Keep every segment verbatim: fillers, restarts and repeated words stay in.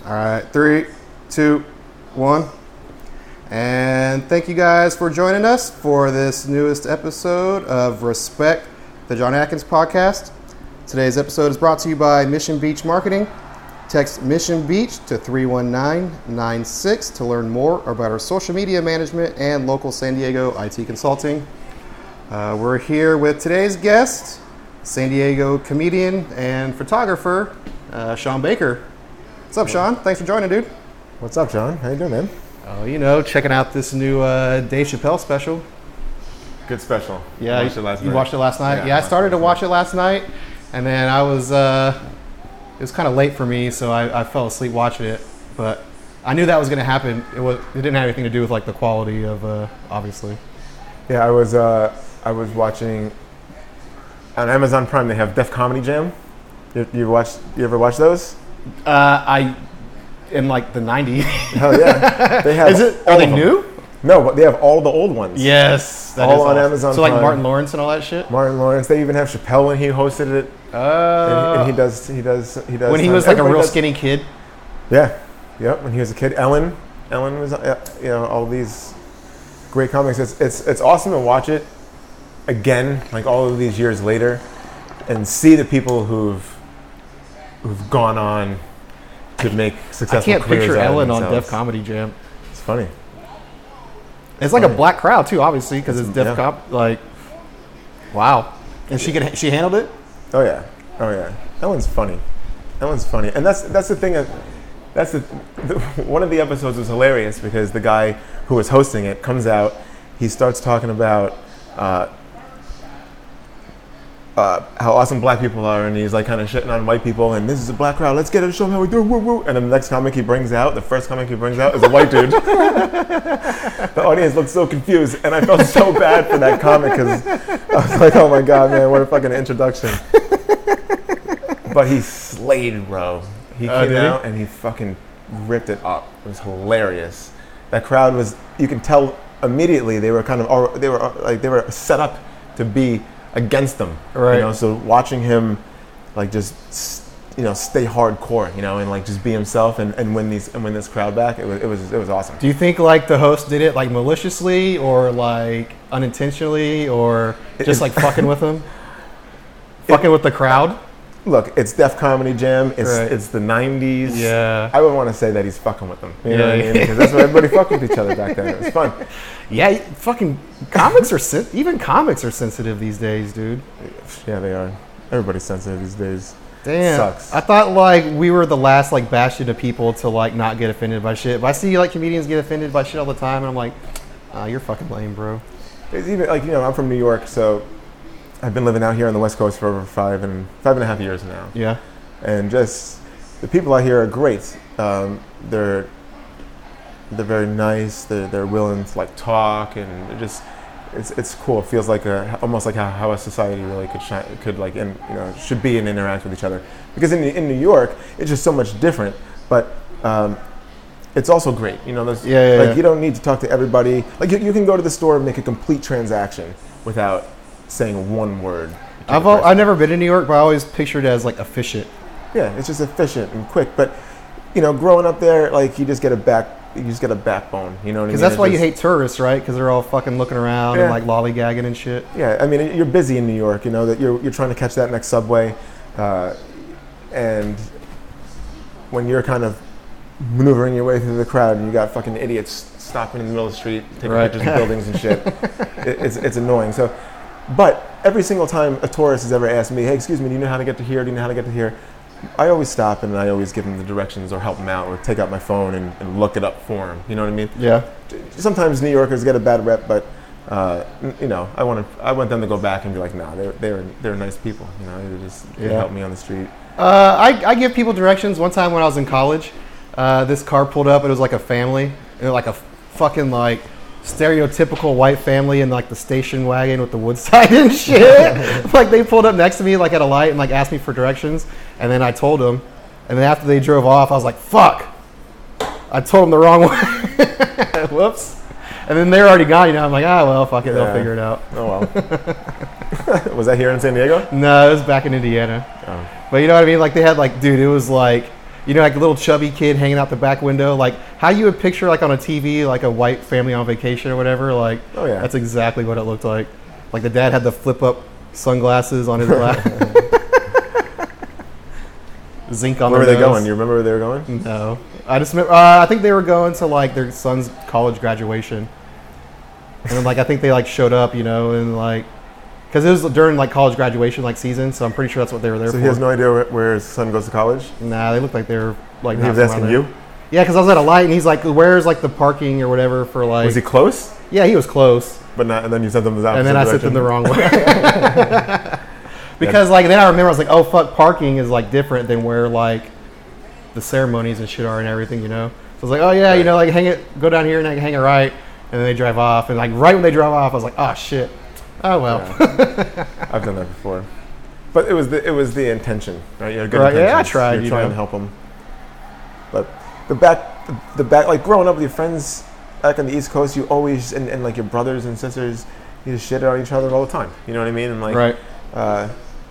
All right, three, two, one. And thank you guys for joining us for this newest episode of Respect, the John Atkins podcast. Today's episode is brought to you by Mission Beach Marketing. Text Mission Beach to three one nine nine six to learn more about our social media management and local San Diego I T consulting. Uh, we're here with today's guest, San Diego comedian and photographer, uh, Sean Baker. What's up, Sean? Thanks for joining, dude. What's up, John? How you doing, man? Oh, you know, checking out this new uh, Dave Chappelle special. Good special. Yeah, I watched it last you night. watched it last night? Yeah, Yeah, I I started to watched watch it last night, and then I was, uh, it was kind of late for me, so I, I fell asleep watching it. But I knew that was going to happen. It was. It didn't have anything to do with like the quality of, uh, obviously. Yeah, I was. Uh, I was watching on Amazon Prime. They have Def Comedy Jam. You, you watched? You ever watch those? Uh, I in like the nineties. Hell yeah! They have. Is it? Are all they of them. new? No, but they have all the old ones. Yes, that All is on awesome. Amazon So like Prime. Martin Lawrence and all that shit. Martin Lawrence. They even have Chappelle when he hosted it. Uh, and, he, and he does. He does. He does. when he um, was like a everybody real does- skinny kid. Yeah. Yep. When he was a kid, Ellen. Ellen was. Uh, you know, all these great comics. It's it's it's awesome to watch it again, like all of these years later, and see the people who've who've gone on to make successful I can't careers picture out of Ellen on themselves. Def Comedy Jam. It's funny. It's like a funny. black crowd too, obviously, because it's Def yeah. Comedy. Like, wow. And she could she handled it. Oh yeah. Oh yeah. Ellen's funny. Ellen's funny, and that's that's the thing. That, that's the, the one of the episodes was hilarious because the guy who was hosting it comes out. He starts talking about uh, uh, how awesome black people are, and he's like kind of shitting on white people. And this is a black crowd. Let's get it. Show them how we do it. Woo woo. And then the next comic he brings out, the first comic he brings out, is a white dude. The audience looked so confused, and I felt so bad for that comic because I was like, "Oh my god, man, what a fucking introduction!" But he slayed, bro. He Oh, came did he? out and he fucking ripped it up. It was hilarious. That crowd was, you can tell immediately they were kind of, al- they were uh, like, they were set up to be against them. Right. You know, so watching him like just, s- you know, stay hardcore, you know, and like just be himself and, and win these, and win this crowd back. It was, it was, it was awesome. Do you think like the host did it like maliciously or like unintentionally or It- just it- like fucking with them? Fucking with the crowd? Look, it's Def Comedy Jam. It's Right. it's the nineties. Yeah. I would want to say that he's fucking with them. You know Yeah, what I mean? yeah. Because that's what everybody fucked with each other back then. It was fun. Yeah, fucking comics are sen- even comics are sensitive these days, dude. Yeah, they are. Everybody's sensitive these days. Damn. Sucks. I thought like we were the last like bastion of people to like not get offended by shit. But I see like comedians get offended by shit all the time, and I'm like, ah, you're fucking lame, bro. It's even like, you know, I'm from New York, so I've been living out here on the West Coast for over five and five and a half years now. Yeah. And just the people out here are great. Um, they're they're very nice. They're they're willing to like talk, and they're just it's it's cool. It feels like a almost like how, how a society really could shine, could like in, you know should be and interact with each other. Because in in New York, it's just so much different. But um, it's also great. You know, there's, Yeah, yeah, like yeah. you don't need to talk to everybody. Like you, you can go to the store and make a complete transaction without saying one word. to the I've al- person. I've never been to New York, but I always pictured it as like efficient. Yeah, it's just efficient and quick. But you know, growing up there, like you just get a back, you just get a backbone. You know what I mean? Because that's It's why you just- hate tourists, right? Because they're all fucking looking around and Yeah. like lollygagging and shit. Yeah, I mean, you're busy in New York. You know that you're you're trying to catch that next subway, uh, and when you're kind of maneuvering your way through the crowd, and you got fucking idiots stopping in the middle of the street, taking Right. pictures of buildings and shit. it, it's it's annoying. So, but every single time a tourist has ever asked me, "Hey, excuse me, do you know how to get to here? Do you know how to get to here?" I always stop and I always give them the directions or help them out or take out my phone and, and look it up for them. You know what I mean? Yeah. Sometimes New Yorkers get a bad rep, but uh, n- you know, I want to. I want them to go back and be like, "Nah, they're they're they're nice people. You know, they just they Yeah. help me on the street." Uh, I, I give people directions. One time when I was in college, uh, this car pulled up. It was like a family, and like a fucking like stereotypical white family in like the station wagon with the wood side and shit. Like they pulled up next to me like at a light and like asked me for directions, and then I told them, and then after they drove off, I was like, "Fuck, I told them the wrong way." Whoops. And then they're already gone. You know, I'm like, ah, well, fuck it, they'll Yeah. figure it out. Oh well. Was that here in San Diego? No, it was back in Indiana. Oh. But you know what I mean? Like they had like, dude, it was like You know, like a little chubby kid hanging out the back window, like how you would picture like on a T V, like a white family on vacation or whatever. Like, oh yeah, that's exactly what it looked like. Like the dad had the flip up sunglasses on his lap. Zinc on. Where were their they nose. going? You remember where they were going? No, I just remember. Uh, I think they were going to like their son's college graduation, and then like I think they like showed up, you know, and like. Because it was during like college graduation like season, so I'm pretty sure that's what they were there so for. So he has no idea where, where his son goes to college? Nah, they looked like they were like. And he was asking you? Yeah, because I was at a light and he's like, "Where's like the parking or whatever for like?" Was he close? Yeah, he was close. But not, and then you sent them the opposite And then I direction. sent them the wrong way. Because like then I remember I was like, "Oh fuck, parking is like different than where like the ceremonies and shit are and everything, you know." So I was like, "Oh yeah, right. you know, like hang it, go down here and like, hang it right," and then they drive off, and like right when they drove off, I was like, "Oh shit." Oh well. Yeah. I've done that before, but it was the it was the intention, right? You had good right, yeah, I intentions. tried. You're you trying know. to help them, but the back, the, the back, like growing up with your friends back on the East Coast, you always and, and like your brothers and sisters, you just shit on each other all the time. You know what I mean? And like, right. Uh,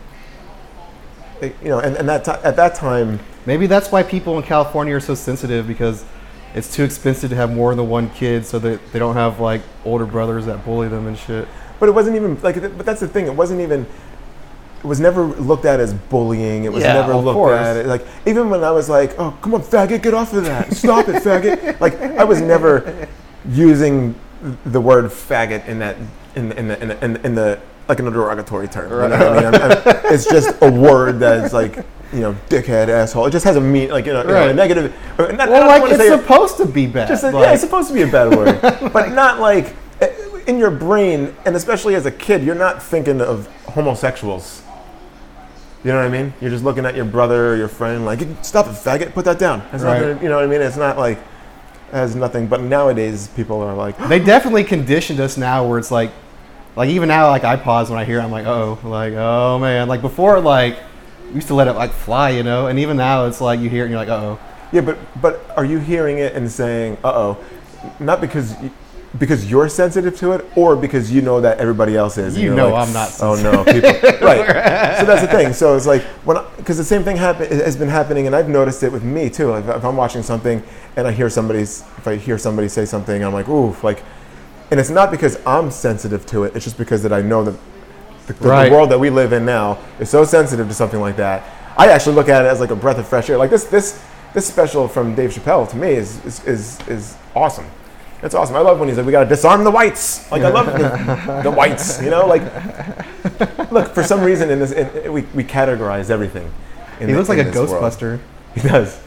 it, you know, and, and that t- at that time, maybe that's why people in California are so sensitive, because it's too expensive to have more than one kid, so that they don't have like older brothers that bully them and shit. But it wasn't even like. But that's the thing. It wasn't even. It was never looked at as bullying. It was yeah, never of looked course. at it like. Even when I was like, "Oh, come on, faggot, get off of that! Stop it, faggot!" Like I was never using the word faggot in that in the, in the, in the, in the, in the like in a derogatory term. Right. You know what I mean? I'm, I'm, it's just a word that's like, you know, dickhead, asshole. It just has a mean, like, you know, right. you know a negative. Not, well, like it's supposed it, to be bad. Just a, like, yeah, it's supposed to be a bad word, but not like. In your brain, and especially as a kid, you're not thinking of homosexuals. You know what I mean? You're just looking at your brother or your friend like, stop it, faggot, put that down. It's right. not, you know what I mean? It's not like, it has nothing. But nowadays, people are like... They definitely conditioned us now where it's like, like even now, like I pause when I hear it, I'm like, oh, like, oh man. Like before, like, we used to let it like fly, you know? And even now, it's like you hear it and you're like, uh-oh. Yeah, but but are you hearing it and saying, uh-oh, not because... You, because you're sensitive to it, or because you know that everybody else is? You know like, I'm not sensitive. Oh no, people. Right. So that's the thing. So it's like, when because the same thing happen, has been happening, and I've noticed it with me too. Like if I'm watching something and I hear somebody's, if I hear somebody say something, I'm like, ooh, like, and it's not because I'm sensitive to it, it's just because that I know that the, the, right. the world that we live in now is so sensitive to something like that. I actually look at it as like a breath of fresh air. Like this this this special from Dave Chappelle to me is is is, is awesome. It's awesome. I love when he's like, we got to disarm the whites. Like, I love the, the whites, you know? Like, look, for some reason, in this, in, we, we categorize everything. In he the, looks like a Ghostbuster. World. He does.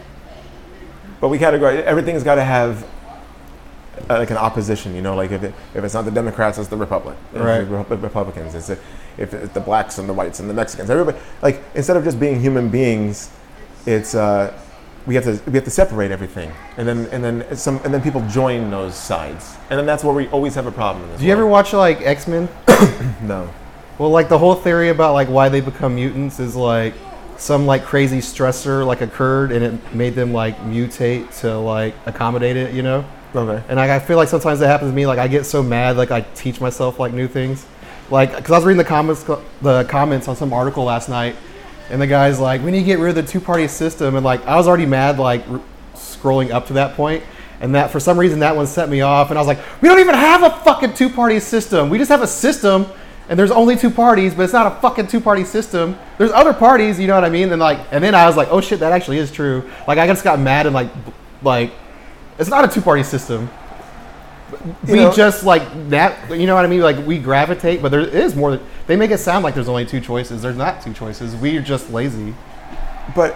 But we categorize, everything's got to have uh, like an opposition, you know? Like, if it, if it's not the Democrats, it's the Republic. Right. It's the Republicans. It's the, if it's the blacks and the whites and the Mexicans. Everybody, like, instead of just being human beings, it's... Uh, We have to we have to separate everything, and then and then some and then people join those sides, and then that's where we always have a problem. In this Do you world. ever watch like X-Men? No. Well, like the whole theory about like why they become mutants is like some like crazy stressor like occurred, and it made them like mutate to like accommodate it, you know? Okay. And like, I feel like sometimes that happens to me. Like I get so mad, like I teach myself like new things, like because I was reading the comments the comments on some article last night. And the guy's like, we need to get rid of the two-party system. And like, I was already mad, like r- scrolling up to that point. And that for some reason that one set me off. And I was like, we don't even have a fucking two-party system. We just have a system and there's only two parties, but it's not a fucking two-party system. There's other parties, you know what I mean? And like, and then I was like, oh shit, that actually is true. Like I just got mad and like, like, it's not a two-party system. You we know, just like that, you know what I mean? Like we gravitate, but there is more. They make it sound like there's only two choices. There's not two choices. We're just lazy. But,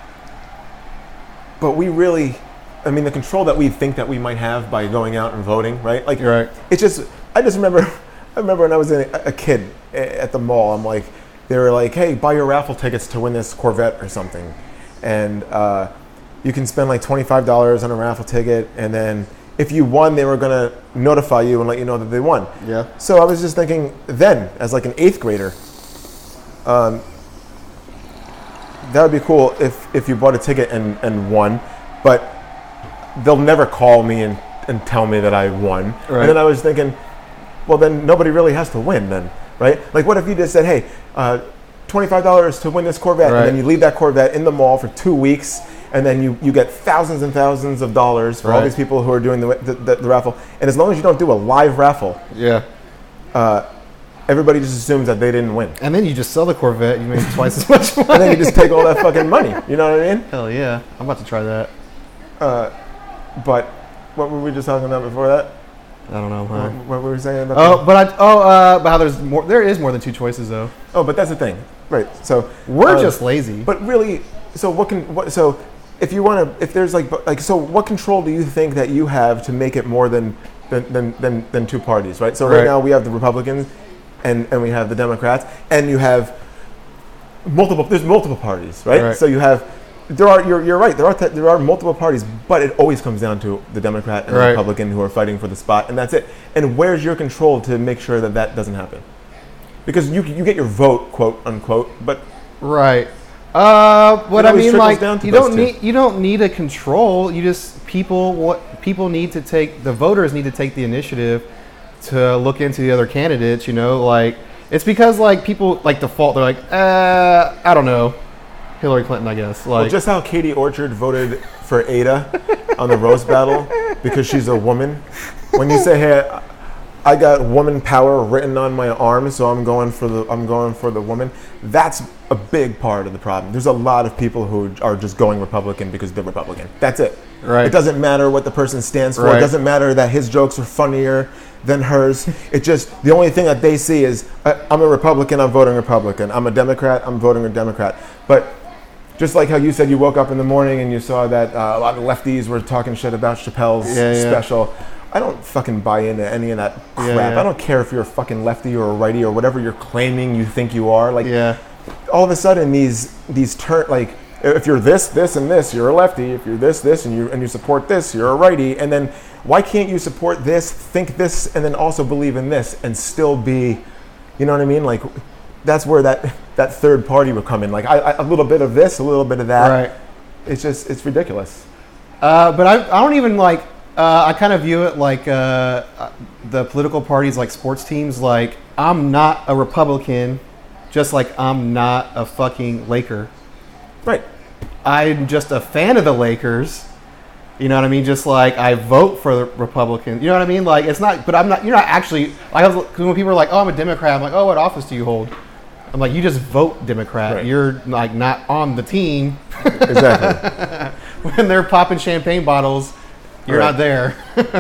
but we really, I mean, the control that we think that we might have by going out and voting, right? Like, You're right. It's just, I just remember, I remember when I was a, a kid at the mall. I'm like, they were like, hey, buy your raffle tickets to win this Corvette or something, and uh, you can spend like twenty-five dollars on a raffle ticket, and then. If you won, they were going to notify you and let you know that they won. Yeah. So I was just thinking then, as like an eighth grader, um, that would be cool if, if you bought a ticket and, and won, but they'll never call me and, and tell me that I won. Right. And then I was thinking, well, then nobody really has to win then, right? Like, what if you just said, hey, uh, twenty-five dollars to win this Corvette, Right. and then you leave that Corvette in the mall for two weeks, and then you, you get thousands and thousands of dollars for all Right. these people who are doing the, the, the, the raffle. And as long as you don't do a live raffle, Yeah. uh, everybody just assumes that they didn't win. And then you just sell the Corvette, you make twice as much money. And then you just take all that fucking money. You know what I mean? Hell yeah. I'm about to try that. Uh, but what were we just talking about before that? I don't know. Huh? What, what were we saying about Oh, that? but I oh uh, but how there's more. There is more than two choices though. Oh, but that's the thing. Right. So We're uh, just lazy. But really, so what can what so if you want to if there's like bu- like so what control do you think that you have to make it more than than than than, than two parties, right? So right, Right. now we have the Republicans and and we have the Democrats, and you have multiple there's multiple parties, right? Right. So you have there are you're, you're right there are th- there are multiple parties, but it always comes down to the Democrat and Right. the Republican who are fighting for the spot, and that's it. And where's your control to make sure that that doesn't happen? Because you you get your vote, quote unquote, but Right. Uh, what It I always mean, trickles like down to you those don't two. need you don't need a control. You just people what people need to take the voters need to take the initiative to look into the other candidates. You know, like it's because like people like default. They're like, uh, I don't know, Hillary Clinton, I guess. Like, well, just how Katie Orchard voted for Ada on the roast battle because she's a woman. When you say, "Hey, I got woman power written on my arm, so I'm going for the I'm going for the woman," that's a big part of the problem. There's a lot of people who are just going Republican because they're Republican. That's it. Right. It doesn't matter what the person stands for. Right. It doesn't matter that his jokes are funnier than hers. It just the only thing that they see is uh, I'm a Republican, I'm voting Republican. I'm a Democrat, I'm voting a Democrat. But just like how you said you woke up in the morning and you saw that uh, a lot of lefties were talking shit about Chappelle's Yeah, yeah. special. I don't fucking buy into any of that crap. Yeah, yeah. I don't care if you're a fucking lefty or a righty or whatever you're claiming you think you are. Like yeah, all of a sudden these these turn like if you're this this and this you're a lefty. If you're this this and you and you support this you're a righty. And then why can't you support this, think this, and then also believe in this and still be, you know what I mean? Like that's where that that third party would come in. Like I, I, a little bit of this, a little bit of that. right. It's just it's ridiculous. Uh, but I, I don't even like. Uh, I kind of view it like uh, the political parties, like sports teams. Like I'm not a Republican, just like I'm not a fucking Laker. Right. I'm just a fan of the Lakers. You know what I mean? Just like I vote for the Republicans. You know what I mean? Like it's not. But I'm not. You're not actually. Like I was, cause when people are like, "Oh, I'm a Democrat," I'm like, "Oh, what office do you hold?" I'm like, "You just vote Democrat. Right. You're like not on the team." Exactly. When they're popping champagne bottles, you're Right. not there.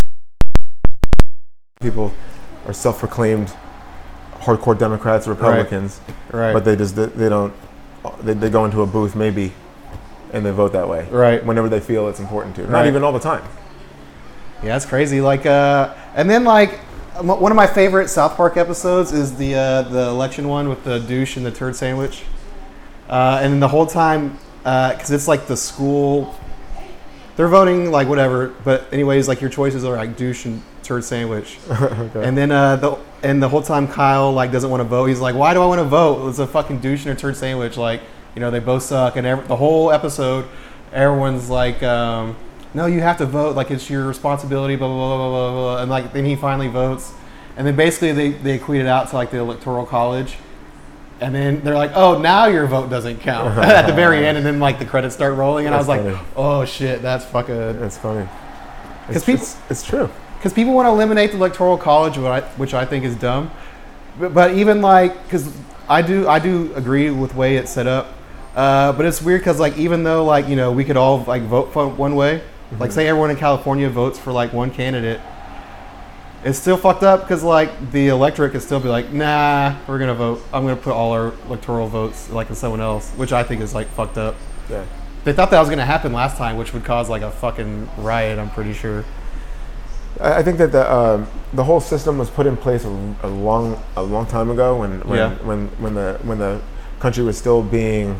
People are self-proclaimed hardcore Democrats, Republicans, Right. but they just they don't they, they go into a booth maybe and they vote that way. Right. Whenever they feel it's important to. Not Right. even all the time. Yeah, it's crazy. Like, uh, and then like m- one of my favorite South Park episodes is the uh, the election one with the douche and the turd sandwich. Uh, and then the whole time, because it's like the school, they're voting like whatever. But anyways, like your choices are like douche and turd sandwich. Okay. And then uh, the and the whole time Kyle like doesn't want to vote. He's like, why do I want to vote? It's a fucking douche and a turd sandwich. Like, you know, they both suck. And every, the whole episode, everyone's like, um, no, you have to vote. Like it's your responsibility. Blah blah blah blah blah blah. And like then he finally votes. And then basically they they equate it out to like the electoral college. And then they're like, oh, now your vote doesn't count at the very end. And then like the credits start rolling. And That's I was funny. like, oh shit, that's fucking. It's funny. 'Cause It's, people- it's, it's true. Because people want to eliminate the electoral college, which I, which I think is dumb. But, but even like, because I do, I do agree with the way it's set up. Uh, but it's weird because like, even though like you know we could all like vote for one way, Mm-hmm. like say everyone in California votes for like one candidate, it's still fucked up because like the electorate could still be like, nah, we're gonna vote. I'm gonna put all our electoral votes like in someone else, which I think is like fucked up. Yeah. They thought that was gonna happen last time, which would cause like a fucking riot. I'm pretty sure. I I think that the um, the whole system was put in place a, a long a long time ago when when, Yeah. when when the when the country was still being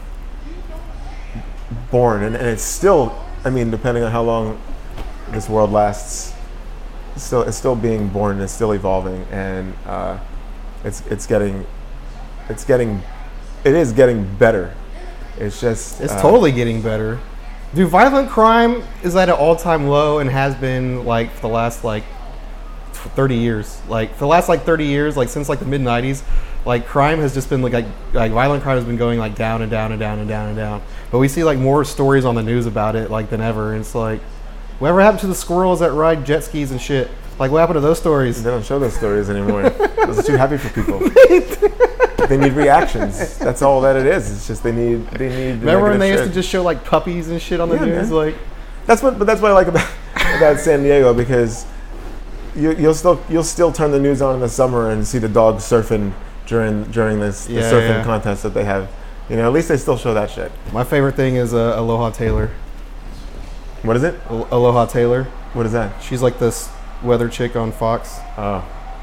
born, and, and it's still, I mean, depending on how long this world lasts, it's still it's still being born and it's still evolving, and uh, it's it's getting it's getting it is getting better. It's just It's uh, totally getting better. Dude, violent crime is at an all-time low and has been like for the last like thirty years. Like for the last like thirty years, like since like the mid nineties, like crime has just been like, like like violent crime has been going like down and down and down and down and down. But we see like more stories on the news about it like than ever. And it's like, whatever happened to the squirrels that ride jet skis and shit? Like what happened to those stories? They don't show those stories anymore. Those are too happy for people. They need reactions. That's all that it is. It's just they need they need. Remember when they shit. used to just show like puppies and shit on the Yeah, news? man. Like that's what, but that's what I like about about San Diego, because you, you'll still you'll still turn the news on in the summer and see the dogs surfing during during this the Yeah, surfing yeah. contest that they have. You know, at least they still show that shit. my favorite thing is uh, Aloha Taylor. What is it? Al- Aloha Taylor. What is that? She's like this weather chick on Fox. Oh,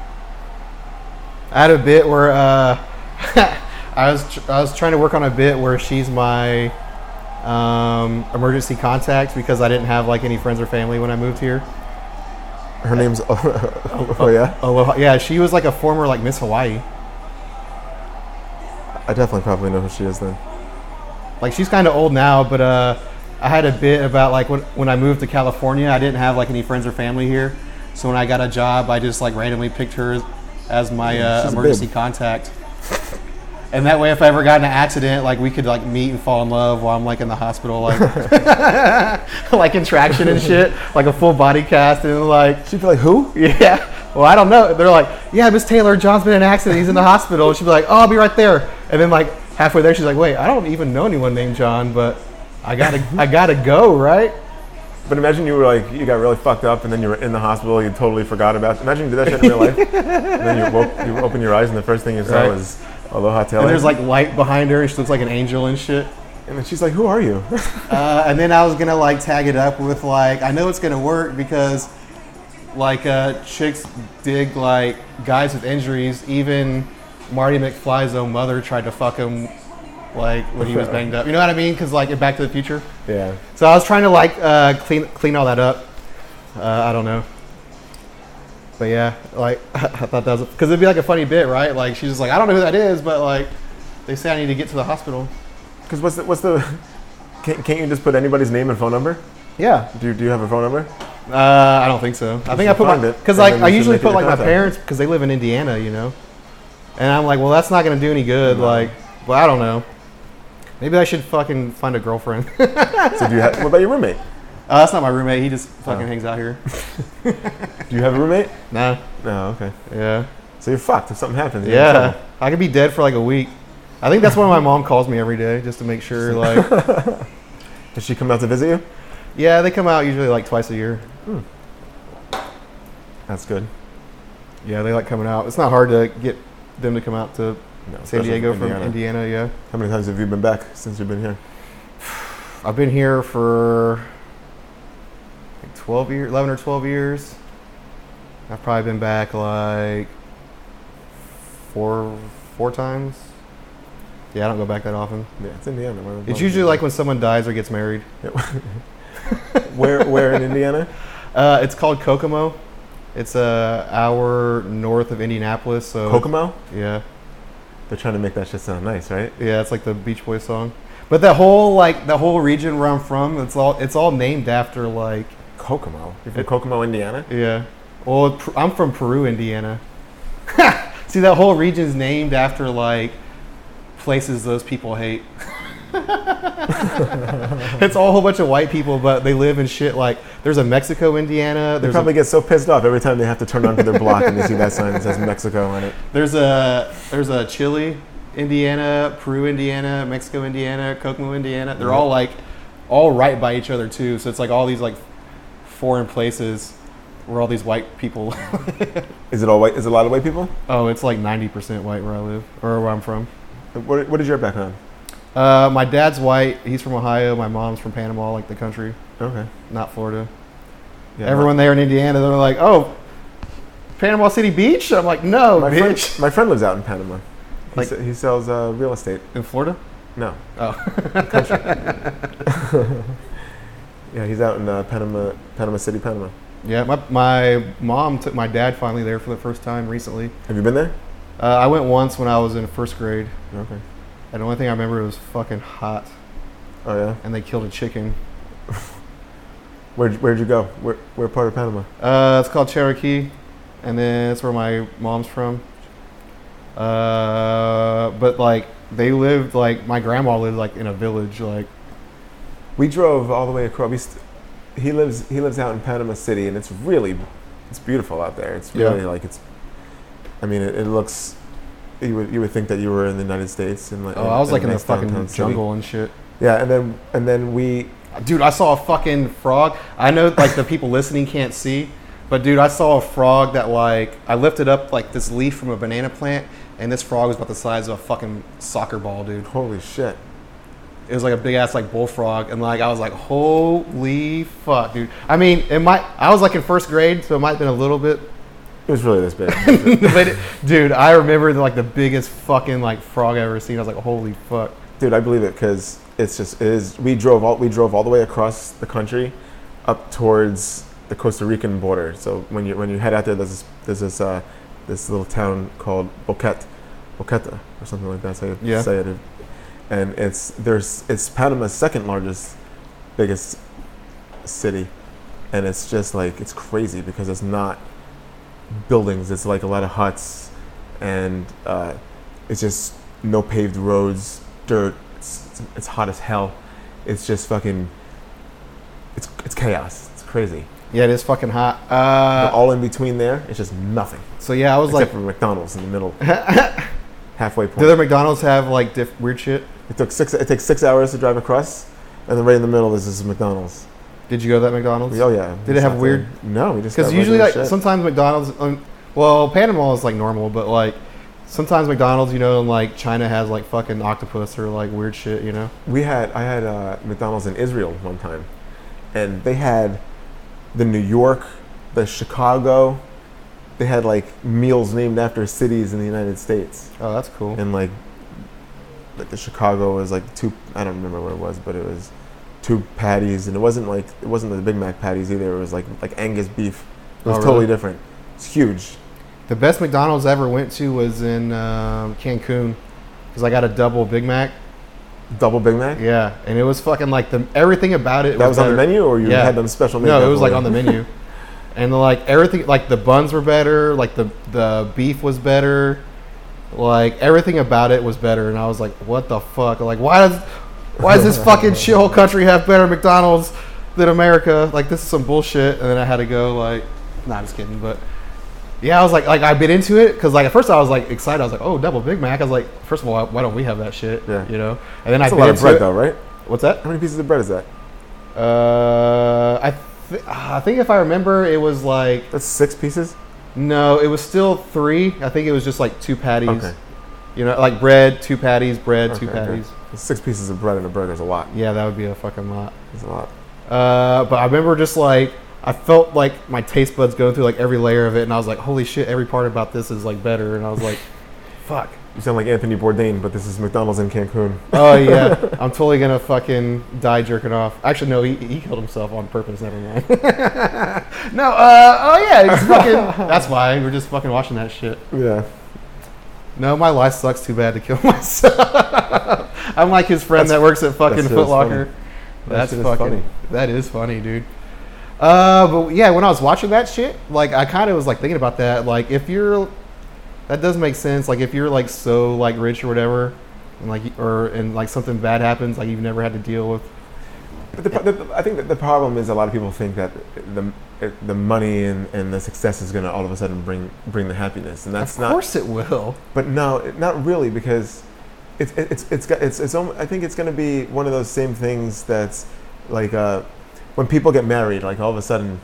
I had a bit where uh, I was tr- I was trying to work on a bit where she's my um, emergency contact because I didn't have like any friends or family when I moved here. her name's oh yeah. Aloha, yeah, she was like a former like Miss Hawaii. I definitely probably know who she is then. Like she's kind of old now, but uh, I had a bit about like when when I moved to California, I didn't have like any friends or family here. So when I got a job, I just like randomly picked her as my uh, She's a emergency babe. contact. And that way, if I ever got in an accident, like we could like meet and fall in love while I'm like in the hospital, like like in traction and shit, like a full body cast, and like She'd be like, who? yeah. Well, I don't know. They're like, yeah, Miss Taylor, John's been in an accident. He's in the hospital. She'd be like, oh, I'll be right there. And then like halfway there, she's like, wait, I don't even know anyone named John, but I gotta I gotta go, right? But imagine you were like, you got really fucked up, and then you were in the hospital. You totally forgot about. Imagine you did that shit in real life. And then you woke, you open your eyes, and the first thing you saw Right. was Aloha Taylor. And there's like light behind her, and she looks like an angel and shit. and then she's like, "Who are you?" Uh, and then I was gonna like tag it up with like, I know it's gonna work because like uh, chicks dig like guys with injuries. Even Marty McFly's own mother tried to fuck him like when he was banged up. You know what I mean? Because like in Back to the Future. yeah. So I was trying to like uh, clean clean all that up. Uh, I don't know. But yeah, like I thought that was because it'd be like a funny bit, right? Like she's just like, I don't know who that is, but like they say I need to get to the hospital. Because what's the what's the? Can't, can't you just put anybody's name and phone number? Yeah. Do you, do you have a phone number? Uh, I don't think so. I think I should put find my it, because and like then I you should usually make it put your like my contact. parents because they live in Indiana, you know. And I'm like, well, that's not gonna do any good. No. Like, well, I don't know. Maybe I should fucking find a girlfriend. uh, So do you have? What about your roommate? that's not my roommate. He just fucking Oh. hangs out here. Do you have a roommate? Nah. No. Okay. Yeah. So you're fucked if something happens. you're in Yeah. trouble. I could be dead for like a week. I think that's why my mom calls me every day just to make sure. Like, Does she come out to visit you? yeah, they come out usually like twice a year. That's good. Yeah, they like coming out. It's not hard to get them to come out to No, San especially Diego from from Indiana. Indiana. Yeah. How many times have you been back since you've been here? I've been here for like twelve years, eleven or twelve years. I've probably been back like four, four times. Yeah, I don't go back that often. Yeah, it's Indiana. Where- It's usually like when someone dies or gets married. where where in Indiana? Uh, it's called Kokomo. It's a hour north of Indianapolis. So Kokomo? yeah, They're trying to make that shit sound nice, right? yeah, it's like the Beach Boys song. But that whole like the whole region where I'm from, it's all it's all named after like Kokomo. You're from It- Kokomo, Indiana? yeah. Well, P- I'm from Peru, Indiana. See, that whole region's named after like places those people hate. It's all a whole bunch of white people, but they live in shit like there's a Mexico, Indiana. They There's probably a, get so pissed off every time they have to turn onto their block and they see that sign that says Mexico on it. there's a there's a Chile, Indiana, Peru, Indiana, Mexico, Indiana, Kokomo, Indiana. They're all like all right by each other too. So it's like all these like foreign places where all these white people. Is it all white? Is it a lot of white people? Oh, it's like ninety percent white where I live or where I'm from. What, what is your background? Uh, my dad's white. He's from Ohio. My mom's from Panama, like the country, Okay. not Florida. Yeah, Everyone there in Indiana, they're like, "Oh, Panama City Beach." I'm like, "No, My, my, bitch." friend, my friend lives out in Panama. He, Like- se- he sells uh, real estate. In Florida? No. Oh, Yeah, he's out in uh, Panama, Panama City, Panama. yeah. My my mom took my dad finally there for the first time recently. Have you been there? Uh, I went once when I was in first grade, Okay. and the only thing I remember was fucking hot, Oh yeah. and they killed a chicken. Where'd Where'd you go? Where Where part of Panama? Uh, it's called Cherokee, and then that's where my mom's from. Uh, but like they lived like my grandma lived like in a village. Like we drove all the way across. We st- he lives he lives out in Panama City, and it's really it's beautiful out there. It's really Yeah. like it's. I mean, it, it looks. You would you would think that you were in the United States and like. oh, I was like in the nice fucking downtown city. jungle and shit. Yeah, and then and then we. Dude, I saw a fucking frog. I know like the people listening can't see, but dude, I saw a frog that like I lifted up like this leaf from a banana plant, and this frog was about the size of a fucking soccer ball, dude. Holy shit! It was like a big ass like bullfrog, and like I was like, holy fuck, dude. I mean, it might. I was like in first grade, so it might have been a little bit. It was really this big. But it, dude, I remember the, like the biggest fucking like frog I ever seen. I was like, holy fuck. Dude, I believe it because it's just it is. We drove all we drove all the way across the country, up towards the Costa Rican border. So when you when you head out there, there's this there's this uh, this little town called Boquete, Boquete or something like that. That's how you Yeah. say it. And it's there's it's Panama's second largest, biggest city, and it's just like it's crazy because it's not buildings. It's like a lot of huts, and uh, it's just no paved roads. Dirt. It's, it's hot as hell. It's just fucking. It's it's chaos. It's crazy. Yeah, it is fucking hot. But Uh, all in between there, it's just nothing. so yeah, I was Except like, for McDonald's in the middle, halfway point. do other McDonald's have like diff- weird shit? It took six. It takes six hours to drive across, and then right in the middle is this McDonald's. Did you go to that McDonald's? Oh yeah. Did We it have stopped weird? there. No, we just Because got usually, regular like shit. sometimes McDonald's, um, well, Panama is like normal, but like sometimes McDonald's, you know, in like China has like fucking octopus or like weird shit, you know. We had I had uh, McDonald's in Israel one time, and they had the New York, the Chicago. They had like meals named after cities in the United States, Oh, that's cool. and like like the Chicago was like two. I don't remember what it was, but it was two patties, and it wasn't like it wasn't the Big Mac patties either. It was like like Angus beef. It was Oh, totally really? different. It's huge. The best McDonald's I ever went to was in um, Cancun, because I got a double Big Mac. Double Big Mac. Yeah, and it was fucking like the everything about it. That was on the better. menu, or you Yeah. had them special made? No, that it was for like you? on the menu, and like everything, like the buns were better, like the the beef was better, like everything about it was better, and I was like, what the fuck? Like, why does why does this fucking shithole country have better McDonald's than America? Like, this is some bullshit. And then I had to go like, nah, I'm just kidding, but. Yeah, I was like, like I bit into it because like at first I was like excited. I was like, oh, double Big Mac. I was like, first of all, why don't we have that shit? Yeah. You know. And then That's I a bit lot of into bread, it. though, right? What's that? How many pieces of bread is that? Uh, I th- I think if I remember, it was like That's six pieces. no, it was still three. I think it was just like two patties. Okay. You know, like bread, two patties, bread, two Okay, okay. patties. Six pieces of bread in a burger is a lot. Yeah, that would be a fucking lot. It's a lot. Uh, but I remember just like I felt like my taste buds going through like every layer of it, and I was like, holy shit, every part about this is like better. And I was like, fuck. You sound like Anthony Bourdain, but this is McDonald's in Cancun. Oh yeah, I'm totally gonna fucking die jerking off. Actually, no, he, he killed himself on purpose. Never mind. no, uh, oh yeah, it's fucking. That's why we're just fucking watching that shit. Yeah. No, my life sucks too bad to kill myself. I'm like his friend That's- that works at fucking that shit Foot is Locker. funny. That That's shit is fucking. funny. That is funny, dude. Uh, but yeah, when I was watching that shit, like I kind of was like thinking about that. Like if you're, that does make sense. Like if you're like so like rich or whatever, and like or and like something bad happens, like you've never had to deal with. But the, the, I think that the problem is a lot of people think that the the money and, and the success is going to all of a sudden bring bring the happiness, and that's Of not. course it will. But no, it- not really, because it's it's it's got it's it's. almo- I think it's going to be one of those same things that's like uh, when people get married, like all of a sudden.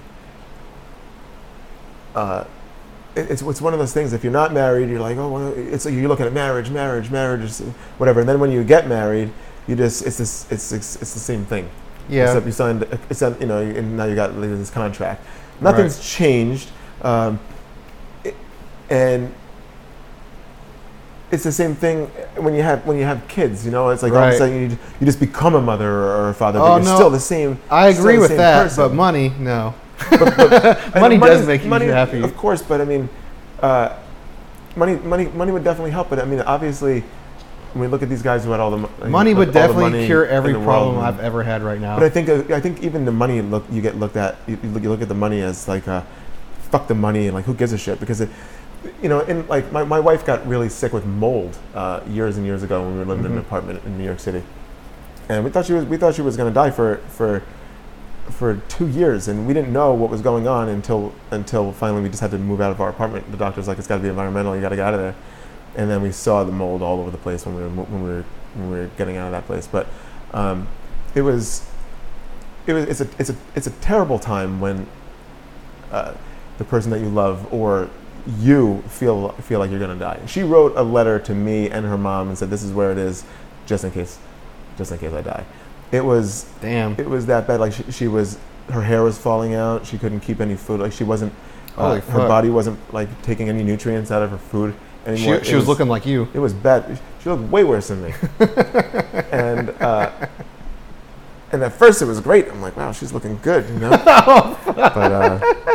Uh, it- it's it's one of those things. If you're not married, you're like, oh, well, it's like you're looking at marriage, marriage, marriage, is- whatever. And then when you get married, you just it's this it's it's, it's the same thing. Yeah. Except you signed, except you know, and now you got this contract. Nothing's Right. changed, um, it- and it's the same thing when you have when you have kids. You know, it's like all of Right. a sudden you, you just become a mother or a father, Oh, but you're no. still the same. I still agree the with same that, person. but money, no. But- but- and Money does money's- make you money, happy. of course. But I mean, uh, money, money, money would definitely help. But I mean, obviously, when we look at these guys who had all the mo- Money would all the definitely money cure in every the world, problem and- I've ever had right now. But I think uh, I think even the money look you get looked at you, you look you look at the money as like a fuck the money and like who gives a shit, because it, you know, in like my, my wife got really sick with mold uh, years and years ago when we were living mm-hmm. in an apartment in New York City, and we thought she was we thought she was going to die for for for two years, and we didn't know what was going on until until finally we just had to move out of our apartment. The doctor's like, it's got to be environmental, you got to get out of there, and then we saw the mold all over the place when we were when we were when we were getting out of that place. But um, it was it was it's a it's a it's a terrible time when uh, the person that you love or you feel feel like you're gonna die. She wrote a letter to me and her mom and said, "This is where it is, just in case, just in case I die." It was damn. It was that bad. Like she, she was, her hair was falling out. She couldn't keep any food. Like she wasn't. Uh, her body wasn't like taking any nutrients out of her food anymore. She, she was, was looking like you. It was bad. She looked way worse than me. and uh, and at first it was great. I'm like, wow, she's looking good, you know. but uh,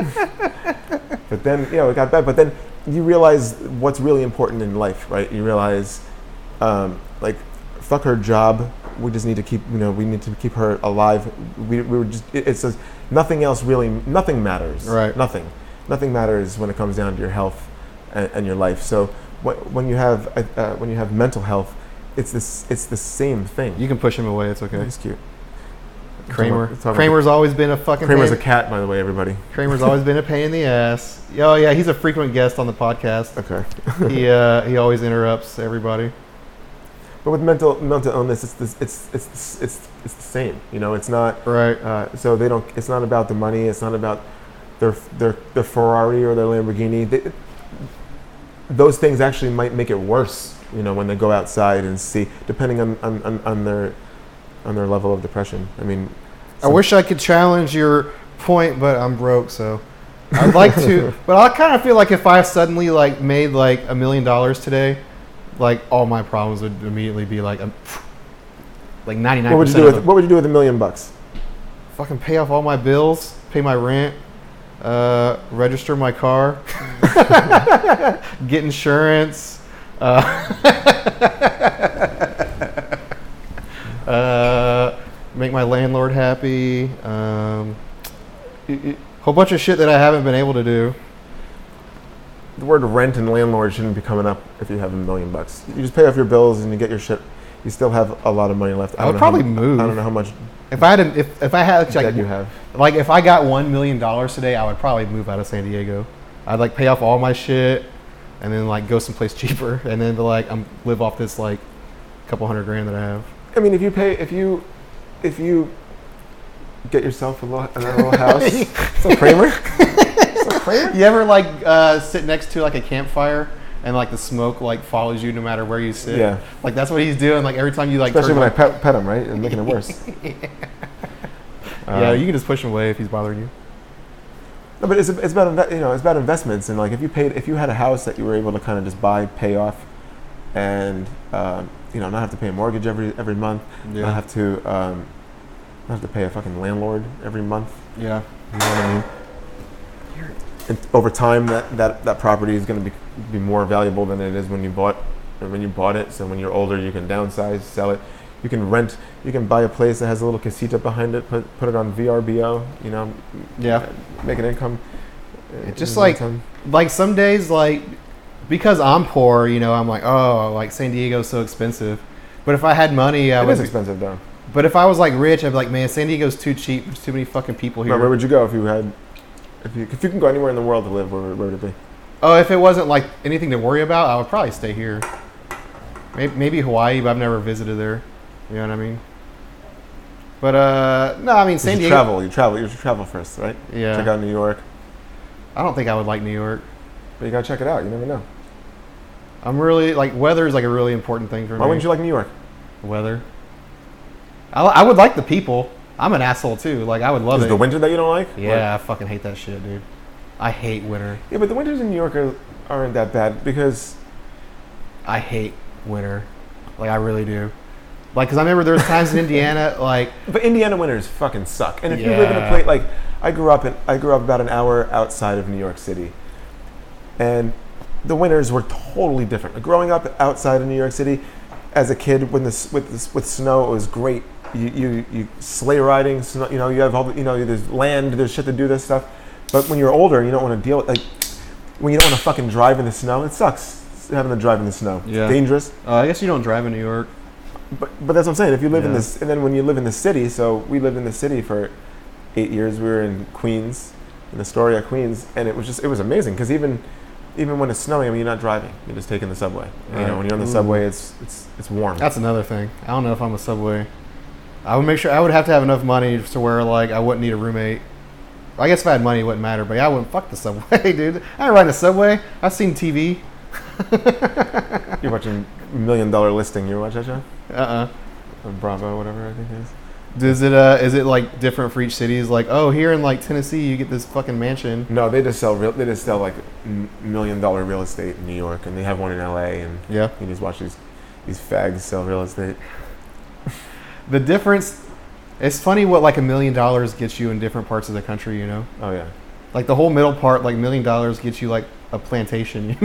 but then you know it got bad. But then you realize what's really important in life, right? You realize, um, like, fuck her job. We just need to keep, you know, we need to keep her alive. We, we were just, it, it's just, nothing else really, nothing matters. Right. Nothing. Nothing matters when it comes down to your health and, and your life. So wh- when you have, uh, when you have mental health, it's this, it's the same thing. You can push him away. It's okay. He's cute. Kramer. Talking about, Kramer's always been a fucking Kramer's pain. a cat, by the way, everybody. Kramer's always been a pain in the ass. Oh yeah, he's a frequent guest on the podcast. Okay. he uh, he always interrupts everybody. But with mental mental illness, it's this, it's it's it's it's the same. You know, it's not right. Uh, so they don't. It's not about the money. It's not about their their their Ferrari or their Lamborghini. They, those things actually might make it worse. You know, when they go outside and see, depending on on, on, on their on their level of depression. I mean, I wish I could challenge your point, but I'm broke, so I'd like to. But I kind of feel like if I suddenly like made like a million dollars today, like all my problems would immediately be like, um, like ninety-nine percent. What would you do with What would you do with a million bucks? Fucking pay off all my bills, pay my rent, uh, register my car, get insurance, uh, uh, make my landlord happy. Um, whole bunch of shit that I haven't been able to do. The word rent and landlord shouldn't be coming up if you have a million bucks. You just pay off your bills and you get your shit. You still have a lot of money left. I, I would probably how, move. I don't know how much. If I had, a, if if I had like you have, like if I got one million dollars today, I would probably move out of San Diego. I'd like pay off all my shit, and then like go someplace cheaper, and then be like I'm live off this like couple hundred grand that I have. I mean, if you pay, if you, if you get yourself a little, a little house, so Kramer. You ever like uh, sit next to like a campfire and like the smoke like follows you no matter where you sit? Yeah. Like that's what he's doing. Like every time you like. Especially when like, I pet, pet him, right? And making it worse. yeah. Um, yeah, you can just push him away if he's bothering you. No, but it's it's about you know it's about investments, and like if you paid if you had a house that you were able to kind of just buy, pay off, and um, you know not have to pay a mortgage every every month, yeah. not have to um, not have to pay a fucking landlord every month. Yeah. You know what I mean? And over time, that, that, that property is going to be be more valuable than it is when you bought or when you bought it. So when you're older, you can downsize, sell it. You can rent. You can buy a place that has a little casita behind it. Put put it on V R B O. You know, yeah, make an income. It just like like some days like because I'm poor, you know, I'm like oh like San Diego's so expensive. But if I had money, I it would. It is expensive though. But if I was like rich, I'd be like, man, San Diego's too cheap. There's too many fucking people here. No, where would you go if you had? If you, if you can go anywhere in the world to live, where, where would it be? Oh, if it wasn't like anything to worry about, I would probably stay here. Maybe, maybe Hawaii, but I've never visited there. You know what I mean? But uh, no, I mean San you Diego. Travel, you travel, you should travel first, right? Yeah. Check out New York. I don't think I would like New York. But you gotta check it out. You never know. I'm really like weather is like a really important thing for Why me. Why wouldn't you like New York? Weather. I, I would like the people. I'm an asshole too. Like I would love Is it. it the winter that you don't like? Yeah, like, I fucking hate that shit, dude. I hate winter. Yeah, but the winters in New York are, aren't that bad because I hate winter. Like I really do. Like, cause I remember there was times in Indiana, like. But Indiana winters fucking suck. And if yeah. you live in a place like I grew up in, I grew up about an hour outside of New York City, and the winters were totally different. Growing up outside of New York City, as a kid, when this with this, with snow, it was great. You, you you sleigh riding, snow, you know, you have all the, you know, there's land, there's shit to do this stuff. But when you're older, you don't want to deal with, like, when you don't want to fucking drive in the snow, it sucks having to drive in the snow. Yeah. Dangerous. Uh, I guess you don't drive in New York. But but that's what I'm saying. If you live Yeah. in this, and then when you live in the city, so we lived in the city for eight years. We were in Queens, in Astoria, Queens, and it was just, it was amazing because even even when it's snowing, I mean, you're not driving. You're just taking the subway. Right. You know, when you're on the Ooh. subway, it's it's it's warm. That's another thing. I don't know if I'm a subway. I would make sure I would have to have enough money to where like I wouldn't need a roommate. I guess if I had money, it wouldn't matter. But yeah, I wouldn't fuck the subway, dude. I ain't riding a subway. I've seen T V. You're watching Million Dollar Listing. You watch that show? Uh-uh. Or Bravo, whatever I think it is. Does it? Uh, is it like different for each city? Is like, oh, here in like Tennessee, you get this fucking mansion. No, they just sell real. They just sell like m- million dollar real estate in New York, and they have one in L A. And Yeah. you just watch these these fags sell real estate. The difference. It's funny what like a million dollars gets you in different parts of the country. You know, Oh yeah. like the whole middle part, like million dollars gets you like a plantation.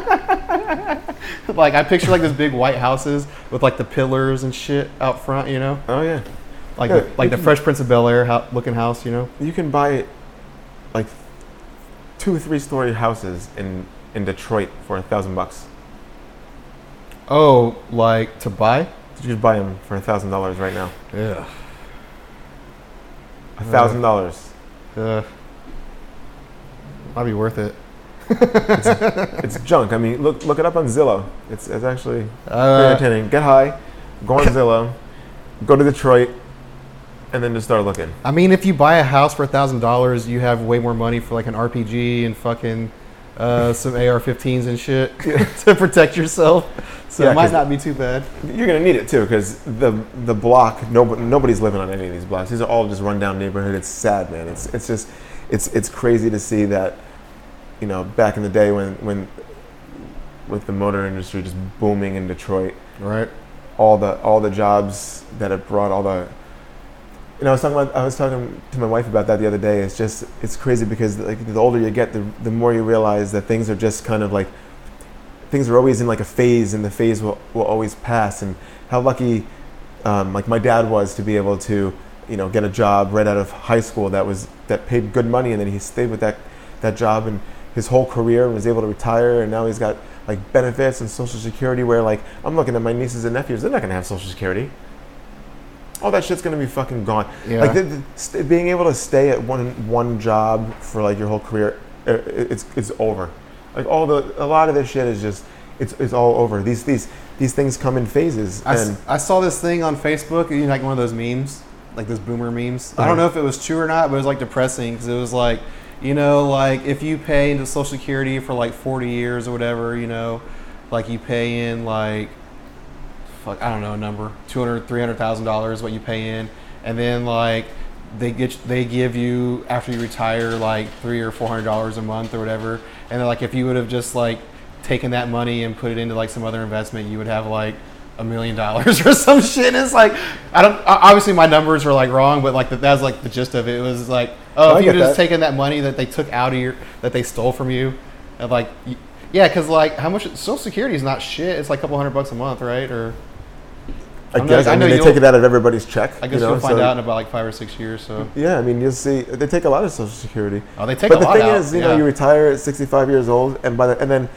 Like I picture like this big white houses with like the pillars and shit out front. You know. Oh yeah. Like Yeah, the, like you the can- Fresh Prince of Bel Air ho- looking house, you know? You can buy like two, three story houses in in Detroit for a thousand bucks. Oh, like to buy? You could buy them for a thousand dollars right now. Yeah. A thousand dollars. Uh, might be worth it. It's junk. I mean, look look it up on Zillow. It's it's actually very Uh, entertaining. Get high, go on Zillow, go to Detroit, and then just start looking. I mean, if you buy a house for a thousand dollars, you have way more money for like an R P G and fucking uh, some A R fifteens and shit to protect yourself. So Yeah, it might 'cause- not be too bad. You're gonna need it too, because the the block, nobody, nobody's living on any of these blocks. These are all just rundown neighborhood. It's sad, man. It's it's just it's it's crazy to see that, you know, back in the day when when with the motor industry just booming in Detroit, Right. all the all the jobs that it brought, all the you know, I was talking about, I was talking to my wife about that the other day. It's just it's crazy because like the older you get, the the more you realize that things are just kind of like things are always in like a phase, and the phase will, will always pass. And how lucky um, like my dad was to be able to, you know, get a job right out of high school that was that paid good money, and then he stayed with that that job and his whole career and was able to retire, and now he's got like benefits and Social Security, where like I'm looking at my nieces and nephews, they're not gonna have Social Security. All that shit's gonna be fucking gone. Yeah. Like the, the, st- being able to stay at one one job for like your whole career, uh, it's it's over. Like all the a lot of this shit is just it's it's all over. These these these things come in phases. I, and s- I saw this thing on Facebook, you know, like one of those memes, like those boomer memes. I Uh-huh. don't know if it was true or not, but it was like depressing because it was like, you know, like if you pay into Social Security for like forty years or whatever, you know, like you pay in like, fuck, I don't know, a number, two hundred thousand dollars, three hundred thousand dollars what you pay in. And then like they get they give you, after you retire, like three or four hundred dollars a month or whatever. And then like if you would have just like taken that money and put it into like some other investment, you would have like a million dollars or some shit. And it's like, I don't, obviously my numbers are like wrong, but like that was like the gist of it. It was like, oh, I if you get would have just that. taken that money that they took out of your, that they stole from you, and like, y- yeah, because like how much, Social Security is not shit. It's like a couple hundred bucks a month, right? Or I I'm guess not- I I know mean they you'll- take it out of everybody's check. I guess you know, you'll find so- out in about like five or six years. So, Yeah, I mean you'll see they take a lot of Social Security. oh, they take But a the lot thing out. is, you yeah. know, you retire at sixty-five years old, and by the and then,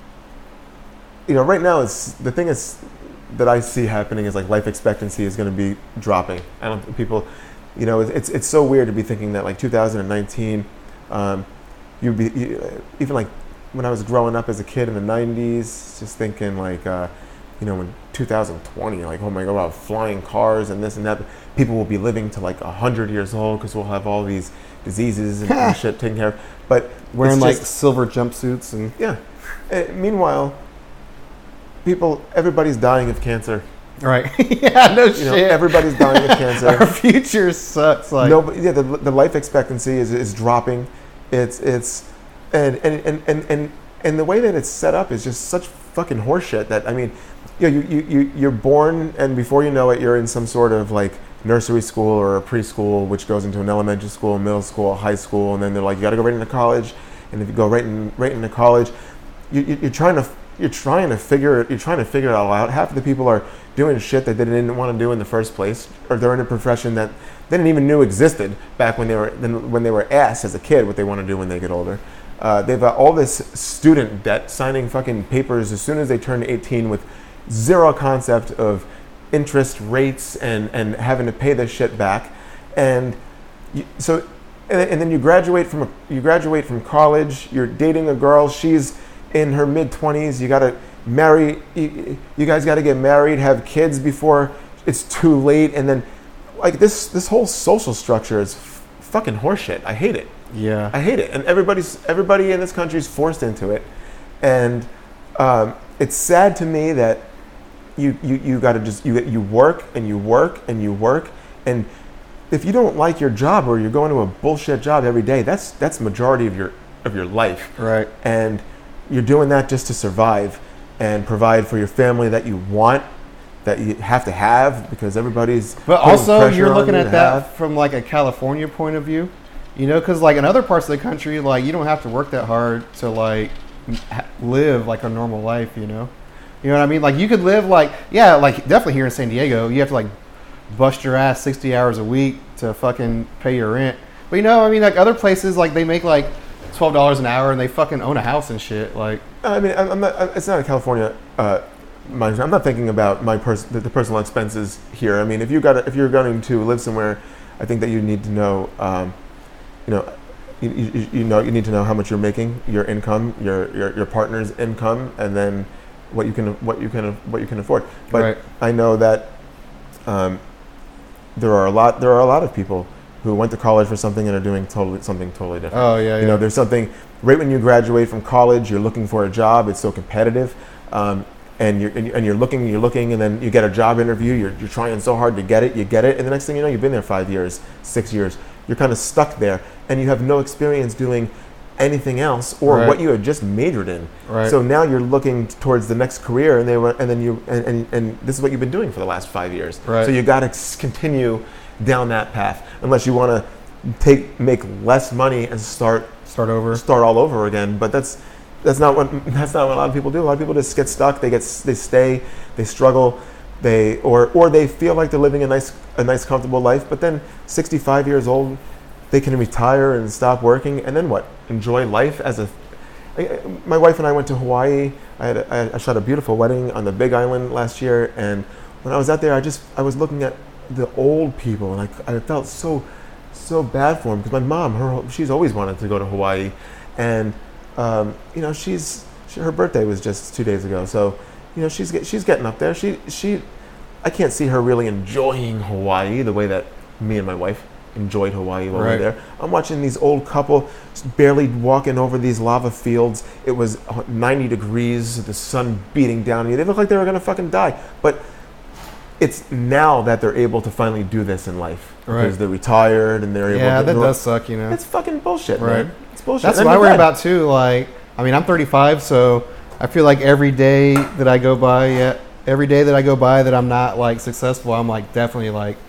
you know, right now it's the thing is that I see happening is like life expectancy is going to be dropping. I don't people, you know, it's it's, it's so weird to be thinking that like two thousand nineteen, um, you'd be you, even like when I was growing up as a kid in the nineties, just thinking like, uh, you know, in two thousand twenty, like oh my god, wow, flying cars and this and that. People will be living to like a hundred years old because we'll have all these diseases and, and shit taken care of. But wearing it's like just- silver jumpsuits and yeah. Uh, meanwhile, people, everybody's dying of cancer. right. Yeah, no You know, shit. everybody's dying of Our cancer. future sucks. Like, No, yeah, the, the life expectancy is, is dropping. It's it's and and, and, and and and the way that it's set up is just such fucking horseshit that I mean, you know, you, you, you you're born and before you know it, you're in some sort of like nursery school or a preschool, which goes into an elementary school, middle school, high school, and then they're like, you got to go right into college, and if you go right in right into college, you, you, you're trying to you're trying to figure it. You're trying to figure it all out. Half of the people are doing shit that they didn't want to do in the first place, or they're in a profession that they didn't even know existed back when they were when they were asked as a kid what they want to do when they get older. Uh, they've got all this student debt, signing fucking papers as soon as they turn eighteen with zero concept of interest rates and, and having to pay this shit back. And you, so, and, and then you graduate from a, you graduate from college. You're dating a girl. She's in her mid twenties. You gotta marry. You, you guys gotta get married, have kids before it's too late. And then, like this this whole social structure is f- fucking horseshit. I hate it. Yeah, I hate it, and everybody's everybody in this country is forced into it, and um, it's sad to me that you you, you got to just you you work and you work and you work, and if you don't like your job or you're going to a bullshit job every day, that's that's majority of your of your life, right? And you're doing that just to survive and provide for your family that you want, that you have to have because everybody's. But also, you're looking you at that have. from like a California point of view. You know, because like in other parts of the country, like you don't have to work that hard to like ha- live like a normal life. You know, you know what I mean? Like you could live like yeah, like definitely here in San Diego, you have to like bust your ass sixty hours a week to fucking pay your rent. But you know, I mean, like other places, like they make like twelve dollars an hour and they fucking own a house and shit. Like I mean, I'm not. It's not a California. Uh, mind, I'm not thinking about my pers- the, the personal expenses here. I mean, if you got if you're going to live somewhere, I think that you need to know. Um, You know, you, you, you know, you need to know how much you're making, your income, your, your, your partner's income, and then what you can what you can what you can afford. But right. I know that um, there are a lot there are a lot of people who went to college for something and are doing totally something totally different. Oh yeah, yeah. You know, there's something right when you graduate from college, you're looking for a job. It's so competitive. Um, And you're, and you're looking, you're looking, and then you get a job interview. You're, you're trying so hard to get it, you get it, and the next thing you know, you've been there five years, six years. You're kind of stuck there, and you have no experience doing anything else or right. what you had just majored in. Right. So now you're looking towards the next career, and they were, and then you, and, and, and this is what you've been doing for the last five years. Right. So you got to continue down that path, unless you want to take make less money and start start over, start all over again. But that's. That's not what that's not what a lot of people do. A lot of people just get stuck. They get they stay, they struggle, they or or they feel like they're living a nice a nice comfortable life. But then sixty-five years old, they can retire and stop working, and then what? Enjoy life as a. I, my wife and I went to Hawaii. I had a, I shot a beautiful wedding on the Big Island last year, and when I was out there, I just I was looking at the old people, and I I felt so so bad for them because my mom, her she's always wanted to go to Hawaii, and. Um, you know, she's she, her birthday was just two days ago, so you know she's get, she's getting up there. She she, I can't see her really enjoying Hawaii the way that me and my wife enjoyed Hawaii while right. we were there. I'm watching these old couple barely walking over these lava fields. It was ninety degrees, the sun beating down on you. They look like they were gonna fucking die. But it's now that they're able to finally do this in life right. because they're retired and they're able. Yeah, to that does suck, you know. It's fucking bullshit, right. man. Bullshit. That's And what I worry bad. about too. Like, I mean, I'm thirty-five, so I feel like every day that I go by, yeah, every day that I go by that I'm not like successful, I'm like definitely like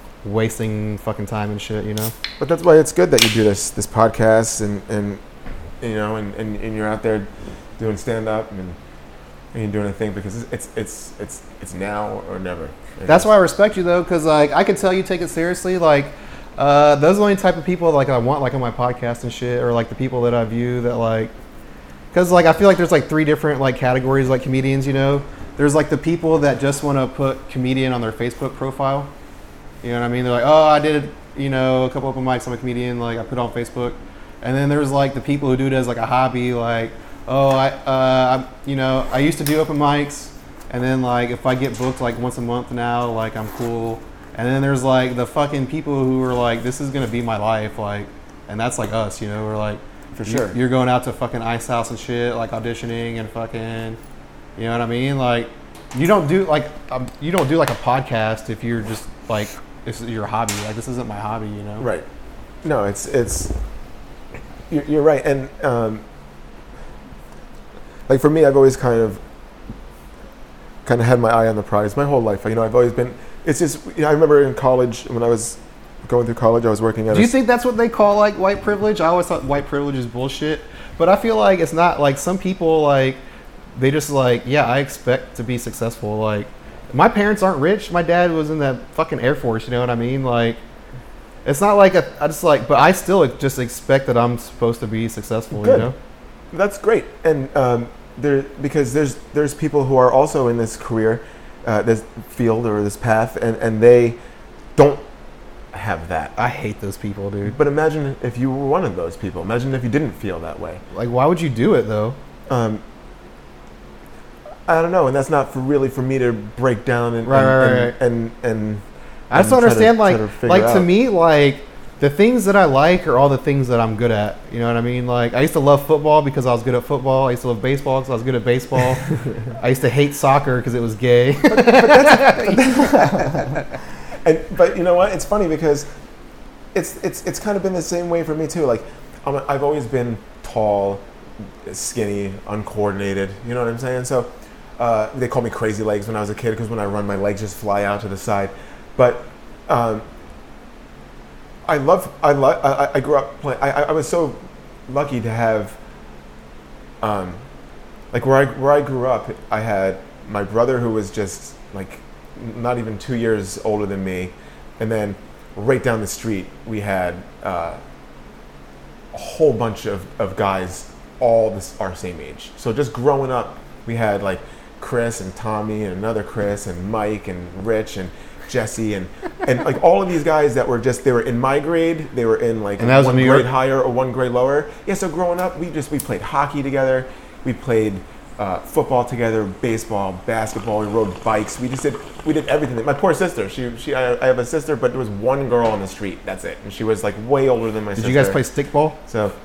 wasting fucking time and shit, you know. But that's why it's good that you do this this podcast and, and you know and, and, and you're out there doing stand up and, and you're doing a thing because it's it's it's it's, it's now or never. That's why I respect you though, because like I can tell you take it seriously, like. Uh, those are the only type of people like I want like on my podcast and shit, or like the people that I view that like, because like I feel like there's like three different like categories like comedians, you know. There's like the people that just want to put comedian on their Facebook profile, you know what I mean? They're like, oh, I did you know a couple open mics, I'm a comedian, like I put it on Facebook. And then there's like the people who do it as like a hobby, like oh I uh I, you know I used to do open mics, and then like if I get booked like once a month now, like I'm cool. And then there's like the fucking people who are like, this is gonna be my life, like, and that's like us, you know. We're like, for sure, you're going out to fucking Ice House and shit, like auditioning and fucking, you know what I mean? Like, you don't do like, um, you don't do like a podcast if you're just like, this is your hobby. Like, this isn't my hobby, you know? Right. No, it's it's. You're, you're right, and um, like for me, I've always kind of, kind of had my eye on the prize my whole life. You know, I've always been. It's just, you know, I remember in college, when I was going through college, I was working at Do a... you think that's what they call, like, white privilege? I always thought white privilege is bullshit. But I feel like it's not, like, some people, like, they just like, yeah, I expect to be successful. Like, my parents aren't rich. My dad was in the fucking Air Force. You know what I mean? Like, it's not like a, I just like, but I still just expect that I'm supposed to be successful. Good. You know? That's great. And um, there, because there's there's people who are also in this career, uh, this field or this path, and, and they don't have that. I hate those people, dude. But imagine if you were one of those people. Imagine if you didn't feel that way. Like, why would you do it though? Um, I don't know, and that's not for really for me to break down and right, and, right, and, right. and, and I just and don't understand. to, like, to like to out. me, like the things that I like are all the things that I'm good at. You know what I mean? Like, I used to love football because I was good at football. I used to love baseball because I was good at baseball. I used to hate soccer because it was gay. but, but that's, and but you know what? It's funny because it's it's it's kind of been the same way for me too. Like, I'm a, I've always been tall, skinny, uncoordinated. You know what I'm saying? So. Uh, they call me crazy legs when I was a kid because when I run, my legs just fly out to the side. But um, I love, I love, I, I grew up playing. I, I was so lucky to have, um, like where I where I grew up, I had my brother who was just like not even two years older than me, and then right down the street we had uh, a whole bunch of, of guys all this our same age. So just growing up, we had like Chris and Tommy and another Chris and Mike and Rich and Jesse and, and like all of these guys that were just, they were in my grade, they were in like one grade York? higher or one grade lower. Yeah, so growing up, we just, we played hockey together, we played uh, football together, baseball, basketball, we rode bikes, we just did, we did everything. My poor sister, she, she, I, I have a sister, but there was one girl on the street, that's it. And she was like way older than my Did sister. you guys play stickball? So,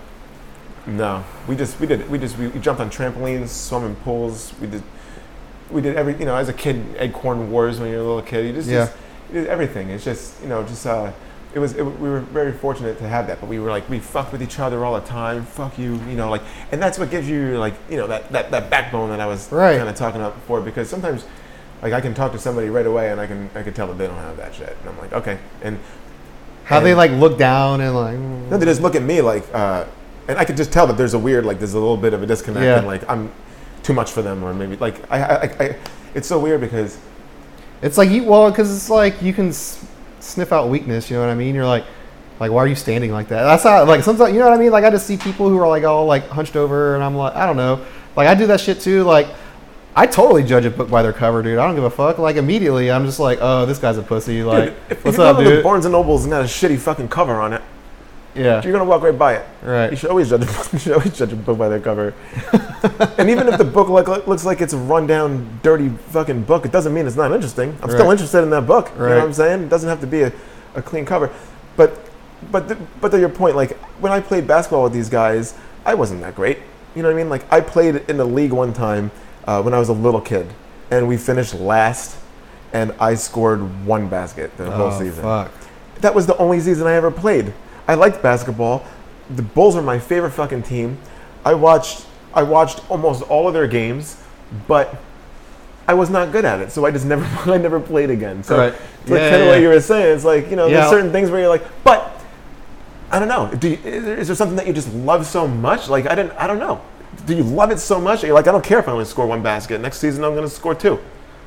no, we just, we did, we just, we, we jumped on trampolines, swum in pools, we did, we did every, you know, as a kid, Eggcorn Wars when you're a little kid. You just, Yeah. just you did everything. It's just, you know, just, uh, it was, it, we were very fortunate to have that. But we were like, we fucked with each other all the time. Fuck you, you know, like, and that's what gives you, like, you know, that, that, that backbone that I was Right. kind of talking about before. Because sometimes, like, I can talk to somebody right away and I can, I can tell that they don't have that shit. And I'm like, okay. And How and, they like look down and like. no, they just look at me like, uh, and I could just tell that there's a weird, like, there's a little bit of a disconnect, Yeah. and like I'm too much for them, or maybe like I, I, I it's so weird because It's like you, well, because it's like you can s- sniff out weakness. You know what I mean? You're like, like, why are you standing like that? That's how, like, sometimes, you know what I mean? Like, I just see people who are like all like hunched over, and I'm like, I don't know. Like, I do that shit too. Like, I totally judge a book by their cover, dude. I don't give a fuck. Like, immediately, I'm just like, oh, this guy's a pussy. Like, dude, if, what's if you up, go to the dude? Barnes and Nobles and got a shitty fucking cover on it, Yeah, you're gonna walk right by it. You right. should always judge. A, you should always judge a book by their cover. And even if the book like, looks like it's a rundown, dirty fucking book, it doesn't mean it's not interesting. I'm still Right. interested in that book. You know Right. what I'm saying? It doesn't have to be a, a clean cover. But but the, but to your point, like when I played basketball with these guys, I wasn't that great. You know what I mean? Like I played in the league one time uh, when I was a little kid, and we finished last, and I scored one basket the whole Oh, season. fuck. That was the only season I ever played. I liked basketball. The Bulls are my favorite fucking team. I watched I watched almost all of their games, but I was not good at it, so I just never I never played again. So Right. it's like Yeah, kind of yeah, what yeah. you were saying. It's like, you know, Yeah. there's certain things where you're like, but I don't know. Do you, is, there, is there something that you just love so much? Like I didn't I don't know. Do you love it so much? Or you're like, I don't care if I only score one basket. Next season I'm going to score two.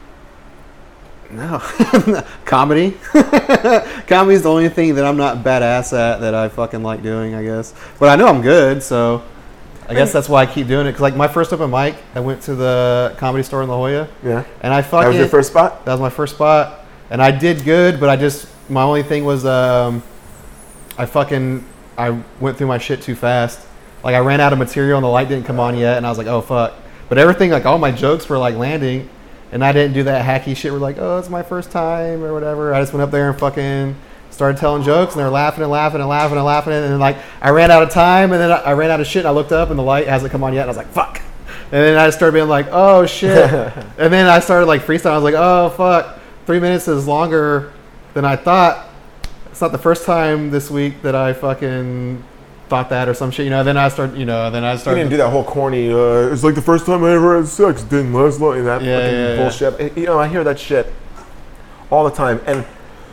No. Comedy. Comedy is the only thing that I'm not badass at that I fucking like doing, I guess. But I know I'm good, so I guess that's why I keep doing it. Because like my first open mic, I went to the Comedy Store in La Jolla, Yeah. and I fucking That was your first spot? that was my first spot, and I did good, but I just my only thing was um, I fucking I went through my shit too fast. Like I ran out of material and the light didn't come on yet, and I was like, oh fuck. But everything, like all my jokes were like landing. And I didn't do that hacky shit where like, oh, it's my first time or whatever. I just went up there and fucking started telling jokes, and they were laughing and laughing and laughing and laughing. And then like I ran out of time, and then I, I ran out of shit. And I looked up, and the light hasn't come on yet. And I was like, fuck. And then I started being like, oh shit. And then I started like freestyle. I was like, oh fuck, three minutes is longer than I thought. It's not the first time this week that I fucking thought that or some shit, you know. Then I started, you know. Then I You started. didn't do that whole corny, uh, it's like the first time I ever had sex, didn't last long, that Yeah, fucking yeah, yeah. bullshit. You know, I hear that shit all the time. And,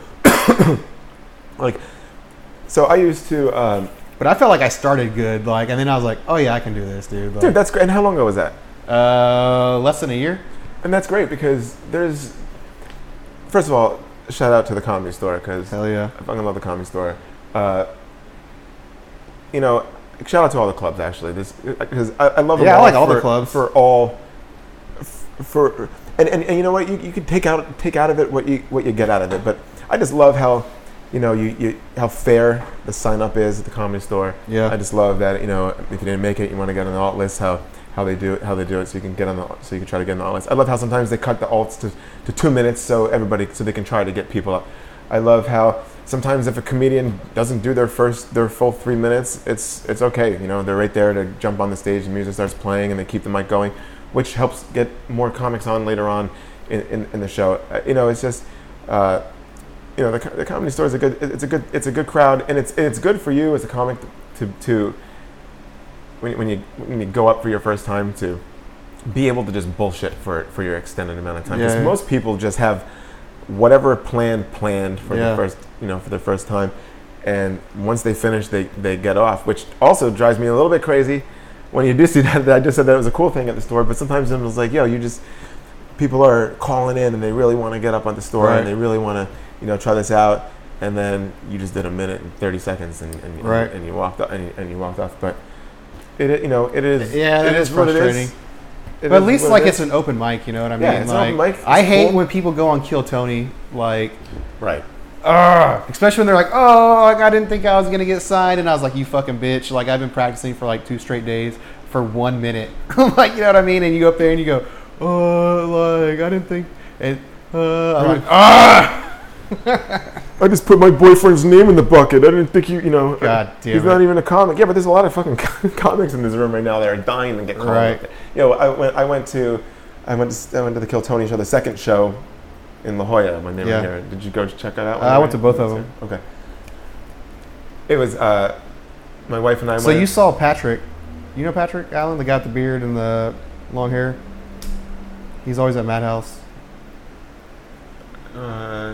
like, so I used to, um, But I felt like I started good, like, and then I was like, oh yeah, I can do this, dude. Like, dude, that's great. And how long ago was that? Uh, less than a year. And that's great because there's, first of all, shout out to the Comedy Store because Hell yeah. I fucking love the Comedy Store. Uh, you know, shout out to all the clubs actually. This because I, I love them Yeah, I all like all for, the clubs. for all for and, and, and you know what you, you can take out take out of it what you what you get out of it. But I just love how you know you, you how fair the sign up is at the Comedy Store. Yeah. I just love that you know if you didn't make it, you want to get on the alt list. How how they do it, how they do it, so you can get on the so you can try to get on the alt list. I love how sometimes they cut the alts to, to two minutes so everybody so they can try to get people up. I love how sometimes if a comedian doesn't do their first their full three minutes, it's it's okay. You know they're right there to jump on the stage. The music starts playing and they keep the mic going, which helps get more comics on later on in, in, in the show. Uh, you know it's just. Uh, You know the, the Comedy Store is a good. It's a good. It's a good crowd, and it's it's good for you as a comic to to when when you when you go up for your first time to be able to just bullshit for for your extended amount of time. Because Yeah, yeah. most people just have whatever plan planned for Yeah. the first you know for their first time, and once they finish, they they get off, which also drives me a little bit crazy. When you do see that, I just said that it was a cool thing at the store, but sometimes it was like, yo, you just people are calling in and they really want to get up on the store Right. and they really want to. You know, try this out, and then you just did a minute and thirty seconds, and and, Right. and, and you walked off, and you, and you walked off. But it, you know, it is. Yeah, that it is what it frustrating. is. It But at is least what like it it's is. an open mic, you know what I mean? Yeah, it's an like, open mic. It's I hate cool. when people go on Kill Tony, like, right. Ugh. Especially when they're like, oh, like I didn't think I was gonna get signed, and I was like, you fucking bitch! Like I've been practicing for like two straight days for one minute. Like you know what I mean? And you go up there and you go, oh, like I didn't think, and uh, I'm like, ah. I just put my boyfriend's name in the bucket. I didn't think you, you know. God damn He's it. not even a comic. Yeah, but there's a lot of fucking comics in this room right now that are dying to get called. Right. You know, I went. I went to. I went to. I went to the Kill Tony show, the second show, in La Jolla when they Yeah. were here. Did you go check that out? Uh, I went to both of them. Okay. It was uh, my wife and I. So went. you saw Patrick? You know Patrick Allen, the guy with the beard and the long hair? He's always at Madhouse. Uh,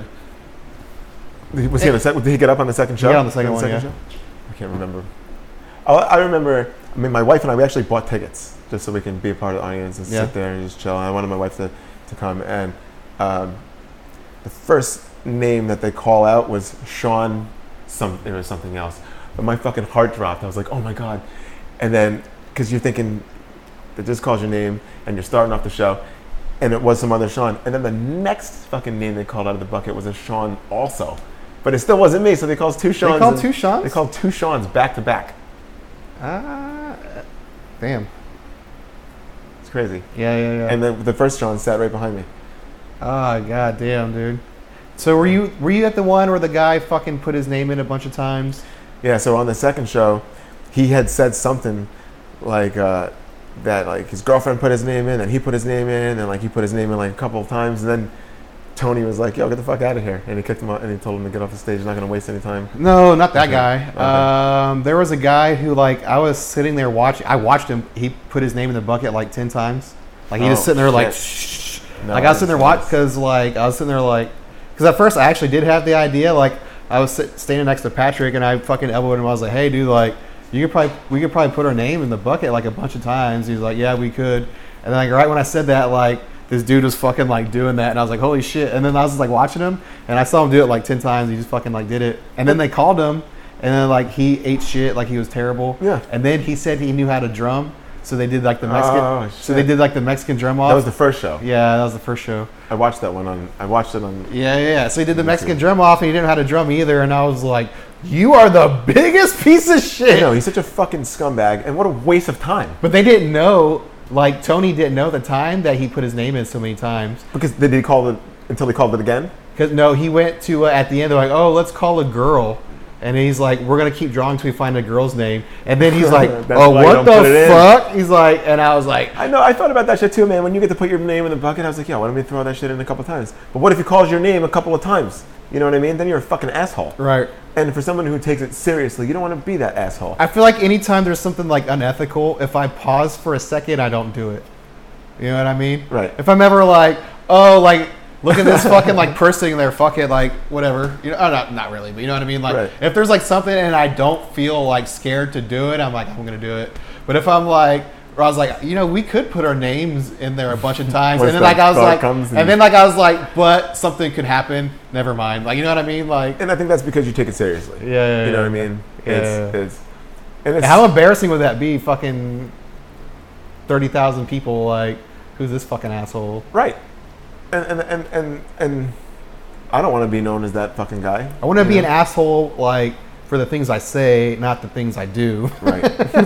was he on the sec- Did he get up on the second show? Yeah, on the second one, yeah. show? I can't remember. Oh, I remember. I mean, my wife and I we actually bought tickets just so we can be a part of the audience and Yeah. sit there and just chill. And I wanted my wife to, to come. And um, the first name that they call out was Sean. Some it was something else, but my fucking heart dropped. I was like, oh my god. And then because you're thinking they just called your name and you're starting off the show. And it was some other Sean. And then the next fucking name they called out of the bucket was a Sean also. But it still wasn't me, so they called two Seans. They called and- two Seans? They called two Seans back to back. Ah, damn. It's crazy. Yeah, yeah, yeah. And then the first Sean sat right behind me. Ah, god damn, dude. So were you were you at the one where the guy fucking put his name in a bunch of times? Yeah, so on the second show, he had said something like uh, that, like his girlfriend put his name in, and he put his name in, and like he put his name in like a couple of times, and then Tony was like, "Yo, get the fuck out of here!" And he kicked him out, and he told him to get off the stage. He's not gonna waste any time. No, not that Okay. guy. Okay. Um, there was a guy who like I was sitting there watching. I watched him. He put his name in the bucket like ten times. Like he Oh, just sitting there like, shit. shh. No, Like I was sitting there watching nice. because like I was sitting there like because at first I actually did have the idea. Like I was sit, standing next to Patrick and I fucking elbowed him. I was like, "Hey, dude, like you could probably we could probably put our name in the bucket like a bunch of times." He's like, "Yeah, we could." And then like right when I said that, like this dude was fucking like doing that, and I was like, "Holy shit!" And then I was just like watching him, and I saw him do it like ten times. He just fucking like did it, and then they called him, and then like he ate shit, like he was terrible. Yeah. And then he said he knew how to drum, so they did like the Mexican. Oh, so they shit. did like the Mexican drum off. That was the first show. Yeah, that was the first show. I watched that one on. I watched it on. Yeah, yeah, yeah. So he did the Me Mexican too. drum off, and he didn't know how to drum either. And I was like, "You are the biggest piece of shit." No, he's such a fucking scumbag, and what a waste of time. But they didn't know. Like Tony didn't know at the time that he put his name in so many times. Because did he call it until he called it again? Because no, he went to uh, at the end. They're like, "Oh, let's call a girl," and he's like, "We're gonna keep drawing till we find a girl's name." And then he's like, That's "Oh, why you what don't put it the in. fuck?" He's like, and I was like, I know. I thought about that shit too, man. When you get to put your name in the bucket, I was like, yeah, why don't we throw that shit in a couple times? But what if he calls your name a couple of times? You know what I mean? Then you're a fucking asshole. "Right." And for someone who takes it seriously, you don't want to be that asshole. I feel like anytime there's something like unethical, if I pause for a second, I don't do it. You know what I mean? Right. If I'm ever like, oh, like, look at this fucking like person there, fucking like whatever. You know, oh, not not really, but you know what I mean. Like, Right. if there's like something and I don't feel like scared to do it, I'm like, I'm gonna do it. But if I'm like where I was like, you know, we could put our names in there a bunch of times, Once and then that like I was thought like, comes and and- then like I was like, but something could happen. Never mind. Like, you know what I mean? Like, And I think that's because you take it seriously. yeah, yeah, You know yeah. what I mean? Yeah. It's, it's, and it's, how embarrassing would that be? Fucking thirty thousand people. Like, who's this fucking asshole? right. And, and, and, and, and I don't want to be known as that fucking guy. I want to you be know? an asshole, like, for the things I say, not the things I do. Right.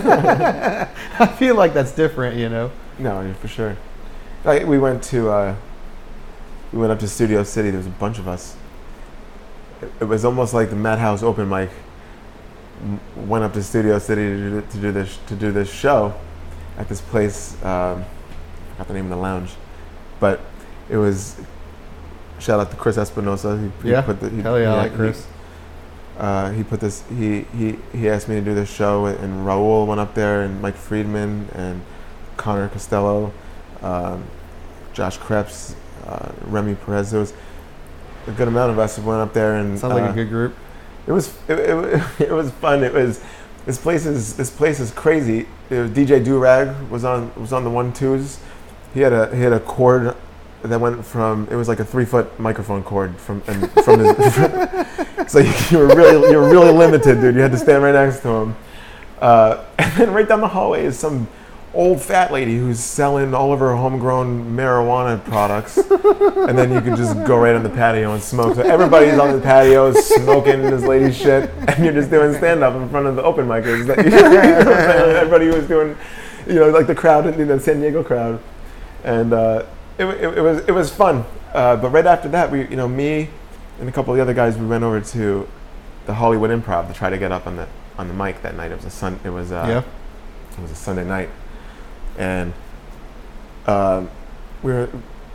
I feel like that's different, you know. No, yeah, for sure. Like, we went to, uh, we went up to Studio City. There was a bunch of us. It, it was almost like the Madhouse open mic m- went up to Studio City to do, to do this to do this show at this place. Um, I forgot the name of the lounge, but it was. Shout out to Chris Espinosa. He, he Yeah. put the, he, Hell yeah, I like he- Chris. Uh, he put this. He, he he asked me to do this show, and Raul went up there, and Mike Friedman, and Connor Costello, um, Josh Krebs, uh, Remy Perez. There was a good amount of us who went up there, and Sounds like uh, a good group. It was it, it, it was fun. It was this place is this place is crazy. It was D J Durag was on was on the one twos. He had a he had a cord that went from it was like a three foot microphone cord from and from his. So you, you were really you were really limited, dude. You had to stand right next to him. Uh, and then right down the hallway is some old fat lady who's selling all of her homegrown marijuana products, and then you could just go right on the patio and smoke. So everybody's on the patio smoking this lady's shit, and you're just doing stand up in front of the open micers. That, you know, everybody was doing, you know, like the crowd, the San Diego crowd, and uh, it, it, it was it was fun. Uh, but right after that, we, you know, me and a couple of the other guys, we went over to the Hollywood Improv to try to get up on the on the mic that night. It was a sun. It was uh, Yeah. it was a Sunday night. And um, we were.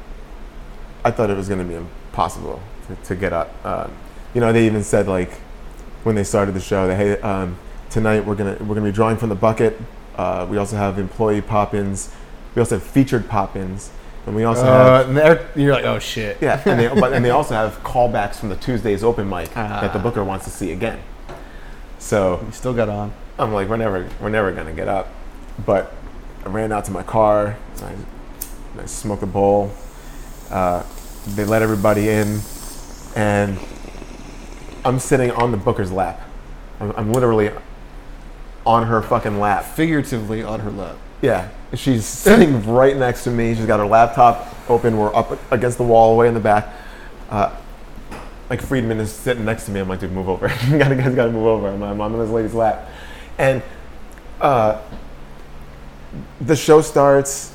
I thought it was going to be impossible to, to get up. Um, you know, they even said like when they started the show, that hey, um, tonight we're gonna we're gonna be drawing from the bucket. Uh, we also have employee pop-ins. We also have featured pop-ins, and we also Uh, have and they're- you're like, oh shit. yeah, and they but and they also have callbacks from the Tuesday's open mic Ah. that the booker wants to see again. So You still got on. I'm like, we're never, we're never gonna get up. But I ran out to my car. I, I smoked a bowl. Uh, they let everybody in, and I'm sitting on the booker's lap. I'm, I'm literally on her fucking lap. Figuratively on her lap. Yeah, she's sitting right next to me. She's got her laptop open. We're up against the wall, way in the back. Uh, like Friedman is sitting next to me. I'm like, dude, move over. you gotta, guys gotta move over. I'm, I'm on this lady's lap, and uh, the show starts.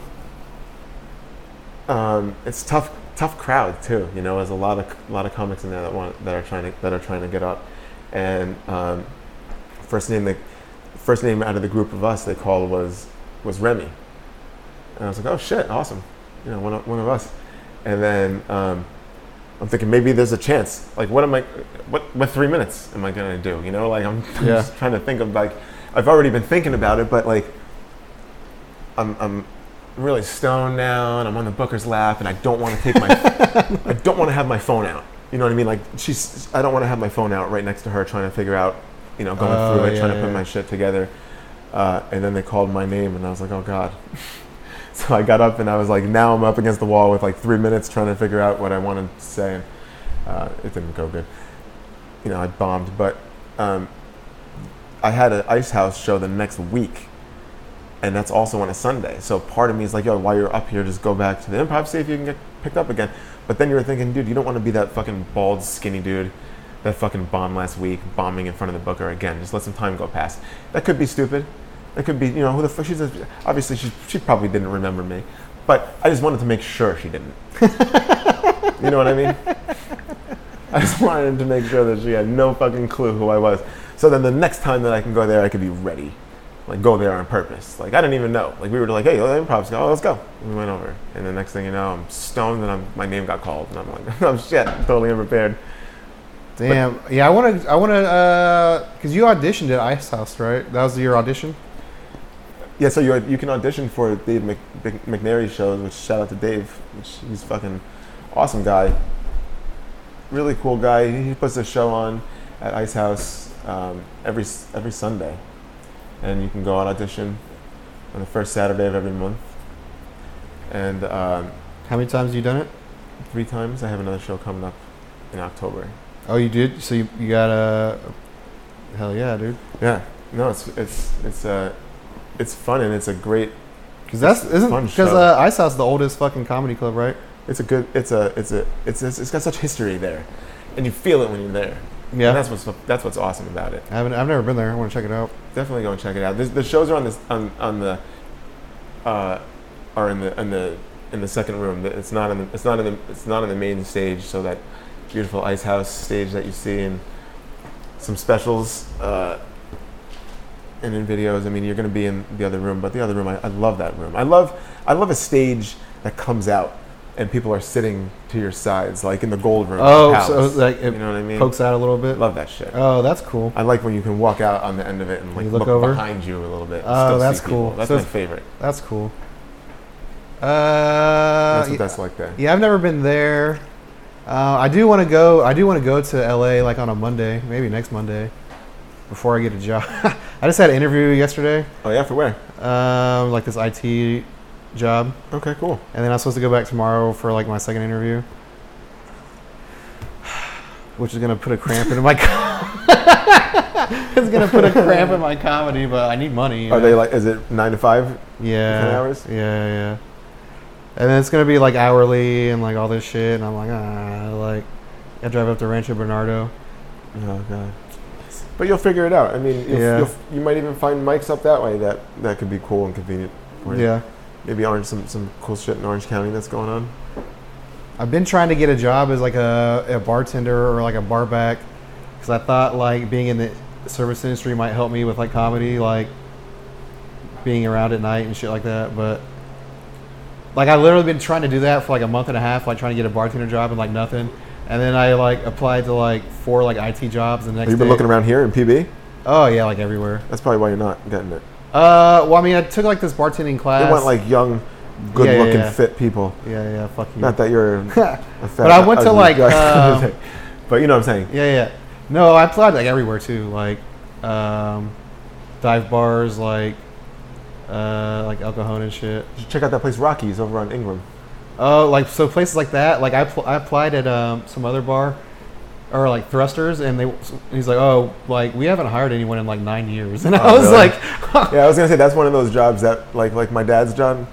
Um, it's tough, tough crowd too. You know, there's a lot of a lot of comics in there that want that are trying to that are trying to get up, and um, first name they, first name out of the group of us they called was was Remy, and I was like, oh shit, awesome, you know, one of, one of us, and then. Um, I'm thinking maybe there's a chance. Like, what am I? What what three minutes am I gonna do? You know, like I'm, I'm Yeah. just trying to think of like I've already been thinking about it, but like I'm I'm really stoned now, and I'm on the booker's lap, and I don't want to take my I don't want to have my phone out. You know what I mean? Like she's I don't want to have my phone out right next to her, trying to figure out, you know, going Oh, through it, yeah, trying to yeah, put yeah. my shit together. Uh, and then they called my name, and I was like, oh god. So I got up and I was like, now I'm up against the wall with like three minutes trying to figure out what I wanted to say. Uh, it didn't go good. You know, I bombed, but um, I had an Ice House show the next week, and that's also on a Sunday. So part of me is like, yo, while you're up here, just go back to the Improv, see if you can get picked up again. But then you were thinking, dude, you don't want to be that fucking bald, skinny dude that fucking bombed last week, bombing in front of the booker again. Just let some time go past. That could be stupid. That could be, you know, who the fuck, she's a, obviously she, she probably didn't remember me, but I just wanted to make sure she didn't. You know what I mean? I just wanted to make sure that she had no fucking clue who I was. So then the next time that I can go there, I could be ready. Like, go there on purpose. Like, I didn't even know. Like, we were like, hey, the improv's go, oh, let's go. And we went over. And the next thing you know, I'm stoned and I'm, my name got called. And I'm like, oh shit, I'm totally unprepared. Damn. But, yeah, I want to, I want to, uh, because you auditioned at Ice House, right? That was your audition? Yeah, so you you can audition for Dave Mc, McNary shows, which shout out to Dave, which he's fucking awesome guy. Really cool guy. He puts a show on at Ice House um, every every Sunday, and you can go on audition. on the first Saturday of every month. And um, How many times have you done it? three times. I have another show coming up in October. Oh, you did? So you, you got a... Hell yeah, dude. Yeah. No, it's it's it's uh it's fun and it's a great. Because that's isn't fun because show. uh, Ice House is the oldest fucking comedy club, right? It's a good. It's a. It's a. It's. It's, it's got such history there, and you feel it when you're there. Yeah. And that's what's that's what's awesome about it. I haven't. I've never been there. I want to check it out. Definitely go and check it out. This, the shows are on this on on the. Uh, are in the in the in the second room. It's not in the. It's not in the. It's not in the main stage. So that beautiful Ice House stage that you see and some specials. Uh, and in videos, I mean, you're going to be in the other room, but the other room, I, I love that room. I love, I love a stage that comes out and people are sitting to your sides, like in the gold room. Oh, Palace. so like it you know what I mean? Pokes out a little bit. Love that shit. Oh, that's cool. I like when you can walk out on the end of it and like You look look, over? behind you a little bit. and Oh, still that's see cool. people. That's So my it's- favorite. That's cool. Uh, That's what yeah, that's like there. yeah, I've never been there. Uh, I do want to go. I do want to go to L A like on a Monday, maybe next Monday, before I get a job. I just had an interview yesterday, Oh yeah, for where? um, like this I T job, Okay, cool. and then I'm supposed to go back tomorrow for like my second interview, which is gonna put a cramp in my. Com- it's gonna put a cramp in my comedy, but I need money. you Are know? they like? Is it nine to five? Yeah. ten hours? Yeah, yeah. And then it's gonna be like hourly and like all this shit, and I'm like, ah, like, I drive up to Rancho Bernardo. Oh god. But you'll figure it out. I mean, you'll, Yeah. you'll, you might even find mics up that way that that could be cool and convenient for you. Yeah. Maybe Orange, some some cool shit in Orange County that's going on. I've been trying to get a job as like a, a bartender or like a bar back, because I thought like being in the service industry might help me with like comedy, like being around at night and shit like that. But like I literally been trying to do that for like a month and a half, like trying to get a bartender job and like nothing. And then I like applied to like four like I T jobs the next Have you been day. looking around here in P B? Oh yeah, like everywhere. That's probably why you're not getting it. Uh, well, I mean, I took like this bartending class. They want like young, good-looking, yeah, yeah. fit people. yeah, yeah, fuck you. Not that you're a fat, But I went to, ugly like, guy. um, but you know what I'm saying. Yeah, yeah. No, I applied like everywhere too, like um, dive bars, like uh, like El Cajon and shit. You should check out that place Rockies over on Ingram. Oh, like so places like that. Like I, pl- I applied at um, some other bar, or like Thrusters, and they he's like, oh, like we haven't hired anyone in like nine years, and I Oh, was really? like, Yeah, I was gonna say that's one of those jobs that like like my dad's job.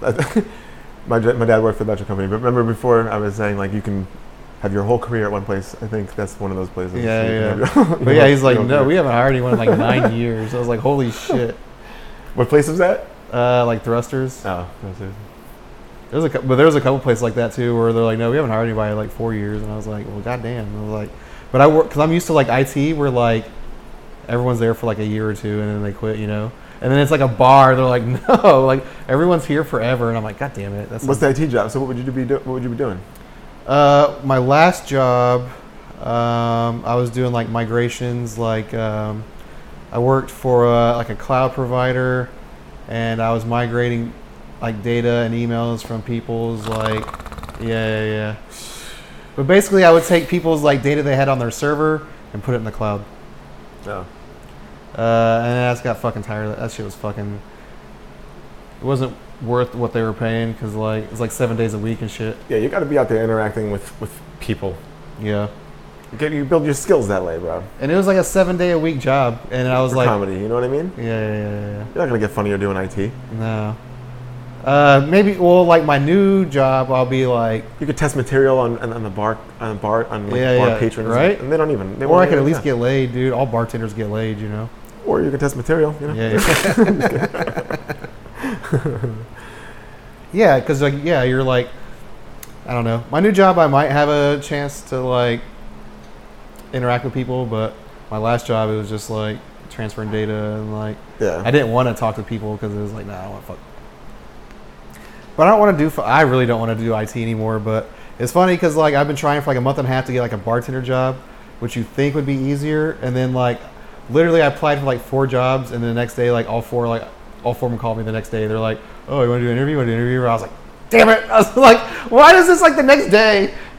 my da- my dad worked for the Metro Company, but remember before I was saying like you can have your whole career at one place. I think that's one of those places. Yeah, You can yeah. have your- but your yeah, whole- he's like, your whole no, career. we haven't hired anyone in like nine years. I was like, holy shit. What place was that? Uh, like Thrusters. Oh, that's it. There's a cou- but there was a couple places like that too where they're like, no, we haven't hired anybody in like four years, and I was like, well, goddamn. I was like, but I work because I'm used to like I T where like everyone's there for like a year or two and then they quit, you know. And then it's like a bar. They're like, no, like everyone's here forever, and I'm like, god damn it. That's What's the I T job? So what would you be do- what would you be doing? Uh, my last job, um, I was doing like migrations. Like um, I worked for uh, like a cloud provider, and I was migrating like data and emails from people's like, yeah, yeah, yeah. But basically, I would take people's like data they had on their server and put it in the cloud. Oh. Uh, and I just got fucking tired of that. That shit was fucking. It wasn't worth what they were paying because like it was like seven days a week and shit. Yeah, you got to be out there interacting with, with people. Yeah. You, get, you build your skills that way, bro. And it was like a seven day a week job, and I was For like, comedy, you know what I mean? yeah, yeah, yeah, yeah. You're not gonna get funnier doing I T. No. Uh, maybe. Well, like my new job, I'll be like, You could test material on, on, on the bar on bar on like Yeah, bar yeah, patrons, right? And they don't even. They or won't I could even at least test. get laid, dude. All bartenders get laid, you know. Or you can test material, you know. Yeah. Yeah. Yeah, because like, yeah, you're like, I don't know. My new job, I might have a chance to like interact with people, but my last job, it was just like transferring data and like. Yeah. I didn't want to talk to people because it was like, nah, I don't want to fuck. But I don't want to do. I really don't want to do I T anymore. But it's funny because like I've been trying for like a month and a half to get like a bartender job, which you think would be easier, and then like literally I applied for like four jobs, and then the next day like all four like all four of them called me the next day. They're like, oh, you want to do an interview? Want to do an interview? I was like, damn it! I was like, why is this like the next day?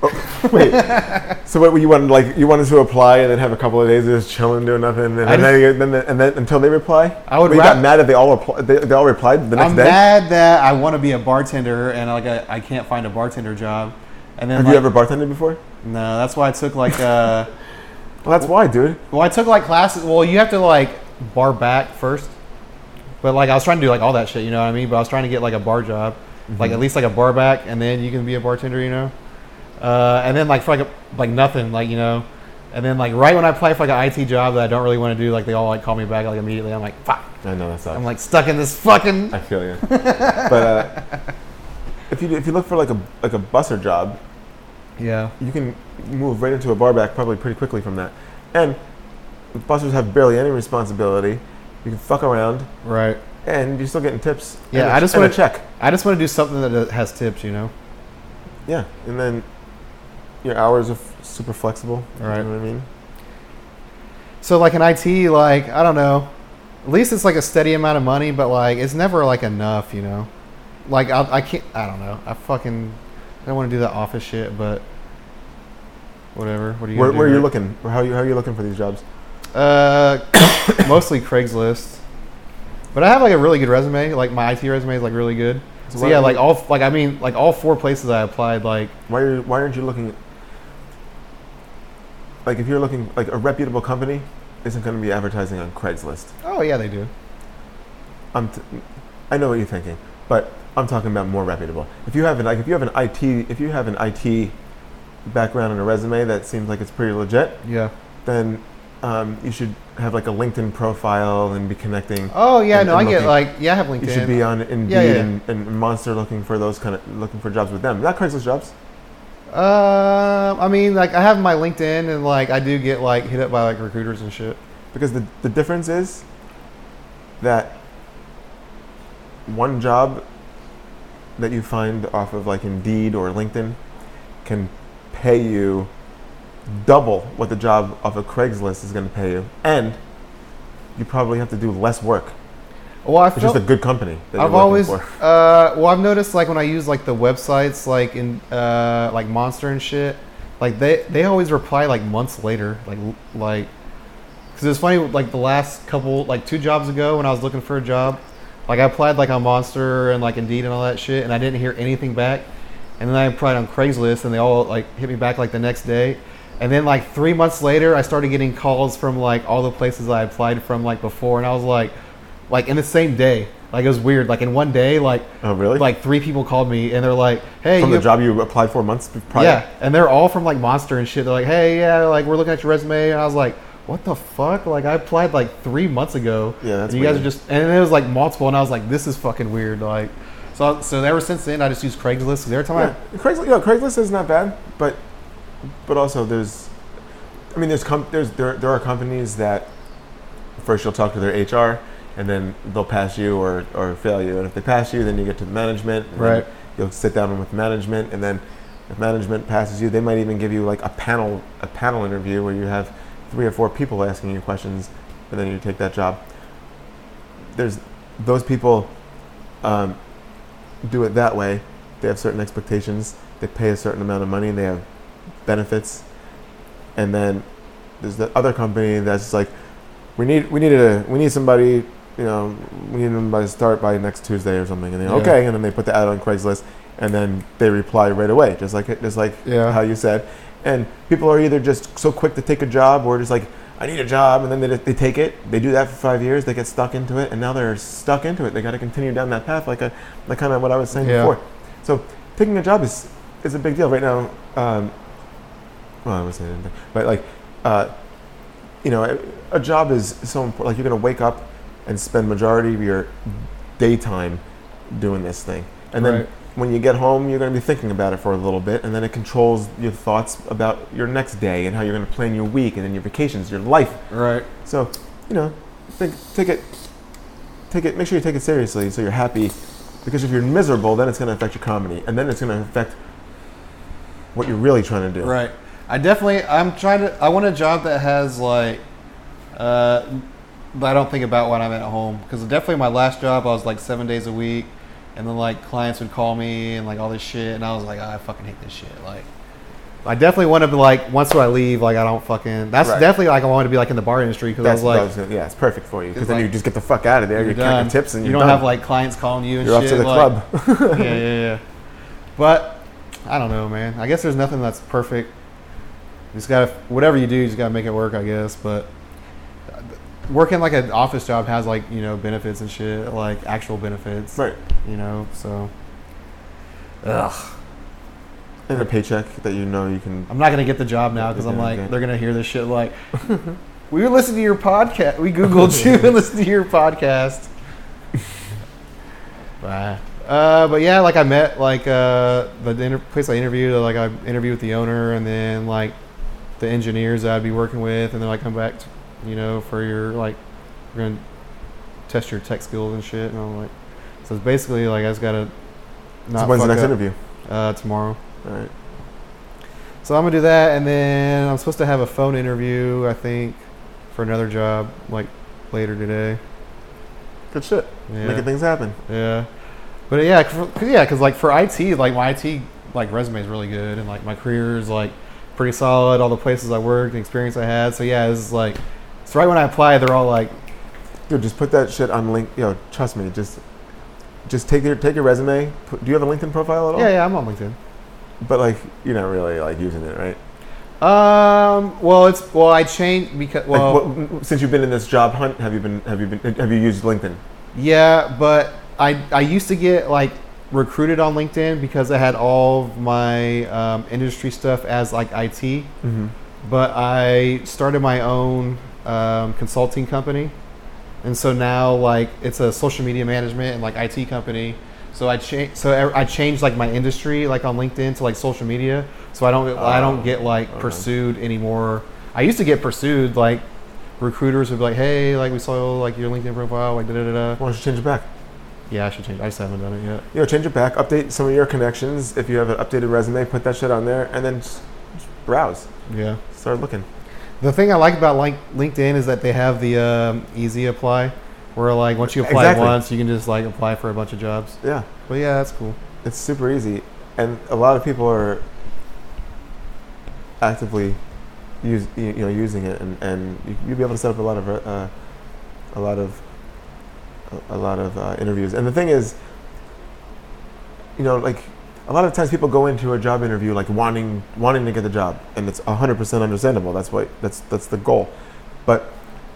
Oh, wait. So what you wanted, like you wanted to apply and then have a couple of days of just chilling, doing nothing, and then, then, you, then, and then until they reply. I would. Well, you got mad that they all reply, they, they all replied the next I'm day. I'm mad that I want to be a bartender and like I, I can't find a bartender job. And then have like, you ever bartended before? No, that's why I took like. Uh, well, that's why, dude. Well, I took like classes. Well, you have to like bar back first. But like I was trying to do like all that shit, you know what I mean? But I was trying to get like a bar job, mm-hmm. like at least like a bar back, and then you can be a bartender, you know. Uh, and then like for like a, like nothing, like you know, and then like right when I apply for like an I T job that I don't really want to do, like they all like call me back like immediately. I'm like, fuck. I know that sucks. I'm like stuck in this fucking. I feel you. But uh, if you if you look for like a like a busser job, yeah, you can move right into a bar back probably pretty quickly from that, and bussers have barely any responsibility. You can fuck around, right? And you're still getting tips. Yeah, and a, I just want to check. I just want to do something that has tips, you know. Yeah, and then your hours are f- super flexible. Right. You know what I mean? So like in I T, like I don't know, at least it's like a steady amount of money, but like it's never like enough, you know. Like I, I can't. I don't know. I fucking. I don't want to do that office shit, but whatever. What are you? Where, do, where are you right? looking? How are you, how are you looking for these jobs? Uh, mostly Craigslist, but I have like a really good resume. Like my I T resume is like really good. So, so yeah, like all like I mean like all four places I applied. Like why are why aren't you looking? Like if you're looking like a reputable company isn't going to be advertising on Craigslist. Oh yeah, they do. I'm t- I know what you're thinking, but I'm talking about more reputable. If you have an like if you have an I T if you have an I T background and a resume that seems like it's pretty legit, yeah, then um, you should have like a LinkedIn profile and be connecting. Oh yeah, and, no, and I looking. get like yeah, I have LinkedIn. You should be on Indeed yeah, yeah. And, and Monster looking for those kind of looking for jobs with them, not Craigslist jobs. Uh, I mean, like I have my LinkedIn and like I do get like hit up by like recruiters and shit. Because the the difference is that one job that you find off of like Indeed or LinkedIn can pay you double what the job of a Craigslist is going to pay you, and you probably have to do less work. Well, I it's just a good company that I've you're always, for. uh, well, I've noticed like when I use like the websites like in uh, like Monster and shit, like they they always reply like months later, like like because it's funny like the last couple like two jobs ago when I was looking for a job, like I applied like on Monster and like Indeed and all that shit, and I didn't hear anything back, and then I applied on Craigslist and they all like hit me back like the next day. And then like three months later, I started getting calls from like all the places I applied from like before, and I was like, like in the same day, like it was weird. Like in one day, like oh really? Like three people called me, and they're like, "Hey, from you the job you applied for months prior." Yeah, and they're all from like Monster and shit. They're like, "Hey, yeah, like we're looking at your resume," and I was like, "What the fuck?" Like I applied like three months ago. Yeah, that's and you weird. guys are just, and it was like multiple, and I was like, "This is fucking weird." Like, so so ever since then, I just use Craigslist. Cause every time yeah. I Craigslist, you know, Craigslist is not bad, but but also there's. I mean, there's com- there's there there are companies that first you'll talk to their H R and then they'll pass you or, or fail you, and if they pass you, then you get to the management. And right. Then you'll sit down with management, and then if management passes you, they might even give you like a panel a panel interview where you have three or four people asking you questions, and then you take that job. There's those people um, do it that way. They have certain expectations. They pay a certain amount of money. They have benefits. And then there's the other company that's like, we need we need a we need somebody, you know, we need somebody to start by next Tuesday or something. And they yeah. okay, and then they put the ad on Craigslist, and then they reply right away, just like just like yeah. how you said. And people are either just so quick to take a job, or just like, I need a job, and then they they take it. They do that for five years. They get stuck into it, and now they're stuck into it. They got to continue down that path, like a like kind of what I was saying yeah. before. So taking a job is is a big deal right now. Um, Well, I wasn't saying anything, but like, uh, you know, a, a job is so important. Like, you're going to wake up and spend majority of your daytime doing this thing, and then right. when you get home, you're going to be thinking about it for a little bit, and then it controls your thoughts about your next day and how you're going to plan your week, and then your vacations, your life. Right. So, you know, think, take it, take it. Make sure you take it seriously, so you're happy, because if you're miserable, then it's going to affect your comedy, and then it's going to affect what you're really trying to do. Right. I definitely, I'm trying to, I want a job that has like, uh, that I don't think about when I'm at home. Because definitely my last job, I was like seven days a week. And then like clients would call me and like all this shit. And I was like, oh, I fucking hate this shit. Like, I definitely want to be like, once I leave, like I don't fucking. That's Right. definitely like I wanted to be like in the bar industry because I That's was like, that was- yeah, it's perfect for you because it's then like- you just get the fuck out of there. you're You're counting done. tips and you you're don't done. have like clients calling you and You're shit. off to the like- club. yeah, yeah, yeah. But I don't know, man. I guess there's nothing that's perfect. You just gotta, whatever you do, you just gotta make it work, I guess. But working like an office job has like, you know, benefits and shit, like actual benefits. Right. You know, so. Ugh. And a paycheck that you know you can. I'm not gonna get the job now because I'm Yeah, like, okay. they're gonna hear this shit like, we were listening to your podcast. We Googled you and listened to your podcast. Bye. Uh, but yeah, like I met like uh, the inter- place I interviewed. Like I interviewed with the owner and then like the engineers that I'd be working with, and then I come back, to, you know, for your like, we're gonna test your tech skills and shit. And I'm like, so it's basically like I just gotta. Not So when's the fuck next up. interview? Uh, tomorrow. All right. So I'm gonna do that, and then I'm supposed to have a phone interview, I think, for another job like later today. Good shit. Yeah. Making things happen. Yeah, but yeah, cause, cause, yeah, because like for I T, like my I T like resume is really good, and like my career is like pretty solid. All the places I worked, the experience I had. So yeah, it's like, so right when I apply, they're all like, Dude, just put that shit on link. Yo, trust me. Just, just take your take your resume. Put, do you have a LinkedIn profile at all? yeah, yeah, I'm on LinkedIn. But like, you're not really like using it, right? Um, well, it's well, I changed because well, like, what, since you've been in this job hunt, have you been have you been have you used LinkedIn? yeah, but I I used to get like recruited on LinkedIn because I had all of my um, industry stuff as like I T. Mm-hmm. But I started my own um, consulting company, and so now like it's a social media management and like I T company. So I changed. So I changed like my industry like on LinkedIn to like social media. So I don't I don't get like okay. pursued anymore. I used to get pursued like recruiters would be like, hey, like we saw like your LinkedIn profile, like da da da da. Why don't you change it back? Yeah, I should change. I just haven't done it yet. You know, change it back. Update some of your connections. If you have an updated resume, put that shit on there, and then just, just browse. Yeah. Start looking. The thing I like about like LinkedIn is that they have the um, easy apply, where like once you apply Exactly. once, you can just like apply for a bunch of jobs. Yeah, But yeah, that's cool. it's super easy, and a lot of people are actively use you know using it, and, and you, you'll be able to set up a lot of uh, a lot of a, a lot of uh, interviews. And the thing is, you know, like a lot of times people go into a job interview like wanting wanting to get the job, and it's a hundred percent understandable. That's what that's that's the goal, but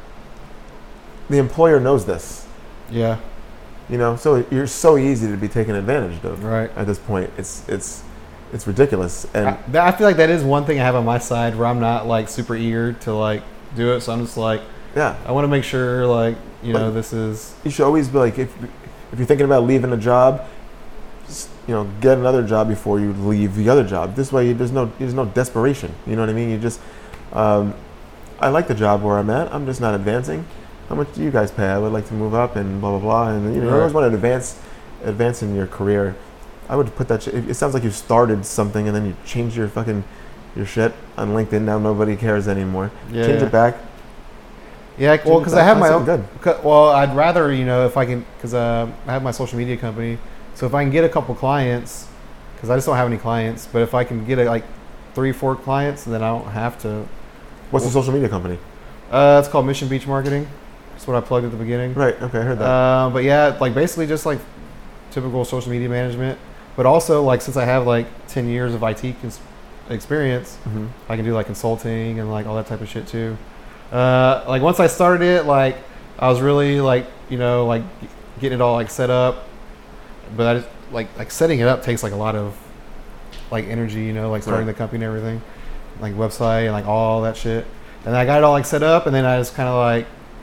the employer knows this. Yeah. You know, so you're so easy to be taken advantage of. Right. At this point, it's it's it's ridiculous. And I, that- I feel like that is one thing I have on my side where I'm not like super eager to like do it. So I'm just like, yeah, I want to make sure like, you know, But- this is, you should always be like, if if you're thinking about leaving a job, just, you know, get another job before you leave the other job. This way, you, there's no there's no desperation. You know what I mean? You just, um, I like the job where I'm at. I'm just not advancing. How much do you guys pay? I would like to move up and blah blah blah. And you know, you Right. always want to advance, advance in your career. I would put that. Sh- it it sounds like you started something and then you changed your fucking your shit on LinkedIn. Now nobody cares anymore. yeah. Change it back. Yeah, well, it because back. I have my Find own. something 'cause- Well, I'd rather, you know, if I can, because uh, I have my social media company. So if I can get a couple clients, because I just don't have any clients, but if I can get a, like three, four clients, then I don't have to. What's the social media company? Uh, it's called Mission Beach Marketing. That's what I plugged at the beginning. Right. Okay, I heard that. Uh, but yeah, like basically just like typical social media management, but also like since I have like ten years of I T cons- experience, mm-hmm. I can do like consulting and like all that type of shit too. Uh, like once I started it, like I was really like, you know, like getting it all like set up, but I just like like setting it up takes like a lot of like energy, you know, like starting Right. the company and everything, like website and like all that shit. And I got it all like set up, and then I just kind of like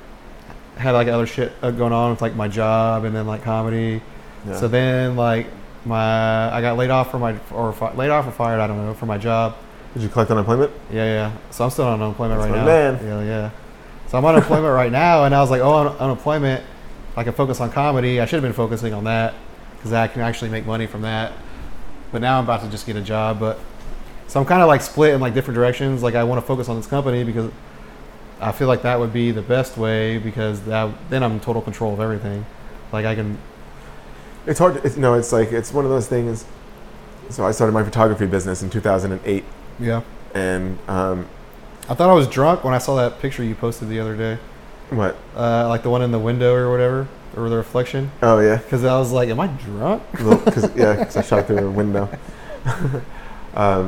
had like other shit uh, going on with like my job and then like comedy. Yeah. So then like my I got laid off from my or fi- laid off or fired, I don't know, from my job. Did you collect unemployment? Yeah, yeah. So I'm still on unemployment That's right my now. man. Yeah, yeah. So I'm on unemployment right now, and I was like, oh, un- unemployment. I can focus on comedy. I should have been focusing on that because I can actually make money from that. But now I'm about to just get a job. But so I'm kind of like split in like different directions. Like I want to focus on this company because I feel like that would be the best way because that then I'm in total control of everything. Like I can. It's hard. To, it's, you know, it's like it's one of those things. So I started my photography business in two thousand eight, Yeah. And um, I thought I was drunk when I saw that picture you posted the other day. what? Uh, like the one in the window or whatever, or the reflection. Oh yeah. Because I was like, am I drunk? Well, cause, yeah, because I shot through a window. um,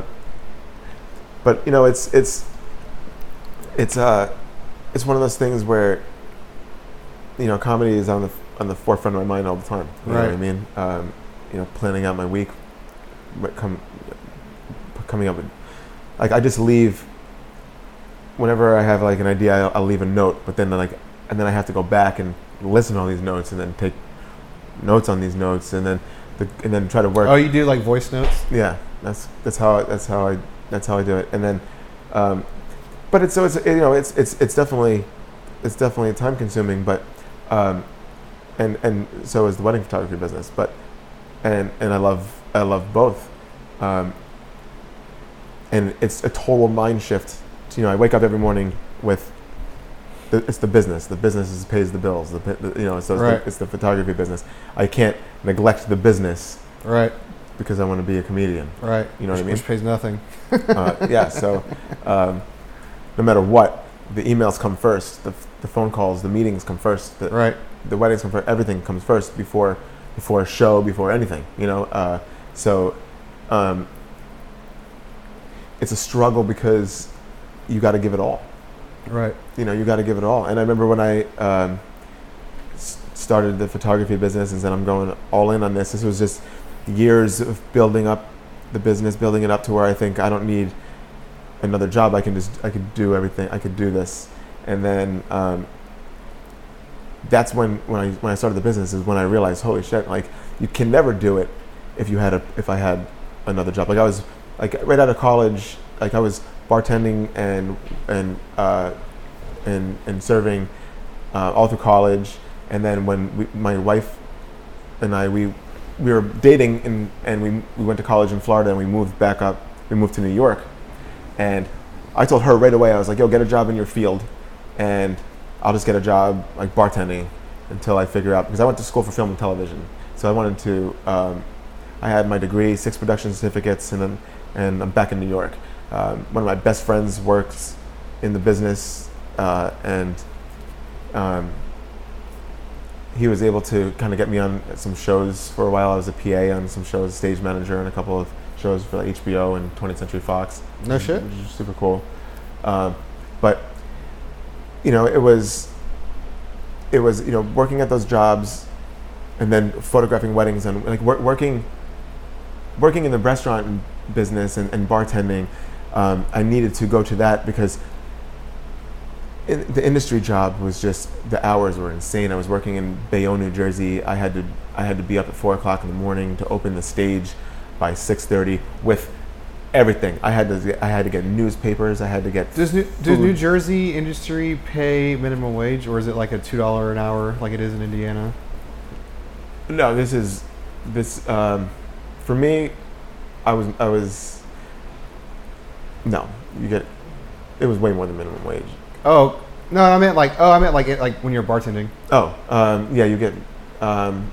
but you know, it's it's it's uh it's one of those things where, you know, comedy is on the on the forefront of my mind all the time. You Right. know what I mean? Um, you know, planning out my week, but come coming up with, like, I just leave. Whenever I have like an idea, I'll, I'll leave a note, but then like, and then I have to go back and listen to all these notes, and then take notes on these notes, and then the, and then try to work. Oh, you do like voice notes? Yeah, that's that's how that's how I that's how I do it, and then, um, but it's so it's you know it's it's it's definitely it's definitely time consuming, but, um, and and so is the wedding photography business, but, and and I love I love both, um, and it's a total mind shift. You know, I wake up every morning with, the, it's the business. The business is, pays the bills. The, the you know, so it's, Right. the, it's the photography business. I can't neglect the business Right. because I want to be a comedian. Right. You know which, what I mean? Which pays nothing. uh, yeah. So, um, no matter what, the emails come first. The, the phone calls, the meetings come first. The, Right. the weddings come first. Everything comes first before before a show, before anything. You know. Uh, so, um, it's a struggle because you got to give it all. Right. You know, you got to give it all. And I remember when I um, s- started the photography business and said, I'm going all in on this. This was just years of building up the business, building it up to where I think I don't need another job. I can just, I could do everything. I could do this. And then um, that's when, when I when I started the business is when I realized, holy shit, like you can never do it if you had a if I had another job. Like I was like right out of college, like I was bartending and and uh, and and serving uh, all through college, and then when we, my wife and I we we were dating and and we we went to college in Florida and we moved back up. We moved to New York, and I told her right away. I was like, "Yo, get a job in your field, and I'll just get a job like bartending until I figure out." Because I went to school for film and television, so I wanted to. Um, I had my degree, six production certificates, and then and I'm back in New York. Um, one of my best friends works in the business, uh, and um, he was able to kind of get me on some shows for a while. I was a P A on some shows, stage manager on a couple of shows for like H B O and twentieth Century Fox. No shit. Which is super cool. Um, but you know, it was it was you know working at those jobs, and then photographing weddings and like wor- working working in the restaurant business and, and bartending. Um, I needed to go to that because in, the industry job was just, the hours were insane. I was working in Bayonne, New Jersey. I had to I had to be up at four o'clock in the morning to open the stage by six thirty with everything. I had to I had to get newspapers. I had to get. Does New, food. does New Jersey industry pay minimum wage, or is it like a two dollar an hour like it is in Indiana? No, this is this um, for me. I was I was. No, you get. It was way more than minimum wage. Oh no, I meant like oh I meant like it, like when you're bartending. Oh, um, yeah, you get. Um,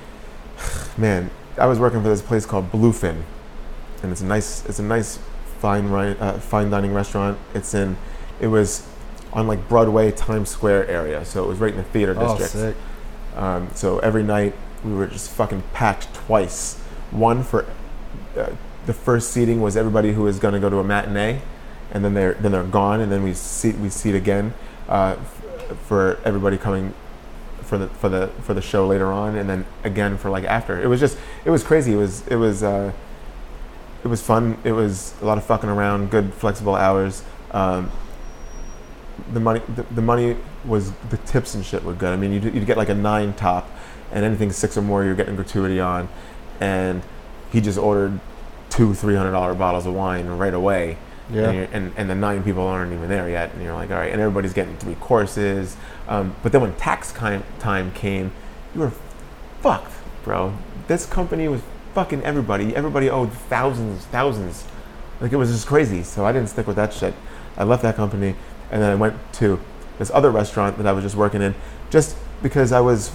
man, I was working for this place called Bluefin, and it's a nice, it's a nice fine, ri- uh, fine dining restaurant. It's in, it was on like Broadway, Times Square area, so it was right in the theater Oh, district. sick. Um, so every night we were just fucking packed twice. One for uh, the first seating was everybody who was going to go to a matinee, and then they're then they're gone, and then we seat we seat again uh, f- for everybody coming for the for the for the show later on, and then again for like after. It was just it was crazy. It was it was uh, it was fun. It was a lot of fucking around. Good flexible hours. Um, the money the, the money was the tips and shit were good. I mean, you'd, you'd get like a nine top, and anything six or more you're getting gratuity on, and he just ordered two three hundred dollar bottles of wine right away. Yeah. And, you're- and and the nine people aren't even there yet, and you're like, all right, and everybody's getting three courses. Um, but then when tax time time came, you were fucked, bro. This company was fucking everybody. Everybody owed thousands, thousands. Like it was just crazy. So I didn't stick with that shit. I left that company, and then I went to this other restaurant that I was just working in, just because I was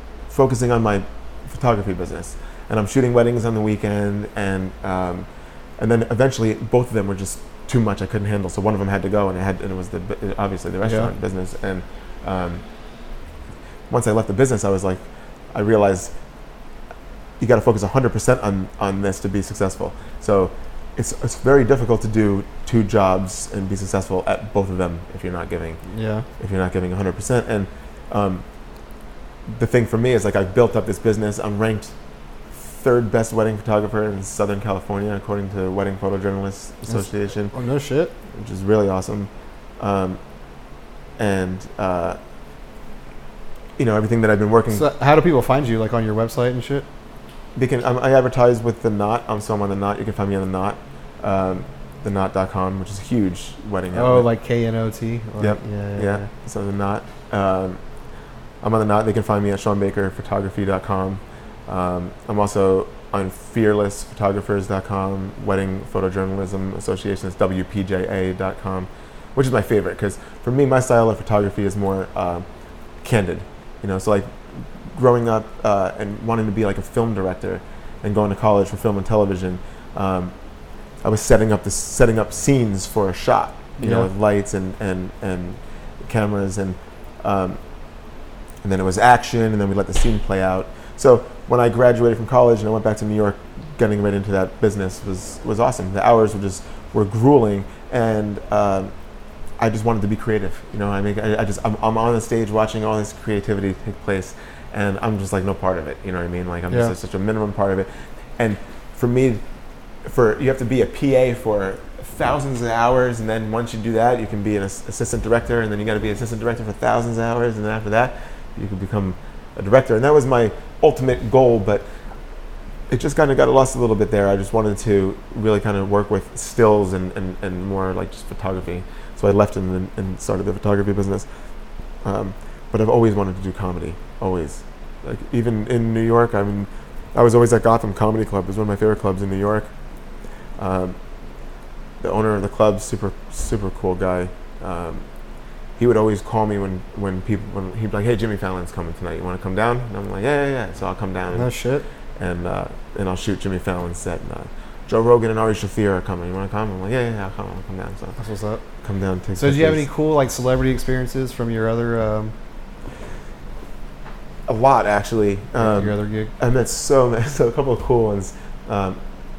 focusing on my photography business, and I'm shooting weddings on the weekend, and um, and then eventually both of them were just too much. I couldn't handle, so one of them had to go, and it had and it was the obviously the restaurant Yeah. business. And um, once I left the business, I was like, I realized you got to focus one hundred percent on on this to be successful. So it's it's very difficult to do two jobs and be successful at both of them if you're not giving Yeah. if you're not giving one hundred percent. And um, the thing for me is like I've built up this business. I'm ranked third best wedding photographer in Southern California according to Wedding Photojournalists Association, Oh no shit. which is really awesome. Um, and uh, you know, everything that I've been working. So how do people find you, like on your website and shit? They can. Um, I advertise with the Knot. I'm so I'm on the Knot. You can find me on the Knot, um, the knot dot com, which is a huge wedding. Oh, outlet. like K N O T. Like, Yep. Yeah. Yeah. yeah. yeah. So the Knot. Um, I'm on the Knot. They can find me at sean baker photography dot com. Um, I'm also on fearless photographers dot com, Wedding Photojournalism Association is W P J A dot com, which is my favorite because for me, my style of photography is more uh, candid. You know, so like growing up uh, and wanting to be like a film director and going to college for film and television, um, I was setting up this, setting up scenes for a shot, you Yeah. know, with lights and, and, and cameras and um, and then it was action, and then we let the scene play out. So when I graduated from college and I went back to New York, getting right into that business was was awesome. The hours were just were grueling, and um, I just wanted to be creative. You know, I mean, I, I just I'm, I'm on the stage watching all this creativity take place, and I'm just like no part of it. You know what I mean? Like I'm Yeah. just such a minimum part of it. And for me, for you have to be a P A for thousands of hours, and then once you do that, you can be an ass- assistant director, and then you got to be an assistant director for thousands of hours, and then after that, you can become a director. And that was my ultimate goal, but it just kind of got lost a little bit there. I just wanted to really kind of work with stills and, and, and more like just photography. So I left and, and started the photography business. Um, but I've always wanted to do comedy, always. Like even in New York, I mean, I was always at Gotham Comedy Club. It was one of my favorite clubs in New York. Um, the owner of the club, super super cool guy. Um, he would always call me when, when people when he'd be like, "Hey, Jimmy Fallon's coming tonight. You want to come down?" And I'm like, "Yeah, yeah, yeah." So I'll come down. No and, shit. and uh, and I'll shoot Jimmy Fallon's set. And, uh, Joe Rogan and Ari Shaffir are coming. You want to come? I'm like, yeah, yeah, yeah, I'll come. I'll come down. So That's what's up. come down. Take So, do you have any pictures. cool like celebrity experiences from your other um, A lot actually. Um, your other gig? I met so many, so a couple of cool ones. Um,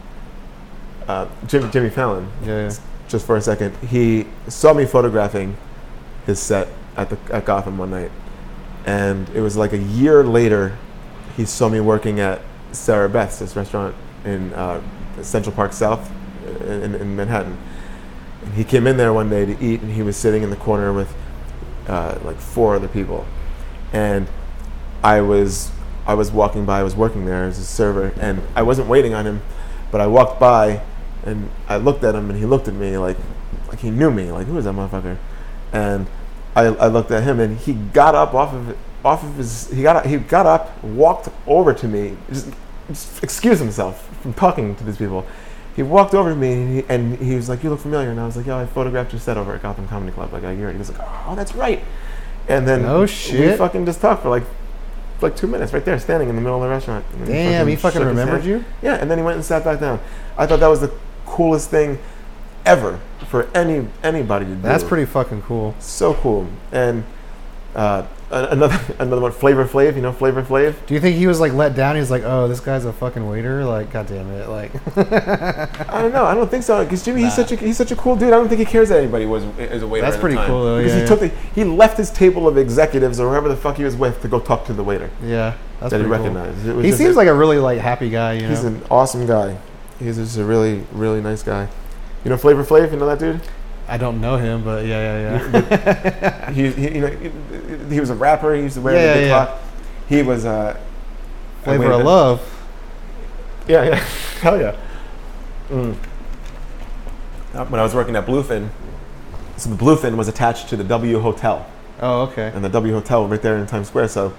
uh, Jimmy Jimmy Fallon. Yeah, yeah. Just for a second, he saw me photographing his set at the at Gotham one night, and it was like a year later. He saw me working at Sarah Beth's, this restaurant in uh, Central Park South in, in Manhattan. And he came in there one day to eat, and he was sitting in the corner with uh, like four other people, and I was I was walking by. I was working there as a server, and I wasn't waiting on him, but I walked by, and I looked at him, and he looked at me like like he knew me. Like, who is that motherfucker? And I, I looked at him, and he got up off of off of his. He got he got up, walked over to me, just, just excused himself from talking to these people. He walked over to me, and he, and he was like, "You look familiar." And I was like, "Yo, I photographed your set over at Gotham Comedy Club like a year." And he was like, "Oh, that's right." And then No we shit. fucking just talked for like like two minutes right there, standing in the middle of the restaurant. And Damn, he fucking shook his remembered hand. you? Yeah, and then he went and sat back down. I thought that was the coolest thing ever for any anybody to do. That's pretty fucking cool. So cool. And uh, a- another another one, Flavor Flav. You know Flavor Flav? Do you think he was like let down? He's like, oh, this guy's a fucking waiter. Like, god damn it. Like, I don't know. I don't think so. Because Jimmy, he's Nah. such a he's such a cool dude. I don't think he cares that anybody was is a waiter. That's at the pretty time. cool, though. Because Yeah, he yeah. took the he left his table of executives or whoever the fuck he was with to go talk to the waiter yeah, that's that he pretty cool. recognized. It was He just seems a- like a really like happy guy. You know. he's an awesome guy. He's just a really really nice guy. You know Flavor Flav? You know that dude? I don't know him, but yeah, yeah, yeah. he, he, you know, he, he was a rapper. He used to wear Yeah, the big yeah, clock. He was uh, Flavor wait a of minute. Love. Yeah, yeah, hell yeah. Mm. Uh, When I was working at Bluefin, so the Bluefin was attached to the W Hotel, Oh, okay. and the W Hotel right there in Times Square. So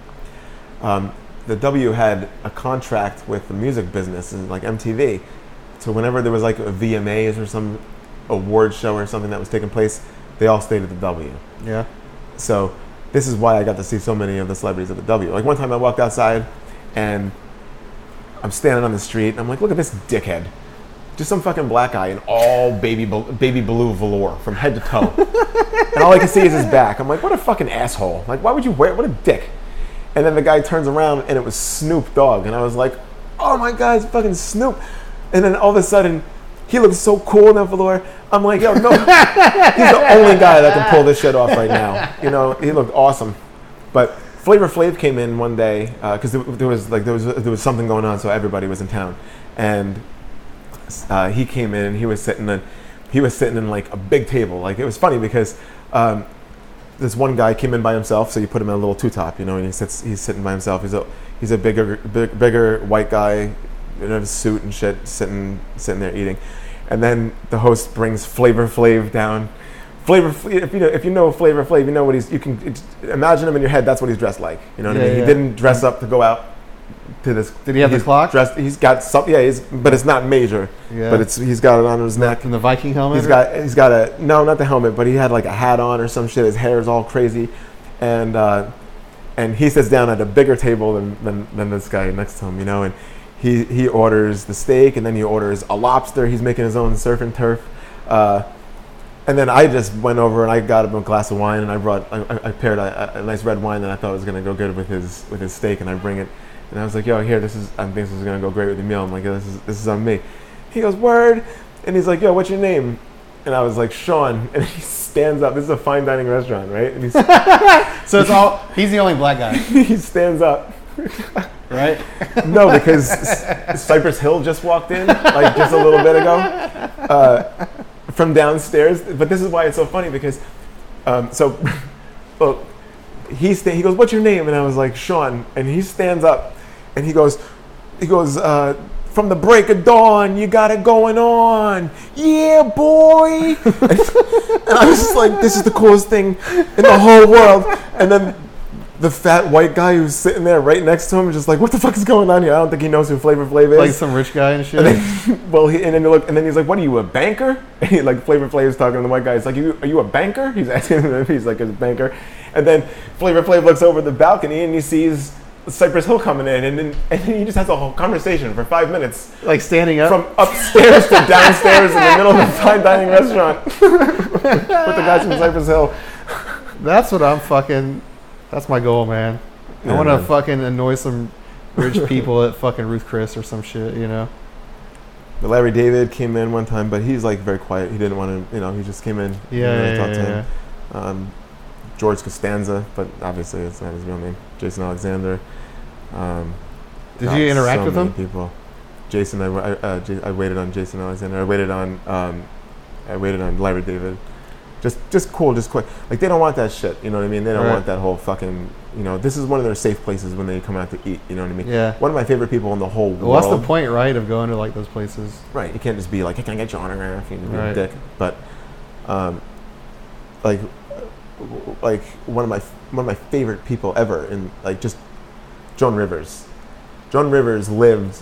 um, the W had a contract with the music business, and like M T V. So whenever there was like a V M As or some award show or something that was taking place, they all stayed at the W. Yeah. So this is why I got to see so many of the celebrities at the W. Like one time I walked outside and I'm standing on the street and I'm like, look at this dickhead. just some fucking black guy in all baby baby blue velour from head to toe. And all I can see is his back. I'm like, what a fucking asshole. Like, why would you wear, what a dick. And then the guy turns around and it was Snoop Dogg. And I was like, oh my God, it's fucking Snoop. And then all of a sudden, he looks so cool in that velour. I'm like, yo, no, he's the only guy that can pull this shit off right now. You know, he looked awesome. But Flavor Flav came in one day because uh, there, there was like there was there was something going on, so everybody was in town, and uh, he came in and he was sitting in he was sitting in like a big table. Like it was funny because um, this one guy came in by himself, so you put him in a little two top, you know, and he sits he's sitting by himself. He's a he's a bigger big, bigger white guy in a suit and shit, sitting sitting there eating, and then the host brings Flavor Flav down. Flavor, if you know, if you know Flavor Flav, you know what he's. You can it's, imagine him in your head. That's what he's dressed like. You know what yeah, I mean? Yeah. He didn't dress up to go out to this. Did he have the clock? Dressed. He's got some. Yeah, he's, but it's not major. Yeah. But it's he's got it on his neck. And the Viking helmet. He's got he's got a no, not the helmet, but he had like a hat on or some shit. His hair is all crazy, and uh, and he sits down at a bigger table than, than than this guy next to him. You know, and he he orders the steak, and then he orders a lobster. He's making his own surf and turf. Uh, And then I just went over and I got him a glass of wine and I brought I, I paired a, a nice red wine that I thought was gonna go good with his with his steak, and I bring it and I was like, yo, here, this is I think this is gonna go great with the meal. I'm like, yo, this is this is on me. He goes, word, and he's like, yo, what's your name? And I was like, Sean, and he stands up. This is a fine dining restaurant, right? And he's so it's all he's the only black guy. He stands up. Right? No, because Cypress Hill just walked in like just a little bit ago. Uh, from downstairs, but this is why it's so funny because, um, so, well, he sta- he goes, what's your name? And I was like, Sean, and he stands up, and he goes, he goes, uh, from the break of dawn, you got it going on, yeah, boy. and, and I was just like, this is the coolest thing in the whole world. And then the fat white guy who's sitting there right next to him is just like, what the fuck is going on here? I don't think he knows who Flavor Flav is. Like some rich guy and shit. And then, well, he, and then look, and then he's like, "What are you, a banker?" And he, like Flavor Flav is talking to the white guy. He's like, "Are you, are you a banker?" He's asking him if he's like a banker. And then Flavor Flav looks over the balcony and he sees Cypress Hill coming in, and then and then he just has a whole conversation for five minutes, like standing up from upstairs to downstairs in the middle of a fine dining restaurant with the guys from Cypress Hill. That's what I'm fucking. That's my goal, man. I Yeah, want to man. fucking annoy some rich people at fucking Ruth Chris or some shit, you know? But Larry David came in one time, but he's like very quiet. He didn't want to, you know, he just came in. Yeah, Didn't really yeah, talk yeah, to yeah. him. Um, George Costanza, but obviously it's not his real name. Jason Alexander. Um, Did God, you interact so with many him? People. Jason, I, I, uh, J- I waited on Jason Alexander. I waited on, um, I waited on Larry David. Just, just cool, just quick. Like they don't want that shit. You know what I mean? They don't Right. want that whole fucking. You know, this is one of their safe places when they come out to eat. You know what I mean? Yeah. One of my favorite people in the whole Well, world. what's the point, right, of going to like those places? Right, you can't just be like, hey, can I get your autograph? You can be a Right. dick. But, um, like, like one of my one of my favorite people ever, in like just Joan Rivers. Joan Rivers lived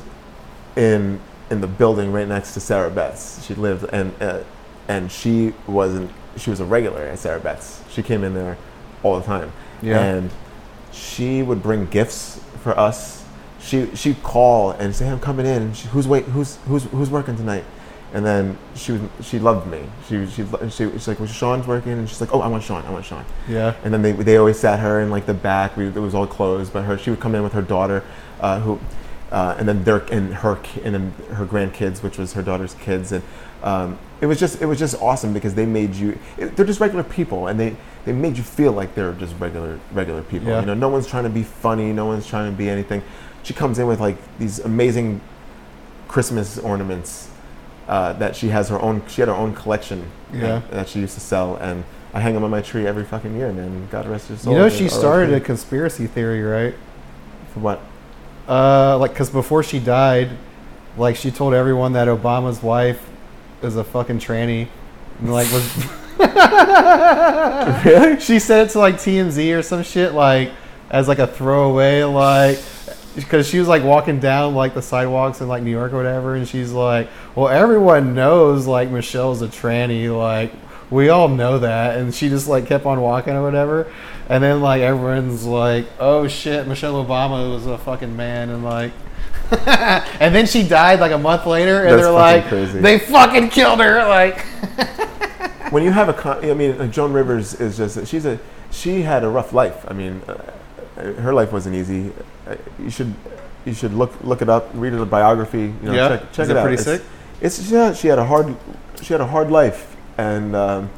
in in the building right next to Sarah Beth's. She lived and uh, and she wasn't. She was a regular at Sarah Beth's. She came in there all the time. Yeah. And she would bring gifts for us. She she'd call and say, "I'm coming in. And she, who's wait? Who's who's who's working tonight?" And then she was she loved me. She she she she's like, "Well, Sean's working," and she's like, "Oh, I want Sean. I want Sean." Yeah. And then they they always sat her in like the back. We, it was all closed, but her she would come in with her daughter, uh, who, uh, and then their and her ki- and then her grandkids, which was her daughter's kids, and um, it was just it was just awesome because they made you. It, they're just regular people, and they. They made you feel like they're just regular, regular people. Yeah. You know, no one's trying to be funny. No one's trying to be anything. She comes in with like these amazing Christmas ornaments uh, that she has her own. She had her own collection Yeah. that, that she used to sell, and I hang them on my tree every fucking year, man. God rest her soul. You know, she R I P. started a conspiracy theory, right? For what? Uh, like, because before she died, like, she told everyone that Obama's wife is a fucking tranny. And, like, was... Really? She said it to, like, T M Z or some shit, like, as, like, a throwaway, like... Because she was, like, walking down, like, the sidewalks in, like, New York or whatever, and she's like, well, everyone knows, like, Michelle's a tranny, like... We all know that, and she just like kept on walking or whatever, and then like everyone's like, "Oh shit, Michelle Obama was a fucking man," and like, And then she died like a month later, and That's they're fucking like, crazy. they fucking killed her. Like, when you have a, con- I mean, like Joan Rivers is just she's a she had a rough life. I mean, uh, her life wasn't easy. Uh, you should you should look look it up, read her biography. You know, yeah, check, check is it, it out. pretty It's, sick? it's yeah, she had a hard she had a hard life, and um,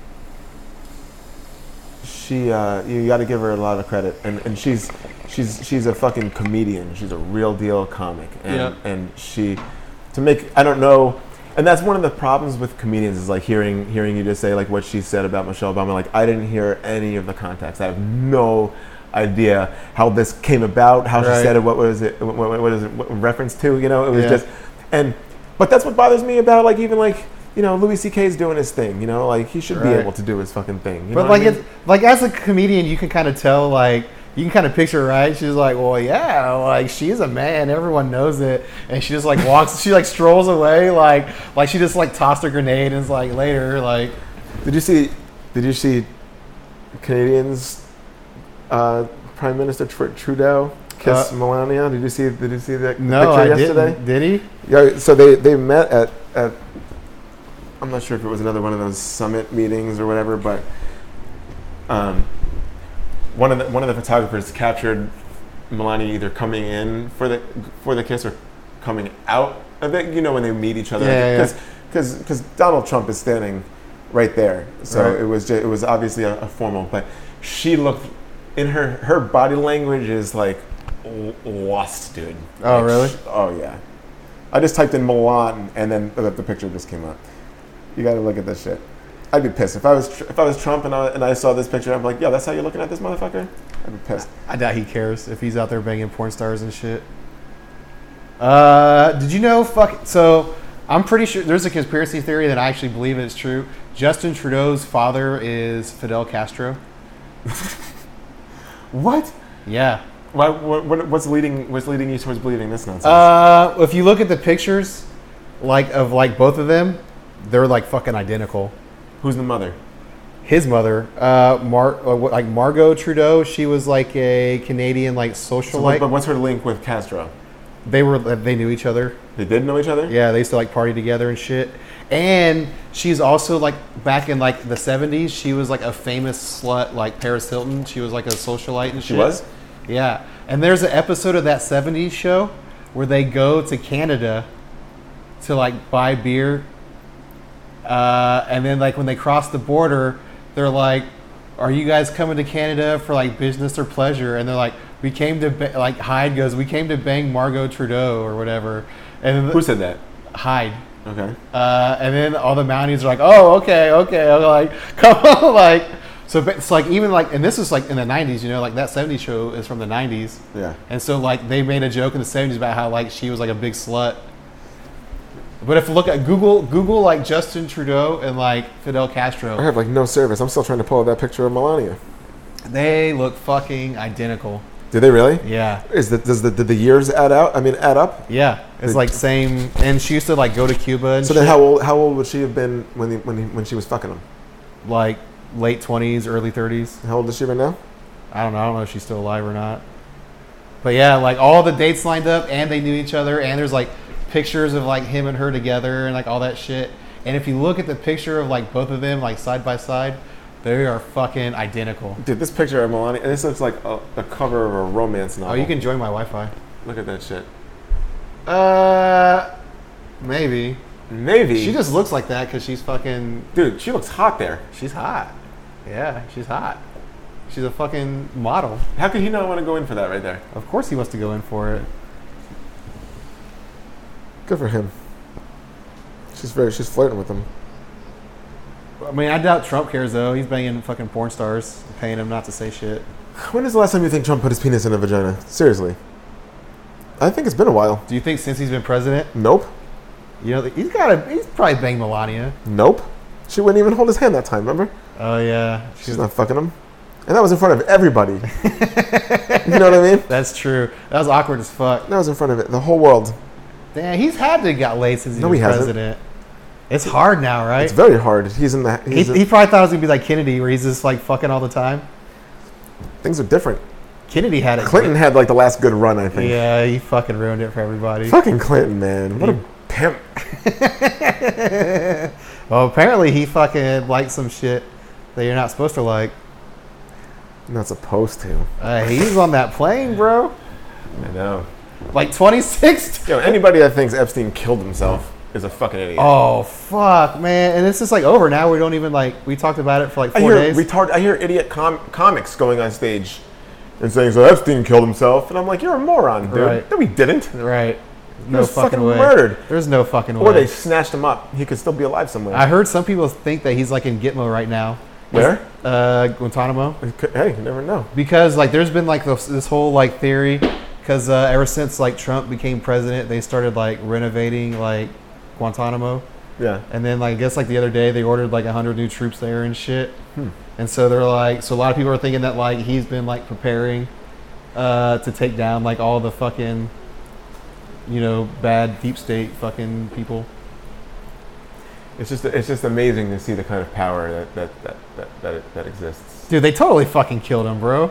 she uh, you got to give her a lot of credit. And and she's she's she's a fucking comedian. She's a real deal comic, and Yeah. and she to make I don't know. And that's one of the problems with comedians is like hearing hearing you just say like what she said about Michelle Obama. Like I didn't hear any of the context. I have no idea how this came about, how Right. she said it, what was it, what, what, what is it what reference to? You know, it was Yeah. just and but that's what bothers me about like even like you know Louis C K's doing his thing. You know, like he should be Right. able to do his fucking thing. You But know like, what I mean? it's, like as a comedian, you can kind of tell, like, you can kind of picture, right? She's like, well, yeah, like she's a man, everyone knows it, and she just like walks, she like strolls away, like, like she just like tossed a grenade and is like later, like, Did you see? Did you see Canadians? Uh, Prime Minister Tr- Trudeau kiss Uh, Melania. Did you see? Did you see that no, picture I yesterday? didn't. Did he? Yeah. So they, they met at, at I'm not sure if it was another one of those summit meetings or whatever, but um, one of the one of the photographers captured Melania either coming in for the for the kiss or coming out of it. You know when they meet each other, Yeah, yeah. because because Donald Trump is standing right there, so Right. it was ju- it was obviously a, a formal. But she looked in her her body language is like l- lost, dude. Oh, Like, really? sh- oh yeah. I just typed in Milan and then the, the picture just came up. You got to look at this shit. I'd be pissed if I was tr- if I was Trump and I and I saw this picture. I'm like, yo, that's how you're looking at this motherfucker. I'd be pissed. I doubt he cares if he's out there banging porn stars and shit. Uh, did you know? Fuck. So I'm pretty sure there's a conspiracy theory that I actually believe it's true. Justin Trudeau's father is Fidel Castro. What? Yeah. Why, what, what, what's leading? What's leading you towards believing this nonsense? Uh, if you look at the pictures, like of like both of them, they're like fucking identical. Who's the mother? His mother, uh, Mar, uh, what- like Margot Trudeau, she was like a Canadian like So socialite. what, but what's her link with Castro? They were they knew each other. They did know each other. Yeah, they used to like party together and shit. And she's also like back in like the seventies, she was like a famous slut like Paris Hilton. She was like a socialite and shit. She was? Yeah. And there's an episode of that seventies show where they go to Canada to like buy beer. Uh, and then like when they cross the border, they're like, "Are you guys coming to Canada for like business or pleasure?" And they're like, "We came to ba-, like Hyde goes, we came to bang Margot Trudeau or whatever." And Who said that? Hyde. Okay. Uh, and then all the Mounties are like, "Oh, okay, okay." I'm like, "Come on!" Like, so it's like even like, and this is like in the nineties, you know, like that seventies show is from the nineties, Yeah. and so like they made a joke in the seventies about how like she was like a big slut. But if you look at Google, Google like Justin Trudeau and like Fidel I Castro, have like no service. I'm still trying to pull up that picture of Melania. they look fucking identical. Did they really? Yeah, Is the does the did the years add out? I mean, add up? yeah, it's They- like same. And she used to like go to Cuba and So shit, then, how old how old would she have been when the, when he, when she was fucking him? like late twenties, early thirties. How old is she right now? I don't know. I don't know if she's still alive or not. But yeah, like all the dates lined up, and they knew each other, and there's like pictures of like him and her together, and like all that shit. And if you look at the picture of like both of them, like side by side, they are fucking identical. Dude, this picture of Melania, this looks like a, the cover of a romance novel. Oh, you can join my Wi-Fi. Look at that shit. Uh, maybe. Maybe. She just looks like that because she's fucking. Dude, she looks hot there. She's hot. Yeah, she's hot. She's a fucking model. How could he not want to go in for that right there? Of course, he wants to go in for it. Good for him. She's very, she's flirting with him. I mean, I doubt Trump cares though. He's banging fucking porn stars, paying him not to say shit. When is the last time you think Trump put his penis in a vagina? Seriously. I think it's been a while. Do you think since he's been president, Nope. you know, he's got to, he's probably banged Melania. Nope. She wouldn't even hold his hand that time, remember? Oh yeah, She's not fucking him. And that was in front of everybody. You know what I mean? That's true. That was awkward as fuck. That was in front of it. The whole world. Damn, he's had to got laid since he No, was he hasn't. president. It's hard now, right? It's very hard. He's in the... He, He's in- he probably thought it was gonna be like Kennedy, where he's just like fucking all the time. things are different. Kennedy had it. Clinton had like the last good run, I think. Yeah, he fucking ruined it for everybody. Fucking Clinton, man. What a pimp. Well, apparently he fucking liked some shit that you're not supposed to like. Not supposed to. Uh, he's on that plane, bro. I know. Like twenty sixteen. Yo, anybody that thinks Epstein killed himself is a fucking idiot. Oh fuck, man! And it's just like over now. We don't even like. We talked about it for like I four hear days. retard. I hear idiot com- comics going on stage and saying, "So Epstein killed himself," and I'm like, "You're a moron, dude." Right. No, he didn't. Right. He No was fucking fucking way. murdered. There's no fucking way. Or they snatched him up. He could still be alive somewhere. I heard some people think that he's like in Gitmo right now. Where? Uh, Guantanamo. Hey, you never know. Because like there's been like this, this whole like theory. Because uh, ever since like Trump became president, they started like renovating like Guantanamo. Yeah. And then like I guess like the other day they ordered like a hundred new troops there and shit. Hmm. And so they're like, so a lot of people are thinking that like he's been like preparing uh, to take down like all the fucking, you know, bad deep state fucking people. It's just it's just amazing to see the kind of power that that that that, that, it, that exists. Dude, they totally fucking killed him, bro.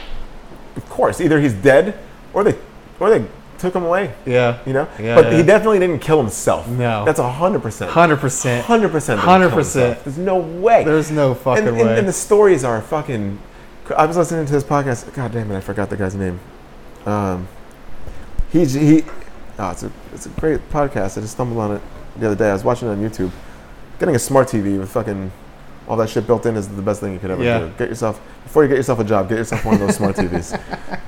Of course, either he's dead or they or they took him away. Yeah. You know. Yeah, but yeah. he definitely didn't kill himself. No. That's a hundred percent. Hundred percent. Hundred percent. Hundred percent. There's no way. There's no fucking and, way. and, and the stories are fucking. I was listening to this podcast. God damn it! I forgot the guy's name. Um, he he. Oh, it's a it's a great podcast. I just stumbled on it the other day. I was watching it on YouTube. Getting a smart T V with fucking all that shit built in is the best thing you could ever Yeah. do. Get yourself before you get yourself a job. Get yourself one of those smart T Vs.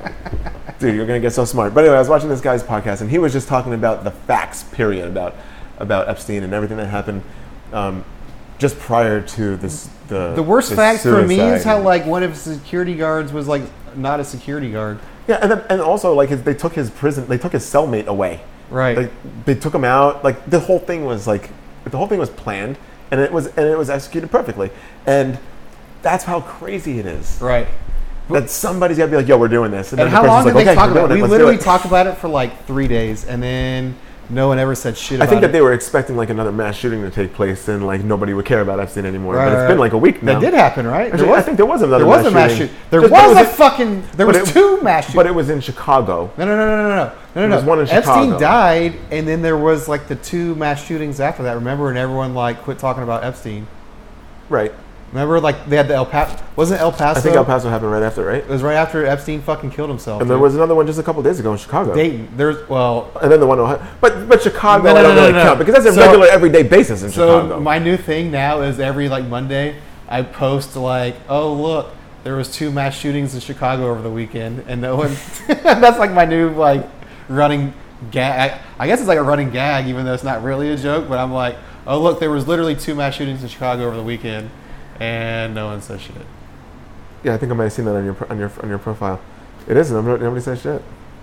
Dude, you're gonna get so smart. But anyway, I was watching this guy's podcast, and he was just talking about the facts, period, about about Epstein and everything that happened um, just prior to this. The the worst this fact for me is suicide. how like one of his security guards was like not a security guard. Yeah, and then, and also like his, they took his prison, they took his cellmate away. Right. Like they took him out. Like the whole thing was like the whole thing was planned, and it was and it was executed perfectly. And that's how crazy it is. Right. That somebody's got to be like, "Yo, we're doing this." And then how the long person's did like, they "Okay, talk we're about it? doing We Let's do literally it." talked about it for like three days, and then no one ever said shit I about think that it. they were expecting like another mass shooting to take place, and like nobody would care about Epstein anymore. Right, but it's right, been right. like a week now. That did happen, right? Actually, I think there was another there was mass a mass shooting. shooting. There Just- was, but a it fucking. There but was it- two mass shootings. But it was in Chicago. No, no, no, no, no, no, no, no, There no. was one in Epstein Chicago. died, and then there was like the two mass shootings after that. Remember, and everyone like quit talking about Epstein. Right. Remember, like they had the El Paso. Wasn't El Paso? I think El Paso happened right after, right? It was right after Epstein fucking killed himself. And there dude. was another one just a couple days ago in Chicago. Dayton. There's well. And then the one in Ohio. But but Chicago, No, no, I don't no, really no, no. count because that's a So- regular everyday basis in So Chicago. my new thing now is every like Monday, I post like, oh look, there was two mass shootings in Chicago over the weekend, and no one. That's like my new like running gag. I, I guess it's like a running gag, even though it's not really a joke. But I'm like, oh look, there was literally two mass shootings in Chicago over the weekend, and no one says shit. Yeah, I think I might have seen that on your pro- on your on your profile. It isn't. Nobody, nobody says shit.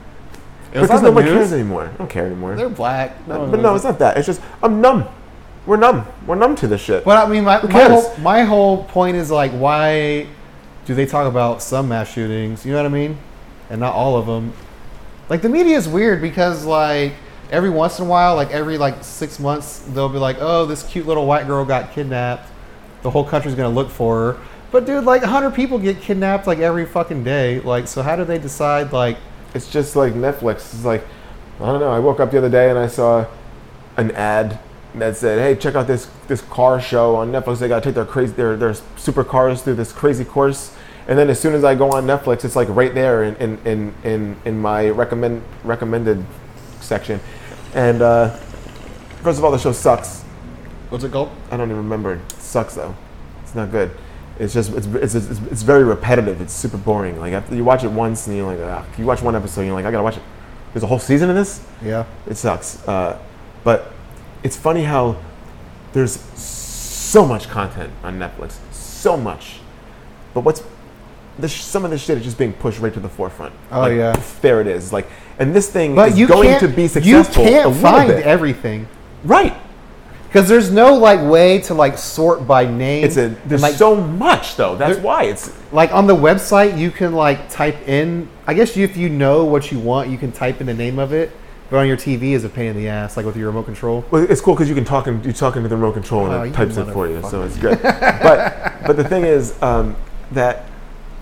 It was Because on the nobody news. cares anymore. I don't care anymore. They're black. No, one but no, knows it's not that. It's just I'm numb. We're numb. We're numb to this shit. But I mean, my, Who my, cares? whole, my whole point is like, why do they talk about some mass shootings? You know what I mean? And not all of them. Like the media is weird because like every once in a while, like every like six months, they'll be like, oh, this cute little white girl got kidnapped. The whole country's gonna look for her. But dude, like a hundred people get kidnapped like every fucking day. Like, so how do they decide like? It's just like Netflix. It's like, I don't know. I woke up the other day and I saw an ad that said, "Hey, check out this this car show on Netflix. They got to take their crazy their their supercars through this crazy course." And then as soon as I go on Netflix, it's like right there in in in in, in my recommend recommended section. And uh, first of all, the show sucks. What's it called? I don't even remember. It sucks though. It's not good. It's just it's it's it's, it's very repetitive. It's super boring. Like after you watch it once and you're like, ah. You watch one episode and you're like, I gotta watch it. There's a whole season of this. Yeah. It sucks. Uh, but it's funny how there's so much content on Netflix, so much. But what's this? Some of this shit is just being pushed right to the forefront. Oh, Like, yeah. there it is. Like, and this thing But is you going can't, to be you successful. a can't little find bit. everything. Right. Because there's no like way to like sort by name. It's a there's like, so much though. That's There- why it's like on the website you can like type in. I guess you, if you know what you want, you can type in the name of it. But on your T V is a pain in the ass, like with your remote control. well, it's cool because you can talk and you're talking to the remote control and Oh, it you types it for you, motherfucker. so it's good. but but the thing is um, that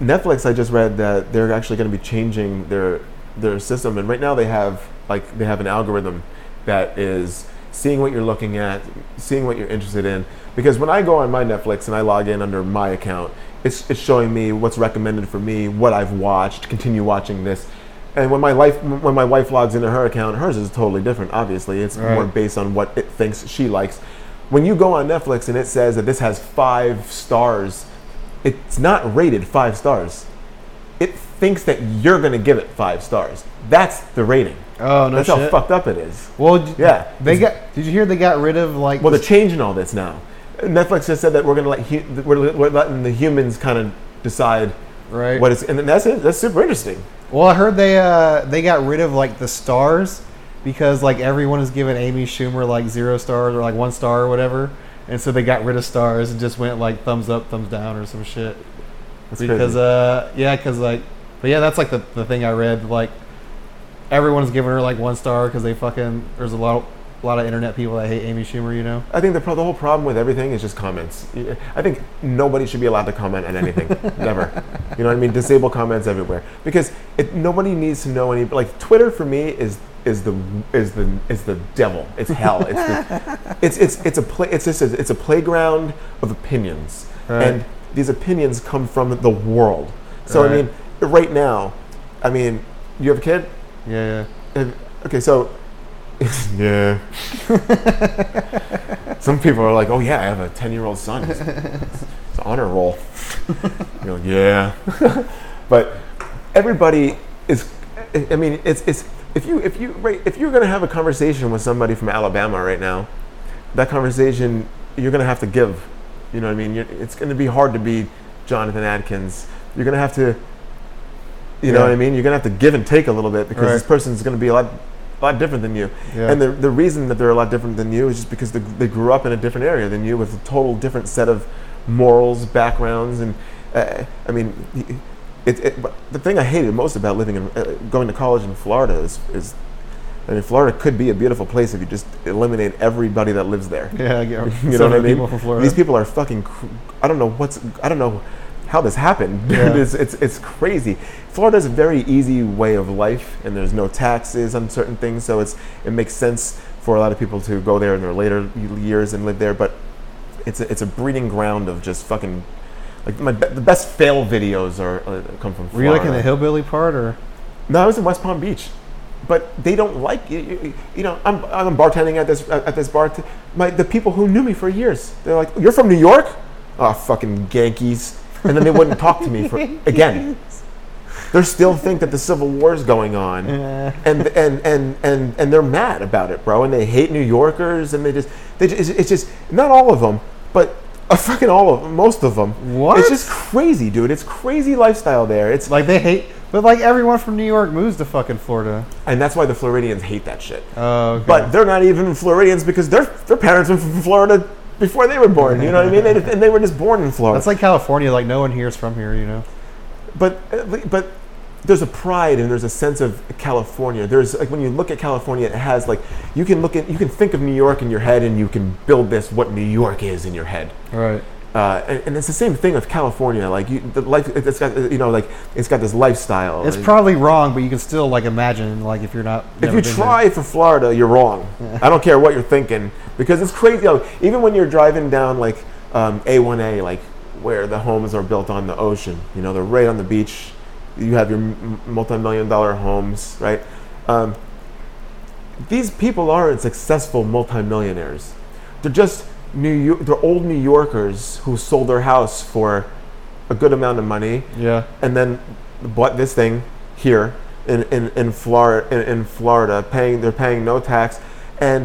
Netflix, I just read that they're actually going to be changing their their system, and right now they have like they have an algorithm that is seeing what you're looking at, seeing what you're interested in. Because when I go on my Netflix and I log in under my account, it's it's showing me what's recommended for me, what I've watched, continue watching this. And when my life when my wife logs into her account, hers is totally different. Obviously, it's Right. more based on what it thinks she likes. When you go on Netflix and it says that this has five stars, it's not rated five stars. It thinks that you're going to give it five stars. That's the rating. Oh no That's shit. how fucked up it is. Well, d- Yeah. they It's- got. Did you hear they got rid of like? Well, the- they're changing all this now. Netflix just said that we're going to let hu- we're, we're letting the humans kind of decide right. what is, and that's it. That's super interesting. Well, I heard they uh they got rid of like the stars because like everyone is giving Amy Schumer like zero stars or like one star or whatever, and so they got rid of stars and just went like thumbs up, thumbs down or some shit. That's because crazy. uh yeah, because like but yeah, that's like the the thing I read like everyone's giving her like one star because they fucking there's a lot of, a lot of internet people that hate Amy Schumer, you know. I think the, pro- the whole problem with everything is just comments. Y- I think nobody should be allowed to comment on anything. Never. You know what I mean? Disable comments everywhere because it, nobody needs to know any. Like Twitter for me is is the is the is the devil. It's hell. It's the, it's it's it's a play. It's just a, it's a playground of opinions, Right. and these opinions come from the world. So Right. I mean, right now, I mean, you have a kid. Yeah, And, okay, so yeah. Some people are like, "Oh yeah, I have a ten-year-old son. It's, it's an honor roll." You're like, "Yeah," but everybody is. I mean, it's it's if you if you right, if you're gonna have a conversation with somebody from Alabama right now, that conversation you're gonna have to give. You know what I mean? You're, it's gonna be hard to be Jonathan Adkins. You're gonna have to. You know Yeah. what I mean? You're gonna have to give and take a little bit because Right. this person's gonna be a lot, a lot different than you. Yeah. And the the reason that they're a lot different than you is just because they, they grew up in a different area than you with a total different set of morals, backgrounds, and uh, I mean, it, it. But the thing I hated most about living in uh, going to college in Florida is, is, I mean, Florida could be a beautiful place if you just eliminate everybody that lives there. yeah. I get, You know what I mean? People from Florida. These people are fucking. Cr- I don't know what's. I don't know how this happened. Yeah. it's, it's it's crazy. Florida's a very easy way of life, and there's no taxes on certain things, so it's it makes sense for a lot of people to go there in their later years and live there. But it's a, it's a breeding ground of just fucking. Like my be- the best fail videos are uh, come from Florida. Were you like in the hillbilly part or? No, I was in West Palm Beach, but they don't like you. You, you know, I'm I'm bartending at this at this bar. T- my the people who knew me for years, they're like, "You're from New York?" Oh, fucking Yankees, and then they wouldn't talk to me for again. They still think that the Civil War is going on, Yeah. and, and and and and they're mad about it, bro. And they hate New Yorkers, and they just they just, it's just not all of them, but uh, fucking all of them, most of them. What? It's just crazy, dude. It's crazy lifestyle there. It's Like they hate, but like everyone from New York moves to fucking Florida. and that's why the Floridians hate that shit. Oh, okay. But they're not even Floridians because their their parents were from Florida before they were born. You know what I mean? They, and they were just born in Florida. that's like California. Like no one here is from here, you know. But but there's a pride and there's a sense of California. There's like when you look at California, it has like you can look at you can think of New York in your head and you can build this what New York is in your head. Right. Uh, and, and it's the same thing with California. Like you, the life, it's got you know like it's got this lifestyle. It's Like, probably wrong, but you can still like imagine like if you're not. if never you been try for Florida, you're wrong. I don't care what you're thinking because it's crazy. You know, even when you're driving down like um, A one A, like where the homes are built on the ocean, you know, they're right on the beach. You have your m- multi-million dollar homes, right? Um, these people aren't successful multimillionaires. They're just New York. They're old New Yorkers who sold their house for a good amount of money there. Yeah. and then bought this thing here in in, in Florida in, in Florida paying they're paying no tax and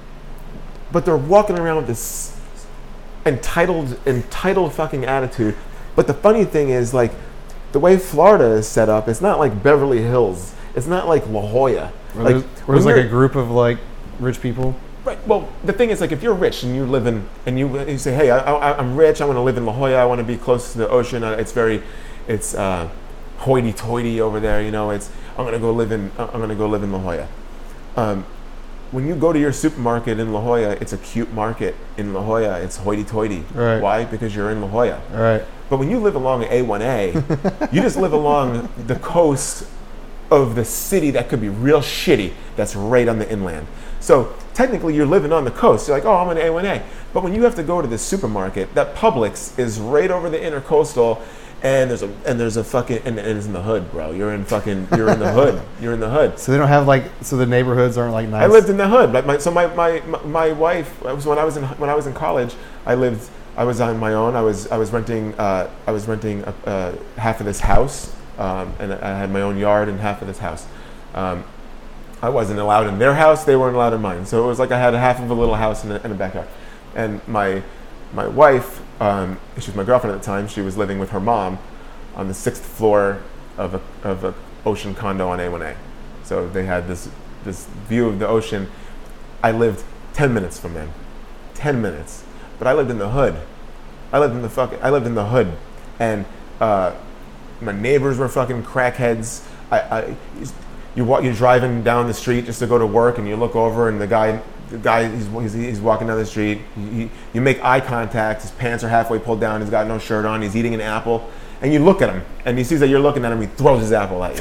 but they're walking around with this entitled entitled fucking attitude. But the funny thing is like the way Florida is set up, it's not like Beverly Hills. It's not like La Jolla. Where Like there's, where there's when like a you're- group of like rich people. Right. Well, the thing is, like, if you're rich and you live in, and you, you say, "Hey, I, I, I'm rich. I want to live in La Jolla. I want to be close to the ocean. Uh, it's very, it's uh, hoity-toity over there. You know, it's. I'm gonna go live in. I'm gonna go live in La Jolla." Um, when you go to your supermarket in La Jolla, it's a cute market. In La Jolla, it's hoity-toity. Right. Why? Because you're in La Jolla. All right. But when you live along A one A, you just live along the coast of the city that could be real shitty that's right on the inland. So technically you're living on the coast. You're like, oh, I'm on A one A. But when you have to go to the supermarket, that Publix is right over the intercoastal, and there's a and there's a fucking and, and it's in the hood, bro. You're in fucking you're in the hood. You're in the hood. So they don't have like so the neighborhoods aren't like nice. I lived in the hood. Like my, so my, my, my, my wife was when I was in when I was in college. I lived. I was on my own. I was I was renting. Uh, I was renting a, uh, half of this house, um, and I had my own yard and half of this house. Um, I wasn't allowed in their house. They weren't allowed in mine. So it was like I had a half of a little house and a, and a backyard. And my my wife, um, she was my girlfriend at the time. She was living with her mom on the sixth floor of a of a ocean condo on A one A. So they had this this view of the ocean. I lived ten minutes from them, ten minutes. But I lived in the hood. I lived in the fucking. I lived in the hood, and uh, my neighbors were fucking crackheads. I, I you walk, you're driving down the street just to go to work, and you look over, and the guy, the guy, he's he's, he's walking down the street. He, you make eye contact. His pants are halfway pulled down. He's got no shirt on. He's eating an apple, and you look at him, and he sees that you're looking at him. He throws his apple at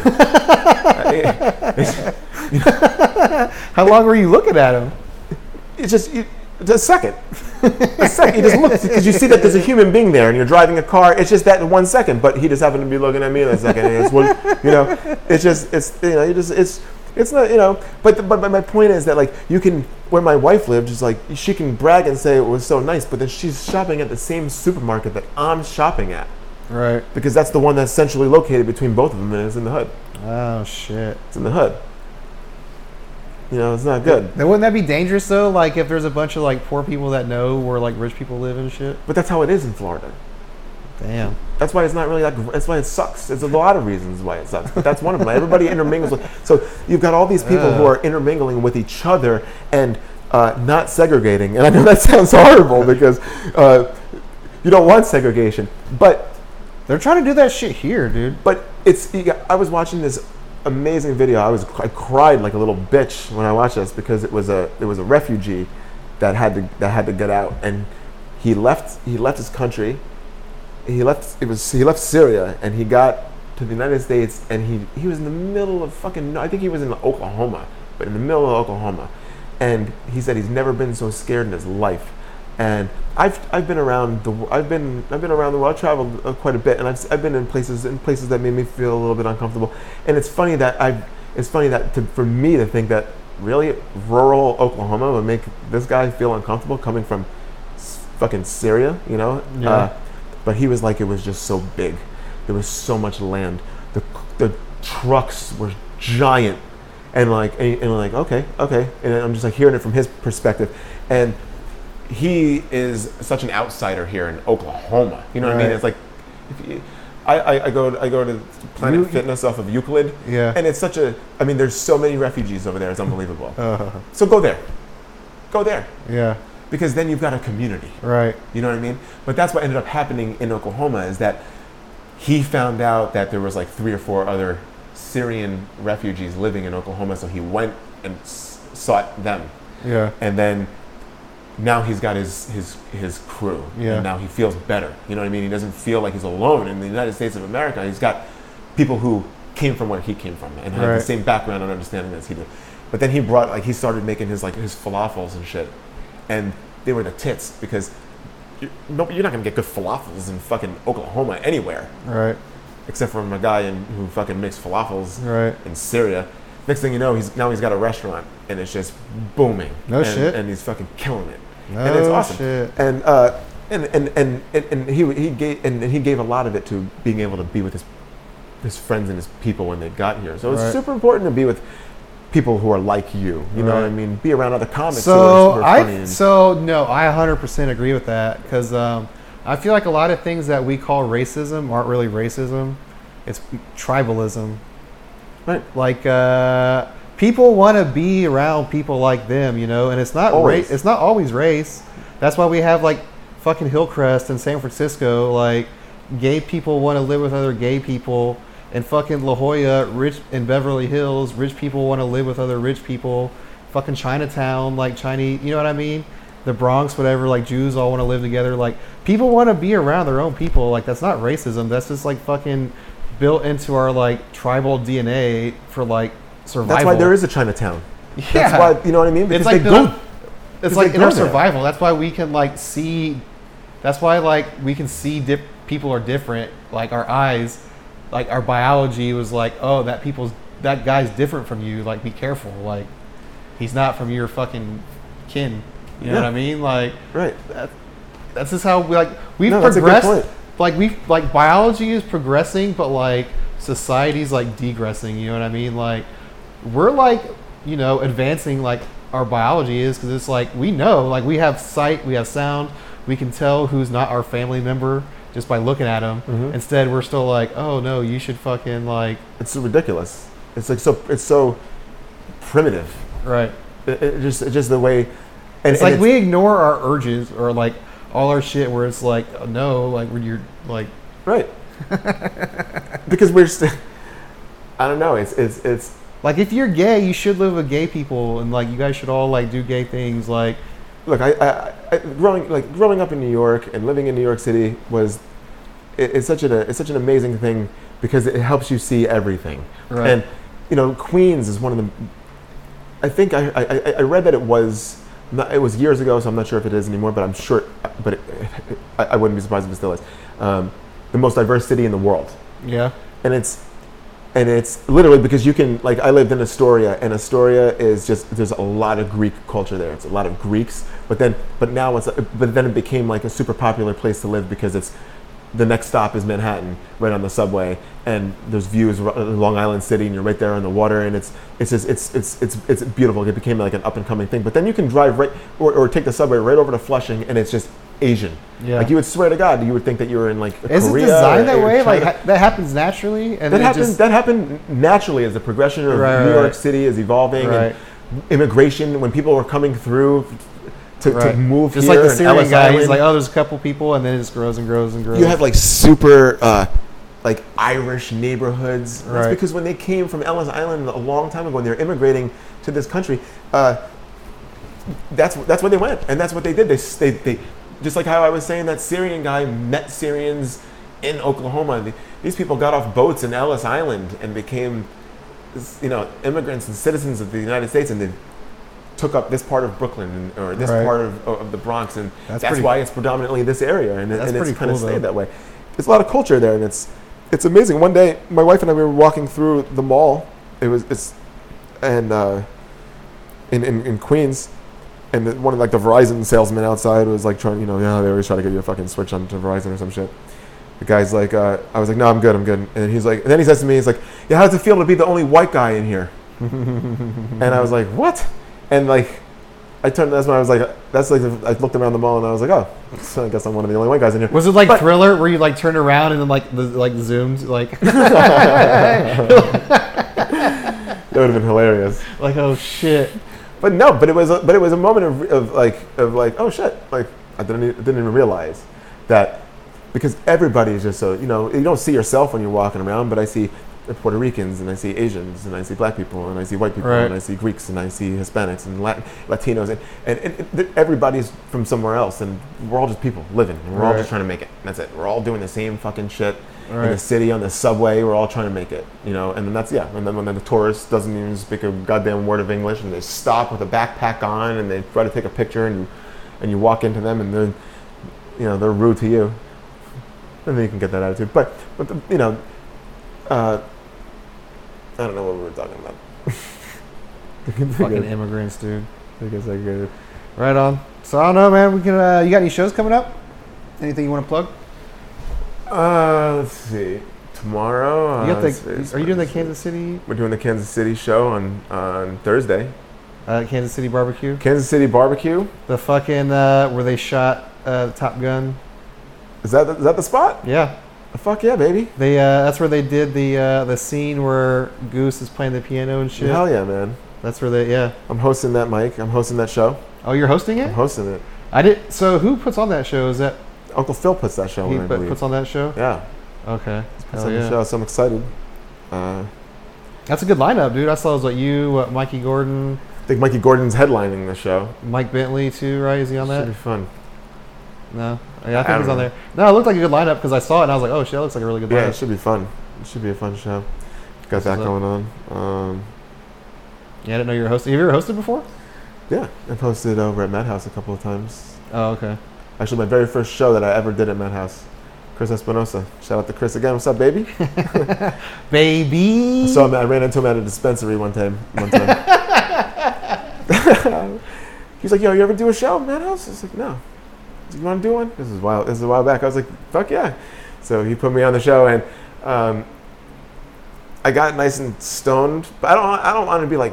you. How long were you looking at him? It's just. You, a second. A second. You just look because you see that there's a human being there, and you're driving a car. It's just that in one second, but he just happened to be looking at me in a second. And it's what, you know, it's just it's you know you just it's it's not you know. But the, but but my point is that like you can where my wife lived is like she can brag and say it was so nice, but then she's shopping at the same supermarket that I'm shopping at. Right. Because that's the one that's centrally located between both of them, and it's in the hood. Oh shit. It's in the hood. You know, it's not good. Then wouldn't that be dangerous though? Like if there's a bunch of like poor people that know where like rich people live and shit. But that's how it is in Florida. Damn. That's why it's not really that. That's why it sucks. There's a lot of reasons why it sucks, but that's one of them. Everybody intermingles with. So you've got all these people uh. who are intermingling with each other and uh, not segregating. And I know that sounds horrible because uh, you don't want segregation, but they're trying to do that shit here, dude. But it's. I was watching this amazing video. I was I cried like a little bitch when I watched this because it was a it was a refugee that had to that had to get out, and he left he left his country. He left it was he left Syria, and he got to the United States, and he he was in the middle of fucking I think he was in Oklahoma, but in the middle of Oklahoma, and he said he's never been so scared in his life. And I've I've been around the I've been I've been around the world. I've traveled uh, quite a bit, and I've I've been in places in places that made me feel a little bit uncomfortable. And it's funny that I it's funny that to, for me to think that really rural Oklahoma would make this guy feel uncomfortable coming from s- fucking Syria, you know. Yeah. Uh, but he was like it was just so big. There was so much land. The the trucks were giant, and like and, and like okay okay, and I'm just like hearing it from his perspective, and. He is such an outsider here in Oklahoma. You know what right. I mean? It's like, if you, I, I, I go I go to Planet you, Fitness off of Euclid, yeah. and it's such a. I mean, there's so many refugees over there. It's unbelievable. Uh, so go there, go there. Yeah. Because then you've got a community. Right. You know what I mean? But that's what ended up happening in Oklahoma is that he found out that there was like three or four other Syrian refugees living in Oklahoma, so he went and s- sought them. Yeah. And then. Now he's got his, his his crew, yeah. and now he feels better. You know what I mean? He doesn't feel like he's alone in the United States of America. He's got people who came from where he came from and have right. the same background and understanding as he did. But then he brought like he started making his like his falafels and shit, and they were the tits because you, no, you're not gonna get good falafels in fucking Oklahoma anywhere, right? Except for a guy in, who fucking makes falafels right. in Syria. Next thing you know, he's now he's got a restaurant and it's just booming. No and, shit. And he's fucking killing it. No and it's awesome. Shit. And uh, and and and and, and he he gave and he gave a lot of it to being able to be with his his friends and his people when they got here. So it's right. super important to be with people who are like you. You right. know what I mean? Be around other comics. So who are, who are I funny and, so no, I one hundred percent agree with that because um, I feel like a lot of things that we call racism aren't really racism. It's tribalism. Right. Like. Uh, People want to be around people like them, you know, and it's not race. It's not always race. That's why we have like fucking Hillcrest in San Francisco. Like, gay people want to live with other gay people, and fucking La Jolla, rich in Beverly Hills, rich people want to live with other rich people. Fucking Chinatown, like Chinese, you know what I mean? the Bronx, whatever. Like Jews all want to live together. Like people want to be around their own people. Like that's not racism. That's just like fucking built into our like tribal D N A for like survival. That's why there is a Chinatown. Yeah. That's why, you know what I mean? Because It's like they the- go. It's Because like they in go our there. survival. That's why we can like see. That's why like we can see dip, people are different. Like our eyes, like our biology was like, oh, that people's that guy's different from you. Like be careful. Like he's not from your fucking kin. You know Yeah. what I mean? Like Right. that, that's just how we like we've No, that's a good progressed. point. Like we like biology is progressing, but like society's like degressing. You know what I mean? Like we're like you know advancing like our biology is because it's like we know like we have sight, we have sound, we can tell who's not our family member just by looking at them. Mhm. Instead, we're still like, oh no, you should fucking like It's so ridiculous. It's like so. It's so primitive. right. It, it just, it's just the way. And, It's and like we ignore our urges or like all our shit where it's like oh, no, like when you're like right. Because we're. St- I don't know. It's it's it's. like if you're gay, you should live with gay people and like you guys should all like do gay things like Look, I, I, I growing like growing up in New York and living in New York City was. It, it's such an it's such an amazing thing because it helps you see everything. Right. And you know, Queens is one of the. I think I, I, I read that it was not, it was years ago, so I'm not sure if it is anymore. But I'm sure, but it, it, I, I wouldn't be surprised if it still is. Um, the most diverse city in the world, yeah. and it's and it's literally because you can like I lived in Astoria, and Astoria is just there's a lot of Greek culture there. It's a lot of Greeks, but then but now it's but then it became like a super popular place to live because it's. The next stop is Manhattan, right on the subway, and there's views of Long Island City, and you're right there on the water, and it's it's just it's it's it's it's beautiful. It became like an up and coming thing. But then you can drive right or, or take the subway right over to Flushing, and it's just Asian. Yeah. Like you would swear to God, you would think that you were in like Is Korea it designed or- that or way? Like China. ha- that happens naturally, and that then it happened. just That happened naturally as the progression of Right, New right, York right. City is evolving, Right. and immigration when people were coming through to, right. to move just here. like the and Syrian Ellis guy. He's Island. like, oh, there's a couple people, and then it just grows and grows and grows. You have like super uh, like Irish neighborhoods. That's Right. because when they came from Ellis Island a long time ago, when they were immigrating to this country, uh, that's that's where they went, and that's what they did. They, they they just like how I was saying that Syrian guy met Syrians in Oklahoma. The- These people got off boats in Ellis Island and became, you know, immigrants and citizens of the United States, and they took up this part of Brooklyn and, or this Right. part of, of the Bronx, and That's that's, pretty- why it's predominantly this area, and, it- That's and it's pretty kind of cool, stayed though. that way. There's a lot of culture there, and it's it's amazing. One day, my wife and I we were walking through the mall. It was it's and uh, in, in in Queens, and the, one of like the Verizon salesmen outside was like trying, you know, yeah, they always try to get you a fucking switch on to Verizon or some shit. The guy's like, uh, I was like, no, I'm good, I'm good. And he's like, and then he says to me, he's like, yeah, how does it feel to be the only white guy in here? And I was like, what? And like, I turned. That's when I was like, that's like. The, I looked around the mall and I was like, oh, so I guess I'm one of the only white guys in here. Was it like But- Thriller, where you like turn around and then like the like zoomed, like That would have been hilarious. like oh shit? But no, but it was a, but it was a moment of, of like of like oh shit, like I didn't e- didn't even realize that because everybody is just so, you know, you don't see yourself when you're walking around, but I see Puerto Ricans and I see Asians and I see black people and I see white people Right. and I see Greeks and I see Hispanics and Latin, Latinos and, and, and it- everybody's from somewhere else and we're all just people living and we're all Right. just trying to make it. That's it. We're all doing the same fucking shit in Right. the city on the subway. We're all trying to make it, you know. And then that's yeah. And then when the tourist doesn't even speak a goddamn word of English and they stop with a backpack on and they try to take a picture and you and you walk into them and then you know they're rude to you. And then you can get that attitude. But but the, you know. Uh, I don't know what we were talking about. Fucking immigrants, dude. I guess I get it. Right on. So I don't know, man. We can. Uh, you got any shows coming up? Anything you want to plug? Uh, let's see. Tomorrow. You got uh, the. it's- it's Are you doing the Wednesday. Kansas City? We're doing the Kansas City show on on Thursday. Uh, Kansas City barbecue. Kansas City barbecue. The fucking uh, where they shot uh, Top Gun. Is that the, is that the spot? Yeah. Fuck yeah, baby. They. Uh, that's where they did the uh, the scene where Goose is playing the piano and shit. Hell yeah, man. That's where they. Yeah. I'm hosting that, Mike. I'm hosting that show. Oh, you're hosting I'm it? hosting it. I did. So who puts on that show? Is that Uncle Phil puts that show he on, I put, believe. puts on that show? Yeah. Okay. Puts Hell on the yeah. show, so I'm excited. Uh, That's a good lineup, dude. I saw it was like you, uh, Mikey Gordon. I think Mikey Gordon's headlining the show. Mike Bentley too, right? Is he on Should that? be fun. No, yeah, I think I he's don't on know. there. No, it looked like a good lineup because I saw it and I was like, oh shit, that looks like a really good Yeah, it lineup. should be fun. It should be a fun show. Got that up? going on. Um, Yeah, I didn't know you were hosting. Have you ever hosted before? yeah, I've hosted over at Madhouse a couple of times. Oh, okay. Actually, my very first show that I ever did at Madhouse. Chris Espinosa. Shout out to Chris again. What's up, baby? Baby. I saw him. I ran into him at a dispensary one time. One time. He's like, "Yo, you ever do a show at Madhouse?" I was like, "No." He's like, "You want to do one?" This is a while. This is a while back. I was like, "Fuck yeah!" So he put me on the show, and um, I got nice and stoned. But I don't. I don't want to be like.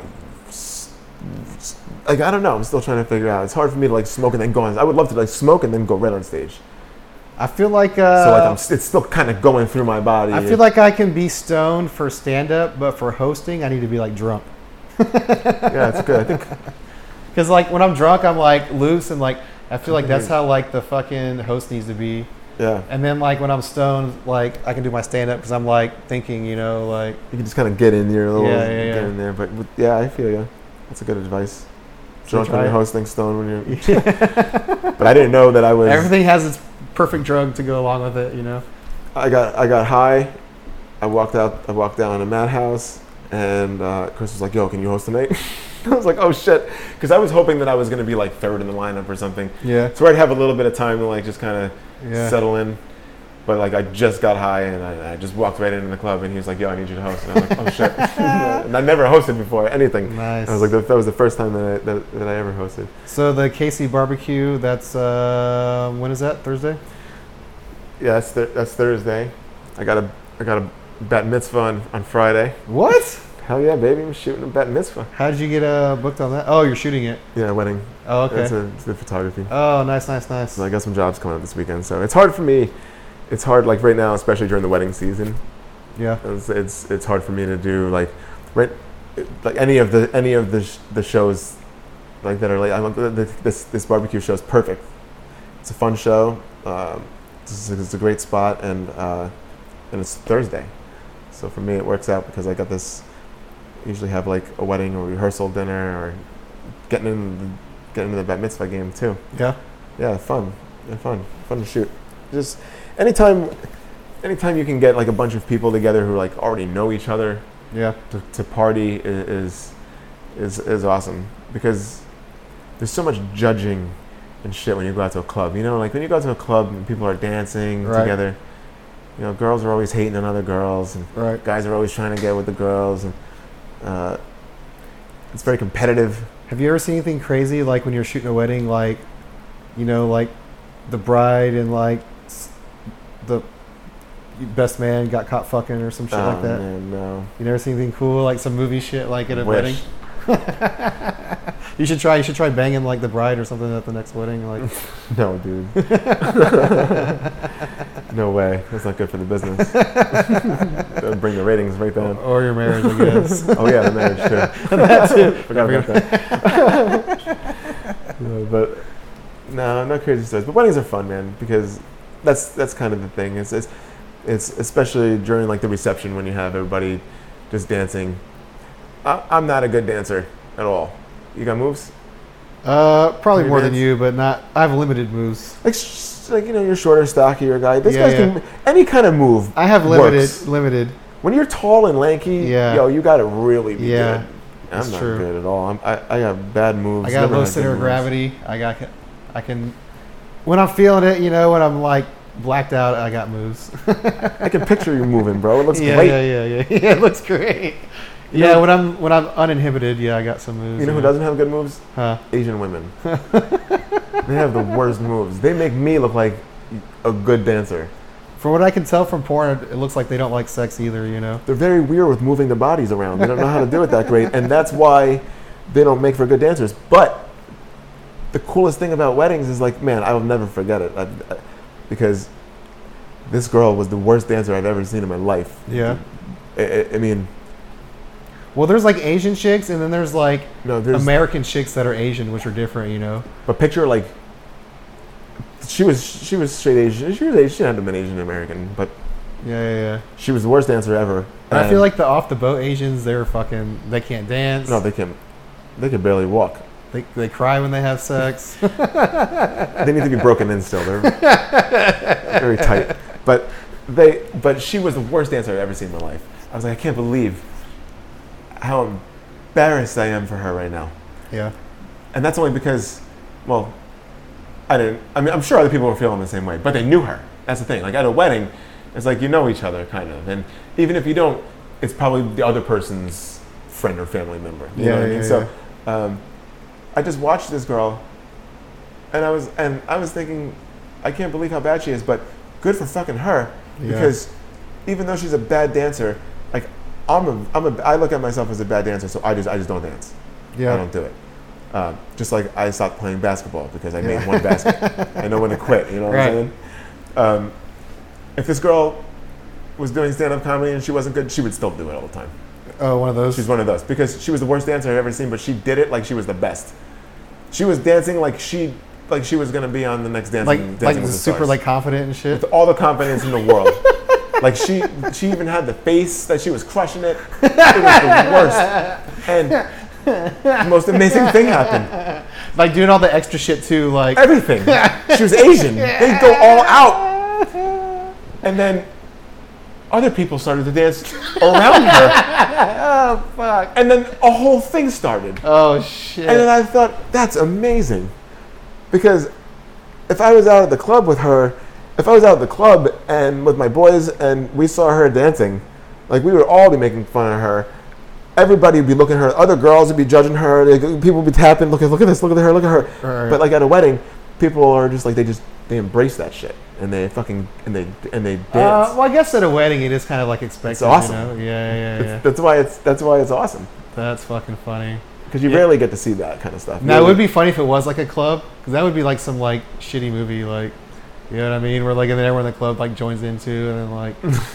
Like I don't know. I'm still trying to figure it out. It's hard for me to like smoke and then go on. I would love to like smoke and then go right on stage. I feel like. Uh, So like I'm, it's still kind of going through my body. I feel like I can be stoned for stand up, but for hosting, I need to be like drunk. Yeah, it's good. I think Because like when I'm drunk, I'm like loose and like I feel like that's how like the fucking host needs to be. yeah, And then like when I'm stoned, like I can do my stand up because I'm like thinking, you know, like you can just kind of get in there a little, Yeah, yeah, get yeah. in there. But with, yeah, I feel you. That's a good advice. Drunk try when you're it. hosting, stoned when you're. But I didn't know that I was. everything has its perfect drug to go along with it, you know. I got I got high. I walked out. I walked down to Madhouse, and uh, Chris was like, "Yo, can you host tonight?" I was like, "Oh shit," because I was hoping that I was gonna be like third in the lineup or something, Yeah. so I'd have a little bit of time to like just kind of Yeah. settle in. But like I just got high and I, I just walked right into the club and he was like, "Yo, I need you to host." And I was like, "Oh shit!" And I never hosted before anything. Nice. I was like, that, that was the first time that I, that, that I ever hosted. So the K C barbecue, that's uh, when is that? Thursday? Yeah, that's th- that's Thursday. I got a I got a bat mitzvah on, on Friday. What? Hell yeah, baby! I'm shooting a bat mitzvah. How did you get uh, booked on that? Oh, you're shooting it. Yeah, wedding. Oh, okay. That's a, it's the photography. Oh, nice, nice, nice. So I got some jobs coming up this weekend. So it's hard for me. It's hard like right now, especially during the wedding season. Yeah. It's it's, it's hard for me to do like right like any of the any of the sh- the shows like that are like I'm, this this barbecue show is perfect. It's a fun show. Um, it's, it's a great spot and uh, and it's Thursday, so for me it works out because I got this. I usually have like a wedding or rehearsal dinner or getting in the, getting into the bat mitzvah game too. Yeah. Yeah, fun. Yeah, fun. Fun to shoot. Just anytime anytime you can get like a bunch of people together who like already know each other Yeah. to, to party i- is is is awesome because there's so much judging and shit when you go out to a club. You know, like when you go out to a club and people are dancing Right. together, you know, girls are always hating on other girls and Right. guys are always trying to get with the girls and uh, it's very competitive. Have you ever seen anything crazy like when you're shooting a wedding, like, you know, like the bride and like s- the best man got caught fucking or some shit Oh, like that? man, no. You never seen anything cool like some movie shit like at a Wish. wedding? You should try. You should try banging like the bride or something at the next wedding. Like, No, dude. No way. That's not good for the business. That'll bring the ratings right down. or your marriage, I guess. Oh yeah, the marriage too. That too. Forgot about that. No, but no, no crazy stories. But weddings are fun, man, because that's that's kind of the thing. It's it's, it's especially during like the reception when you have everybody just dancing. I, I'm not a good dancer at all. You got moves? Uh, probably Can you more than dance? you, but not. I have limited moves. Like sh- like you know, you're shorter, stockier guy. This Yeah, guy yeah. can any kind of move. I have limited. works. Limited. When you're tall and lanky, Yeah. yo, you got to really be Yeah, good. I'm that's not true. good at all. I'm, I I got bad moves. I got never low had good center of moves. gravity. I got. I can. When I'm feeling it, you know, when I'm like blacked out, I got moves. I can picture you moving, bro. It looks yeah, great. yeah, yeah, yeah, yeah. It looks great. You Yeah, know- when I'm when I'm uninhibited, yeah, I got some moves. You know who doesn't have good moves? Huh? Asian women. They have the worst moves. They make me look like a good dancer. From what I can tell from porn, it looks like they don't like sex either. You know. They're very weird with moving their bodies around. They don't know how to do it that great, and that's why they don't make for good dancers. But the coolest thing about weddings is like, man, I will never forget it I, I, because this girl was the worst dancer I've ever seen in my life. Yeah. I, I, I mean, Well, there's like Asian chicks, and then there's like no, there's American chicks that are Asian, which are different. You know. but picture like she was she was straight Asian. She was Asian. She hadn't have been Asian American, but Yeah, yeah, yeah. she was the worst dancer ever. And I And- feel like the off the boat Asians, they're fucking. They can't dance. no, they can't. They could barely walk. They, they cry when they have sex. They need to be broken in still. They're very tight. But they, but she was the worst dancer I've ever seen in my life. I was like, I can't believe how embarrassed I am for her right now. Yeah. And that's only because, well, I didn't. I mean, I'm sure other people were feeling the same way, but they knew her. That's the thing. Like at a wedding, it's like you know each other, kind of. And even if you don't, it's probably the other person's friend or family member. You Yeah, know what I yeah, mean? So, um, I just watched this girl, and I was and I was thinking, I can't believe how bad she is. But good for fucking her, Yeah. because even though she's a bad dancer, like I'm a I'm a I look at myself as a bad dancer, so I just I just don't dance. Yeah. I don't do it. Um, just like I stopped playing basketball because I made Yeah. one basket. I know when to quit. You know what Right. I'm saying? Um, if this girl was doing stand-up comedy and she wasn't good, she would still do it all the time. Oh, one of those. She's one of those because she was the worst dancer I've ever seen, but she did it like she was the best. She was dancing like she like she was gonna be on the next dancing. like dancing like with the super Stars. like confident and shit. With all the confidence in the world. Like she she even had the face that she was crushing it. It was the worst. And the most amazing thing happened. Like doing all the extra shit too. Like Everything. She was Asian. They'd go all out. And then other people started to dance around her. oh fuck. And then a whole thing started. Oh shit. And then I thought, that's amazing. Because if I was out at the club with her, if I was out at the club and with my boys and we saw her dancing, like we would all be making fun of her. Everybody would be looking at her. Other girls would be judging her. They, people would be tapping, look at, look at this, look at her, look at her. Right. But like at a wedding, people are just like, they just, they embrace that shit. And they fucking, and they, and they dance. Uh, well, I guess at a wedding it is kind of like expected. It's awesome. You know? Yeah, yeah, yeah. It's- yeah. That's why it's, that's why it's awesome. That's fucking funny. Because you Yeah. rarely get to see that kind of stuff. Now it You- would be funny if it was like a club, because that would be like some like shitty movie, like you know what I mean, where like and then everyone in the club like joins into, and then like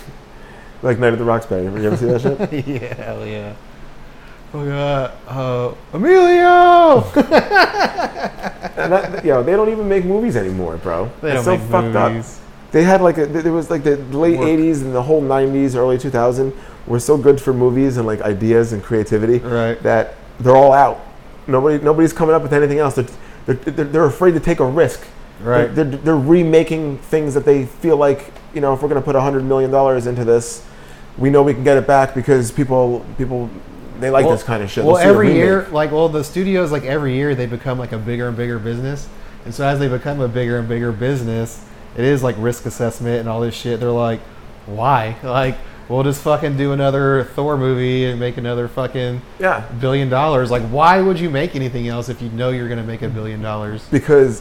like Night at the Roxbury. You ever see that shit? yeah, hell yeah. Oh yeah, uh, Emilio. And that, you know, they don't even make movies anymore, bro. They it's don't so make fucked movies. up. They had like a, there was like the late Work. eighties and the whole nineties, early two thousand were so good for movies and like ideas and creativity Right. that they're all out. Nobody, nobody's coming up with anything else. They're, they're, they're, they're afraid to take a risk. Right. They're, they're, they're remaking things that they feel like, you know, if we're going to put a hundred million dollars into this, we know we can get it back because people, people, they like Well- this kind of shit. Well, Let's do a every remake. year, like, well, the studios, like, every year they become, like, a bigger and bigger business. And so as they become a bigger and bigger business, it is, like, risk assessment and all this shit. They're like, why? Like, we'll just fucking do another Thor movie and make another fucking Yeah. billion dollars. Like, why would you make anything else if you know you're going to make a billion dollars? because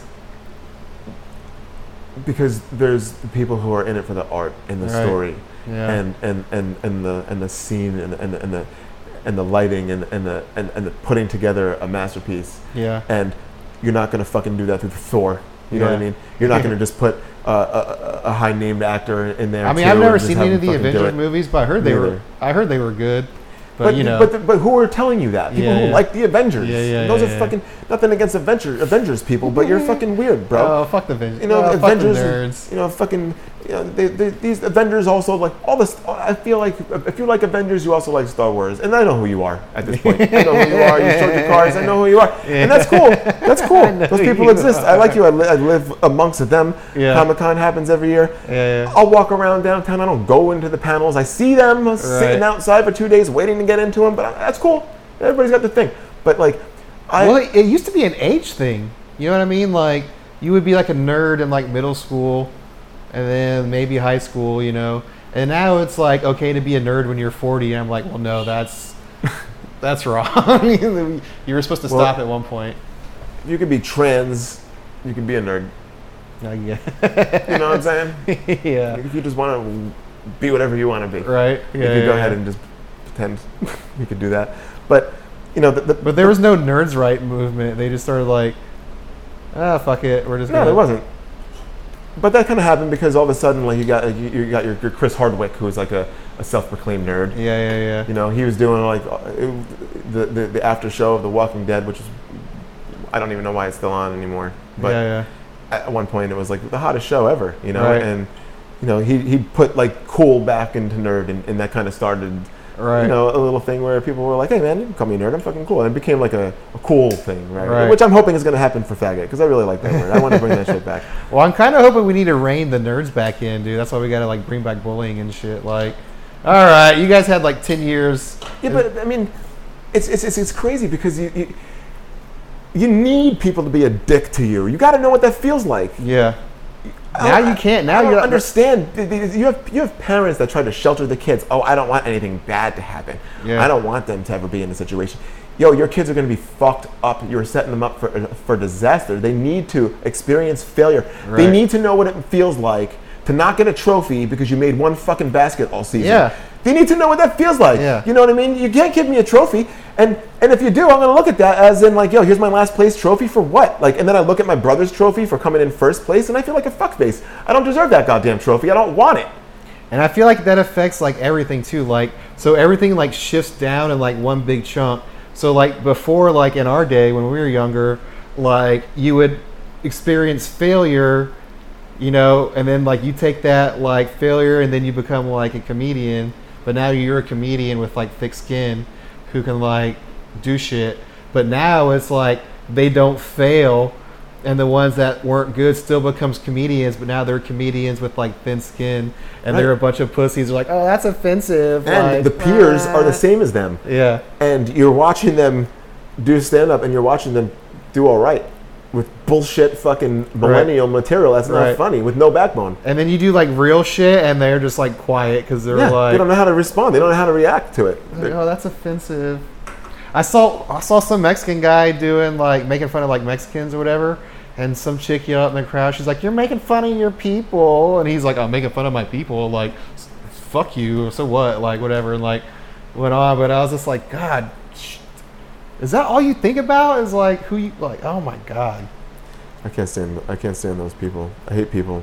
because there's the people who are in it for the art and the Right. story Yeah. and, and, and, and the and the scene and, and, and the and the lighting and, and the and, and the putting together a masterpiece. Yeah. And you're not gonna fucking do that through Thor. You know what I Yeah. mean? You're not gonna just put uh, a, a, a high named actor in there. I mean, too I've never and just seen have any of him the fucking do Avengers it. movies, but I heard they were. Neither. I heard they were good. But, But, you know, but, the- but who are telling you that? People Yeah, who yeah. like the Avengers. Yeah, yeah, Those yeah, are yeah. fucking nothing against Avenger, Avengers people, but you're fucking weird, bro. oh fuck the Avengers. You know, oh, fuck the Avengers, nerds. you know, fucking, you know, they, they, these Avengers also like all this. I feel like if you like Avengers, you also like Star Wars, and I know who you are at this point. I know who you are. You showed your cards. I know who you are, and that's cool. That's cool. know Those who people you exist. I like you. I, li- I live amongst them. Yeah. Comic Con happens every year. Yeah, yeah. I'll walk around downtown. I don't go into the panels. I see them sitting outside for two days waiting to get into them, but I, that's cool. Everybody's got the thing. But like, I Well, it, it used to be an age thing. You know what I mean? Like, you would be like a nerd in like middle school, and then maybe high school. You know, and now it's like okay to be a nerd when you're forty. And I'm like, well, no, that's that's wrong. You were supposed to Well- stop at one point. you could be trans. You can be a nerd. Uh, yeah. You know what I'm saying? yeah. If you just want to be whatever you want to be, Right. Yeah. you yeah, could go yeah. ahead and just pretend you could do that. But you know, the, the, But there was no nerds right movement. They just started like, ah, fuck it. We're just no, gonna. there wasn't. But that kind of happened because all of a sudden, like you got you, you got your, your Chris Hardwick, who's like a, a self-proclaimed nerd. Yeah, yeah, yeah. You know, he was doing like uh, it, the, the the after show of The Walking Dead, which is I don't even know why it's still on anymore. But yeah, yeah. at one point, it was like the hottest show ever. You know, Right. and you know he he put like cool back into nerd, and, and that kind of started Right. You know, a little thing where people were like, hey man, you can call me a nerd, I'm fucking cool. And it became like a, a cool thing, right? Right. Which I'm hoping is going to happen for faggot, because I really like that word. I want to bring that shit back. Well, I'm kind of hoping we need to rein the nerds back in, dude. That's why we got to like bring back bullying and shit. Like, all right, you guys had like ten years. Yeah, but I mean, it's it's it's, it's crazy because you, you you need people to be a dick to you. You got to know what that feels like. Yeah. Now you can't. Now I don't you understand. You have you have parents that try to shelter the kids. Oh, I don't want anything bad to happen. Yeah. I don't want them to ever be in a situation. Yo, your kids are going to be fucked up. You're setting them up for for disaster. They need to experience failure. Right. They need to know what it feels like to not get a trophy because you made one fucking basket all season. Yeah. They need to know what that feels like. Yeah. You know what I mean? You can't give me a trophy. And and if you do, I'm going to look at that as in like, yo, here's my last place trophy for what? Like, and then I look at my brother's trophy for coming in first place and I feel like a fuckface. I don't deserve that goddamn trophy. I don't want it. And I feel like that affects like everything too. Like, so everything like shifts down in like one big chunk. So like before, like in our day when we were younger, like you would experience failure, you know, and then like you take that like failure and then you become like a comedian. But now you're a comedian with like thick skin who can like do shit. But now it's like they don't fail, and the ones that weren't good still becomes comedians, but now they're comedians with like thin skin, and Right. they're a bunch of pussies. They're like, oh, that's offensive. And like, the peers ah. are the same as them. Yeah. And you're watching them do stand-up and you're watching them do all right with bullshit fucking millennial material that's not Right. funny, with no backbone. And then you do like real shit, and they're just like quiet because they're Yeah, like, they don't know how to respond. They don't know how to react to it. like, oh, that's offensive. I saw I saw some Mexican guy doing like making fun of like Mexicans or whatever, and some chick yelled out in the crowd, she's like, "You're making fun of your people," and he's like, "I'm making fun of my people." Like, fuck you. So what? Like whatever. And like went on, but I was just like, God, sh- is that all you think about? Is like who you like? Oh my God. I can't stand. I can't stand those people. I hate people.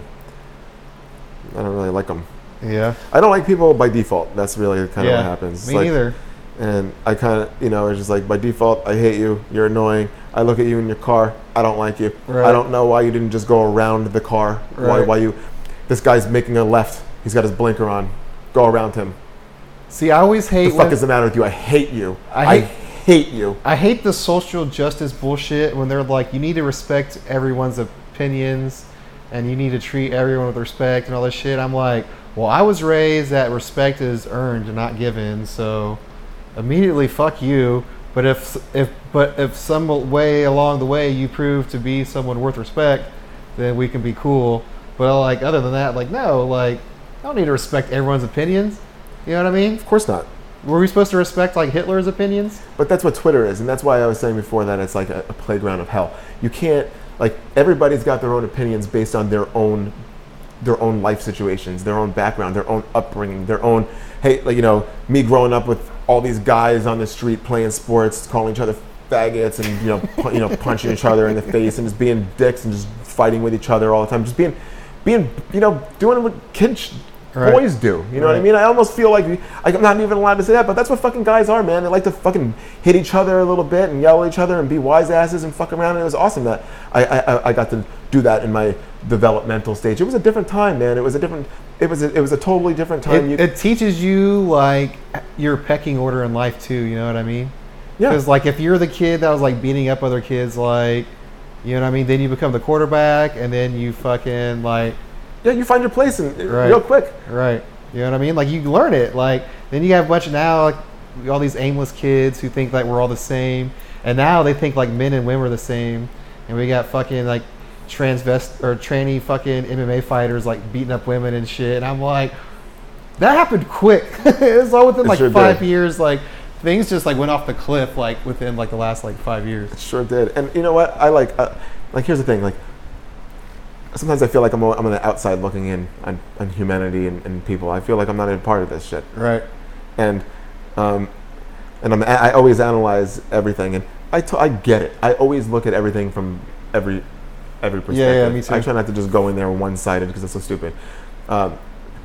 I don't really like them. Yeah. I don't like people by default. That's really kind of yeah. what happens. It's Me like, neither. And I kind of, you know, it's just like by default, I hate you. You're annoying. I look at you in your car. I don't like you. Right. I don't know why you didn't just go around the car. Why? Right. Why you? This guy's making a left. He's got his blinker on. Go around him. See, I always hate What the fuck when, is the matter with you? I hate you. I I hate- hate you. I hate the social justice bullshit when they're like, you need to respect everyone's opinions and you need to treat everyone with respect and all this shit. I'm like, well, I was raised that respect is earned and not given, so immediately fuck you. But if if but if some way along the way you prove to be someone worth respect, then we can be cool. But like other than that, like no, like I don't need to respect everyone's opinions. You know what I mean? Of course not. Were we supposed to respect like Hitler's opinions? But that's what Twitter is, and that's why I was saying before that it's like a, a playground of hell. You can't, like, everybody's got their own opinions based on their own their own life situations, their own background, their own upbringing, their own, hey, like, you know, me growing up with all these guys on the street playing sports, calling each other faggots and, you know, pu- you know, punching each other in the face and just being dicks and just fighting with each other all the time, just being, being, you know, doing what kids, Right. boys do. You know what I Right. mean? I almost feel like, I'm not even allowed to say that, but that's what fucking guys are, man. They like to fucking hit each other a little bit and yell at each other and be wise asses and fuck around. And it was awesome that I, I, I got to do that in my developmental stage. It was a different time, man. It was a different, it was a, it was a totally different time. It, You- it teaches you like your pecking order in life too. You know what I mean? yeah. Because like if you're the kid that was like beating up other kids, like you know what I mean, then you become the quarterback, and then you fucking like Yeah, you find your place in, Right. real quick. right. You know what I mean? Like you learn it. Like then you have a bunch of now like all these aimless kids who think like we're all the same, and now they think like men and women are the same, and we got fucking like transvest or tranny fucking M M A fighters like beating up women and shit. And I'm like, that happened quick. It was all within It like sure five did. years. Like things just like went off the cliff like within like the last like five years. It sure did. And you know what? I like, uh, like, here's the thing. Like, sometimes I feel like I'm, I'm on the outside looking in on, on humanity and, and people. I feel like I'm not a part of this shit. Right. And, um, and I'm, I always analyze everything. And I, t- I get it. I always look at everything from every, every perspective. Yeah, yeah, me too. I try not to just go in there one-sided because that's so stupid. Um,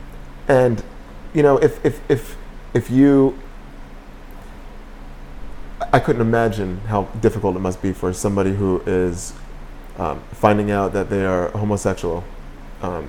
and, you know, if, if, if, if you, I couldn't imagine how difficult it must be for somebody who is um, finding out that they are homosexual, um,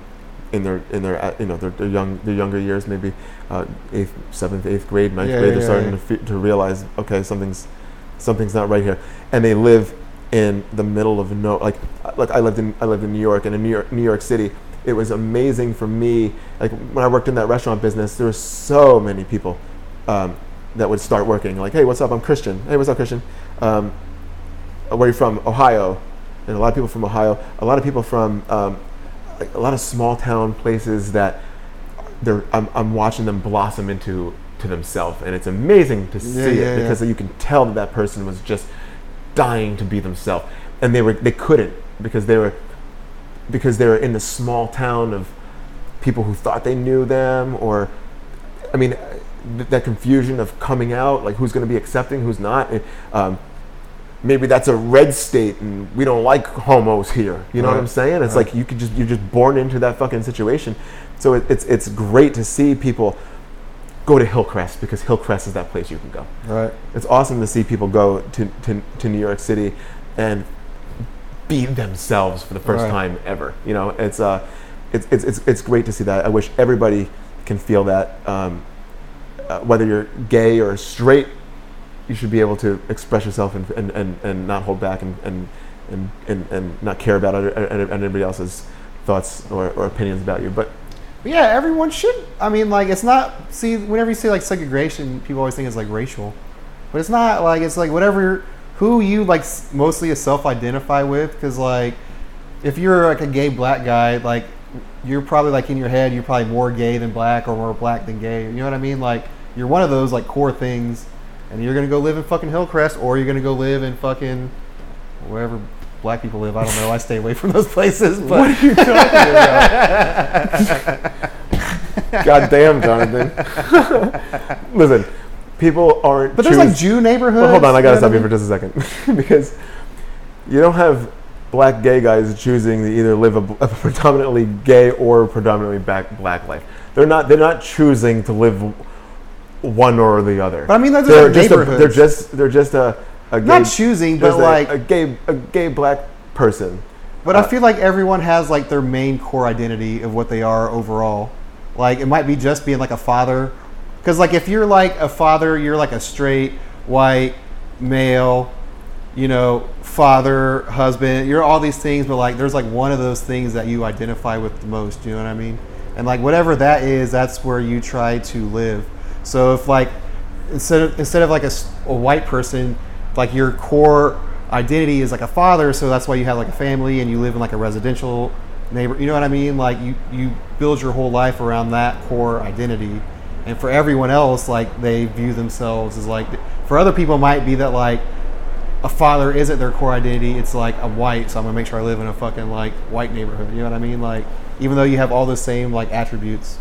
in their in their uh, you know their, their young their younger years, maybe uh, eighth, seventh, eighth grade, ninth Yeah, grade, yeah, they're starting yeah. to fe- to realize, okay, something's something's not right here, and they live in the middle of no like like I lived in I lived in New York, and in New York New York City, it was amazing for me. Like when I worked in that restaurant business, there were so many people um, that would start working. Like, hey, what's up? I'm Christian. Hey, what's up, Christian? Um, where are you from? Ohio. And a lot of people from Ohio. A lot of people from um, like a lot of small town places that they're. I'm, I'm watching them blossom into to themselves, and it's amazing to see Yeah, it yeah, because yeah. you can tell that that person was just dying to be themselves, and they were they couldn't because they were because they were in the small town of people who thought they knew them, or I mean th- that confusion of coming out, like who's going to be accepting, who's not. It, um, maybe that's a red state and we don't like homos here, you know Right. what I'm saying? It's Right. like you could just you're just born into that fucking situation. So it, it's it's great to see people go to Hillcrest, because Hillcrest is that place you can go. Right. It's awesome to see people go to, to, to New York City and be themselves for the first Right. time ever. You know, it's uh, it's, it's it's it's great to see that. I wish everybody can feel that. Um, uh, whether you're gay or straight, you should be able to express yourself and and, and, and not hold back and and, and, and and not care about other, anybody else's thoughts or, or opinions about you. But But yeah, everyone should. I mean, like, it's not. See, whenever you say like segregation, people always think it's like racial, but it's not. Like, it's like whatever who you like s- mostly self-identify with. Because like, if you're like a gay black guy, like you're probably like in your head, you're probably more gay than black or more black than gay. You know what I mean? Like, you're one of those like core things, and you're gonna go live in fucking Hillcrest, or you're gonna go live in fucking wherever black people live. I don't know. I stay away from those places. But what are you talking about? God damn, Jonathan. Listen, people aren't. but there's choos- like Jew neighborhoods. Well, hold on, I gotta you know stop what you for just a second because you don't have black gay guys choosing to either live a, a predominantly gay or predominantly black black life. They're not. They're not choosing to live one or the other. But I mean, those are they're like just. A, neighborhoods. they're just. They're just a. a gay, Not choosing, but just a- like. a gay a gay black person. But Uh, I feel like everyone has like their main core identity of what they are overall. Like it might be just being like a father, because like if you're like a father, you're like a straight white male, you know, father, husband. You're all these things, but like there's like one of those things that you identify with the most. You know what I mean? And like whatever that is, that's where you try to live. So if like instead of instead of like a, s- a white person, like your core identity is like a father, so that's why you have like a family and you live in like a residential neighbor. You know what I mean? Like you you build your whole life around that core identity. And for everyone else, like they view themselves as like, for other people it might be that like a father isn't their core identity. It's like a white, so I'm gonna make sure I live in a fucking like white neighborhood. You know what I mean? Like even though you have all the same like attributes.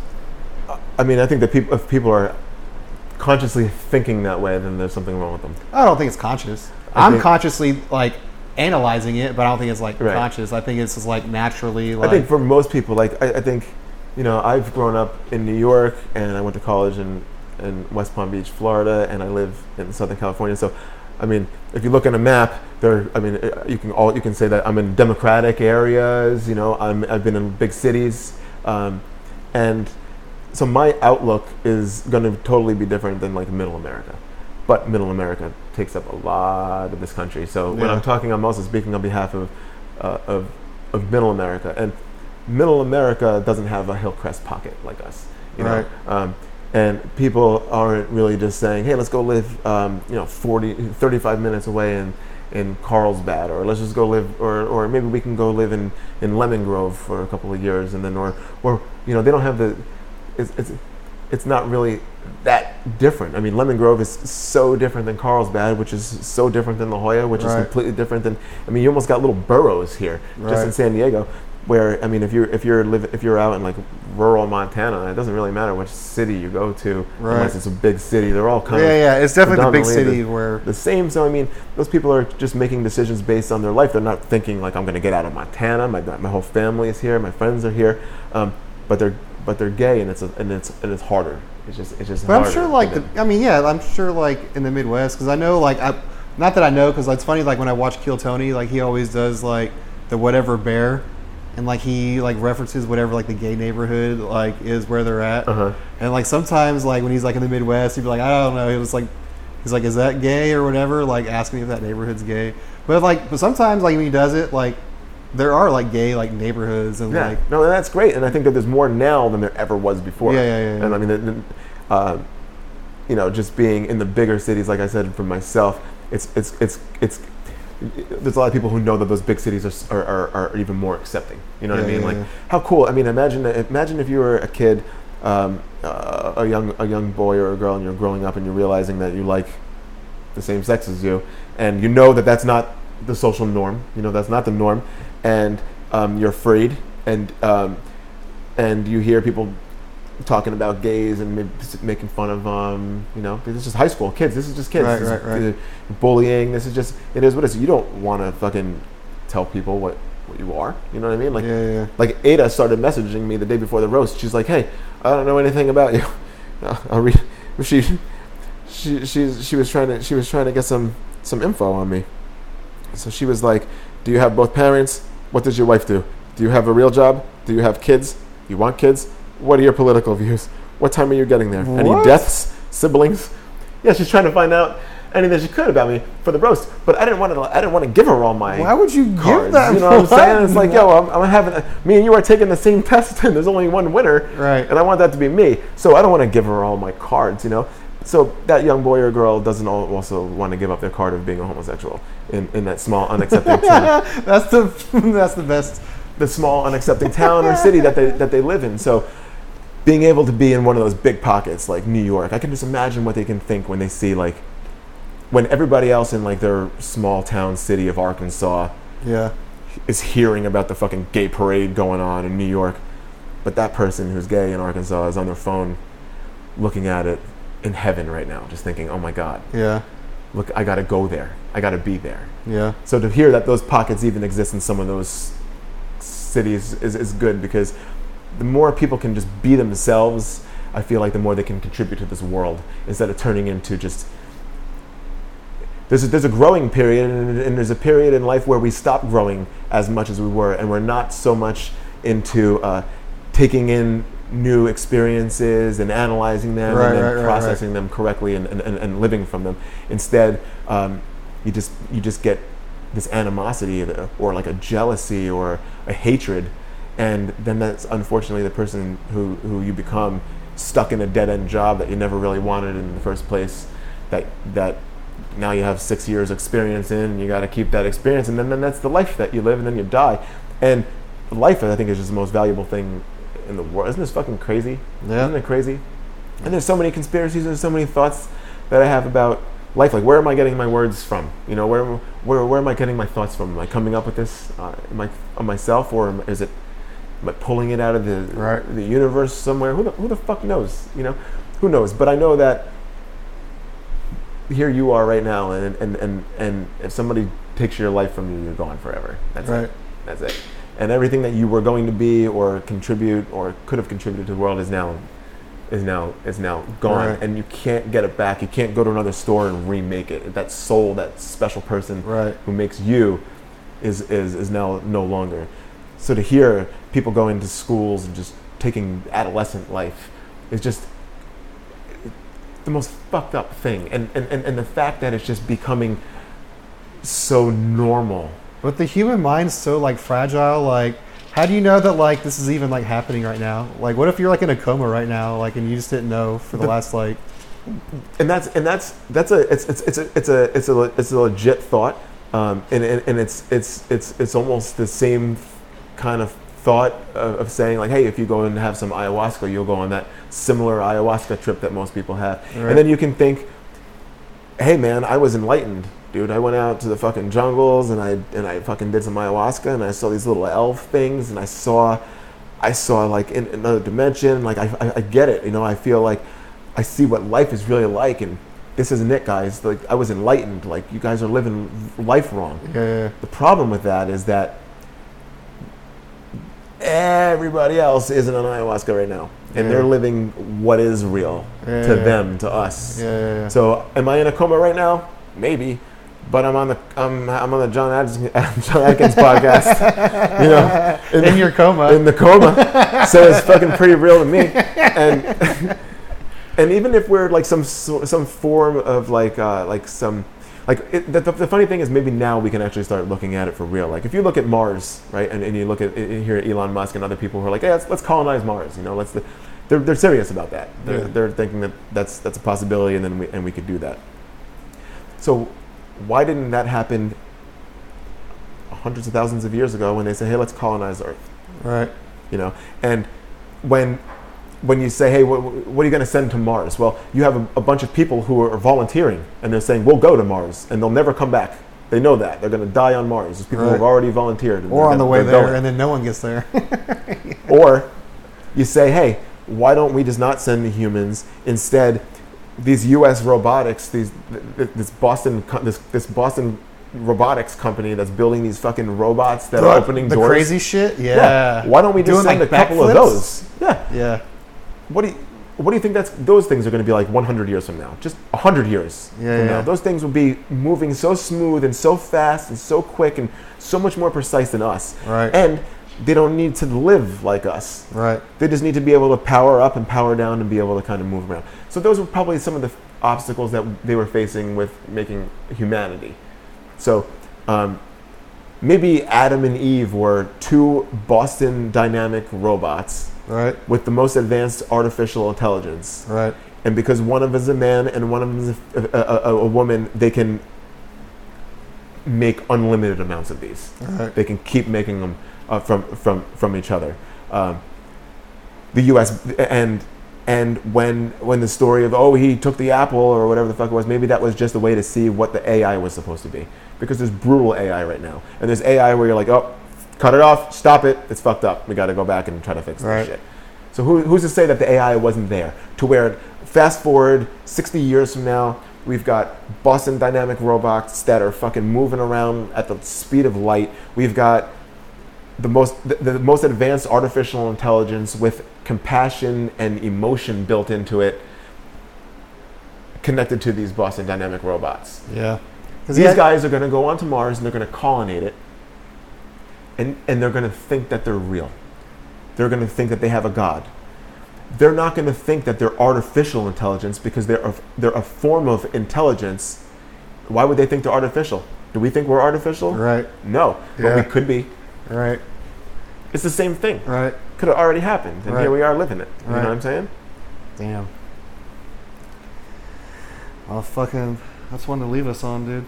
I mean, I think that people, if people are consciously thinking that way, then there's something wrong with them. I don't think it's conscious. I I'm think- consciously like analyzing it, but I don't think it's like Right. conscious. I think it's just like naturally like I think for most people, like I, I think, you know, I've grown up in New York and I went to college in, in West Palm Beach, Florida, and I live in Southern California. So, I mean, if you look at a map, there, I mean, uh, you can all you can say that I'm in democratic areas. You know, I'm I've been in big cities, um, and so my outlook is going to totally be different than like Middle America. But Middle America takes up a lot of this country. So when Yeah. I'm talking, I'm also speaking on behalf of, uh, of of Middle America. And Middle America doesn't have a Hillcrest pocket like us, you know. Right. Um, and people aren't really just saying, "Hey, let's go live, um, you know, forty, thirty-five minutes away in in Carlsbad, or let's just go live, or or maybe we can go live in in Lemon Grove for a couple of years, and then or or you know, they don't have the, it's it's it's not really that different. I mean, Lemon Grove is so different than Carlsbad, which is so different than La Jolla, which Right. is completely different than. I mean, you almost got little boroughs here, just Right. in San Diego, where I mean, if you're if you're live if you're out in like rural Montana, it doesn't really matter which city you go to, Right. unless it's a big city. They're all kind yeah, of yeah. It's definitely the big predominantly city the- where the same. So I mean, those people are just making decisions based on their life. They're not thinking like, I'm going to get out of Montana. My my whole family is here. My friends are here, um, but they're but they're gay, and it's a, and it's and it's harder. It's just it's just. But I'm harder sure, for like, them. the, I mean, yeah, I'm sure, like, in the Midwest, because I know, like, I, not that I know, because it's funny, like, when I watch Kill Tony, like, he always does, like, the whatever bear, and like he like references whatever like the gay neighborhood like is where they're at. Uh-huh. And like sometimes like when he's like in the Midwest, he'd be like, I don't know. He was like, he's like, is that gay or whatever? Like ask me if that neighborhood's gay. But like, but sometimes like when he does it, like there are like gay like neighborhoods and Yeah, like no, and that's great, and I think that there's more now than there ever was before. Yeah, yeah, yeah, yeah. And I mean, the, the, uh, you know, just being in the bigger cities, like I said for myself, it's it's it's it's. There's a lot of people who know that those big cities are are, are even more accepting. You know what Yeah, I mean? yeah, Like yeah. how cool. I mean, imagine imagine if you were a kid, um, uh, a young a young boy or a girl, and you're growing up and you're realizing that you like the same sex as you, and you know that that's not the social norm. You know that's not the norm, and um, you're afraid, and um, and you hear people talking about gays and maybe making fun of um, you know, this is just high school kids. This is just kids. Right, This is, right, right. uh, bullying. This is just it is what it is. You don't want to fucking tell people what, what you are. You know what I mean? Like yeah, yeah, yeah. like Ada started messaging me the day before the roast. She's like, "Hey, I don't know anything about you." I'll read. She she she's she was trying to she was trying to get some some info on me. So she was like, "Do you have both parents? What does your wife do? Do you have a real job? Do you have kids? You want kids? What are your political views? What time are you getting there? Any What? deaths? Siblings?" Yeah, she's trying to find out anything that she could about me for the roast. But I didn't want to. I didn't want to give her all my. Why would you cards, give that? You know what I'm for saying? It's like, what? yo, I'm, I'm having. A, me and you are taking the same test, and there's only one winner. Right. And I want that to be me. So I don't want to give her all my cards. You know. So that young boy or girl doesn't al- also want to give up their card of being a homosexual in, in that small unaccepting town. that's the that's the best. The small unaccepting town or city that they that they live in. So being able to be in one of those big pockets like New York, I can just imagine what they can think when they see like when everybody else in like their small town city of Arkansas Yeah. is hearing about the fucking gay parade going on in New York, but that person who's gay in Arkansas is on their phone looking at it in heaven right now, just thinking, oh my God, Yeah. look, I gotta go there. I gotta be there. Yeah. So to hear that those pockets even exist in some of those cities is, is good, because the more people can just be themselves, I feel like the more they can contribute to this world, instead of turning into just there's a, there's a growing period, and, and there's a period in life where we stop growing as much as we were, and we're not so much into uh, taking in new experiences and analyzing them Right, and then right, right, processing them correctly and, and, and, and living from them. Instead, um, you just you just get this animosity or like a jealousy or a hatred, and then that's unfortunately the person who, who you become, stuck in a dead-end job that you never really wanted in the first place, that that now you have six years experience in, and you got to keep that experience, and then, then that's the life that you live, and then you die. And life, I think, is just the most valuable thing in the world. Isn't this fucking crazy? Yeah. Isn't it crazy? And there's so many conspiracies and so many thoughts that I have about life. Like, where am I getting my words from? You know, where where where am I getting my thoughts from? Am I coming up with this uh, am I, on myself, or am, is it am I pulling it out of the Right. the universe somewhere? Who the, who the fuck knows? You know, who knows? But I know that here you are right now, and and and, and if somebody takes your life from you, you're gone forever. That's Right. it. That's it. And everything that you were going to be or contribute or could have contributed to the world is now is now is now gone, Right. and you can't get it back. You can't go to another store and remake it. That soul, that special person Right. who makes you, is is is now no longer. So to hear people going to schools and just taking adolescent life is just the most fucked up thing, and and, and, and the fact that it's just becoming so normal. But the human mind's so like fragile. Like, how do you know that like this is even like happening right now? Like, what if you're like in a coma right now, like, and you just didn't know for the But- last like And that's and that's that's a it's it's it's a it's a it's a, le- it's a legit thought, um, and, and and it's it's it's it's almost the same kind of thought of, of saying like, hey, if you go and have some ayahuasca, you'll go on that similar ayahuasca trip that most people have, Right. and then you can think, hey man, I was enlightened, dude. I went out to the fucking jungles and I and I fucking did some ayahuasca, and I saw these little elf things, and I saw I saw like in another dimension. Like I, I I get it, you know. I feel like I see what life is really like, and this isn't it, guys. Like, I was enlightened. Like, you guys are living life wrong. yeah, yeah, The problem with that is that everybody else isn't on ayahuasca right now, and Yeah. they're living what is real Yeah, to yeah, them, to us. yeah, yeah, yeah. So, am I in a coma right now? Maybe, but I'm on the I'm, I'm on the John Atkins, John Atkins podcast, you know, in, in your coma, in the coma. So it's fucking pretty real to me. And and even if we're like some some form of like uh, like some like it, the, the funny thing is maybe now we can actually start looking at it for real. Like if you look at Mars, right, and, and you look at you hear Elon Musk and other people who are like, hey, let's, let's colonize Mars. You know, let's. The, they're they're serious about that. They're, Yeah. they're thinking that that's that's a possibility, and then we and we could do that. So why didn't that happen hundreds of thousands of years ago when they say, hey, let's colonize Earth? right? You know, and when when you say, hey, what, what are you going to send to Mars? Well, you have a, a bunch of people who are volunteering, and they're saying, we'll go to Mars, and they'll never come back. They know that. They're going to die on Mars. There's people who Right. have already volunteered. and Or they're on the gonna- way they're there, going. and then no one gets there. Or you say, hey, why don't we just not send the humans? Instead, these U S robotics, these th- this Boston co- this this Boston robotics company that's building these fucking robots that are opening the doors. crazy shit. Yeah. Why don't we just Doing, send like, a couple of backflips? those? Yeah. Yeah. What do you what do you think that's those things are going to be like one hundred years from now? Just one hundred years Yeah, from yeah. now. Those things will be moving so smooth and so fast and so quick and so much more precise than us. Right. And they don't need to live like us. Right. They just need to be able to power up and power down and be able to kind of move around. So those were probably some of the obstacles that they were facing with making humanity. So um, maybe Adam and Eve were two Boston Dynamic robots Right. with the most advanced artificial intelligence. Right. And because one of them is a man and one of them is a, a, a, a woman, they can make unlimited amounts of these. Right. They can keep making them uh, from, from, from each other. Um, the U S and and when when the story of, oh, he took the apple or whatever the fuck it was, maybe that was just a way to see what the A I was supposed to be. Because there's brutal A I right now. And there's A I where you're like, oh, cut it off, stop it, it's fucked up. We got to go back and try to fix Right. this shit. So who, who's to say that the A I wasn't there? To where, fast forward sixty years from now, we've got Boston Dynamic robots that are fucking moving around at the speed of light. We've got the most the, the most advanced artificial intelligence with compassion and emotion built into it, connected to these Boston Dynamic robots. Yeah. These guys are going to go onto Mars and they're going to colonate it, and, and they're going to think that they're real. They're going to think that they have a god. They're not going to think that they're artificial intelligence because they're a, they're a form of intelligence. Why would they think they're artificial? Do we think we're artificial? Right. No, but Yeah. we could be. Right. It's the same thing. Right. Could have already happened, and Right. here we are living it. You Right. know what I'm saying? Damn. Well, fucking, that's one to leave us on, dude.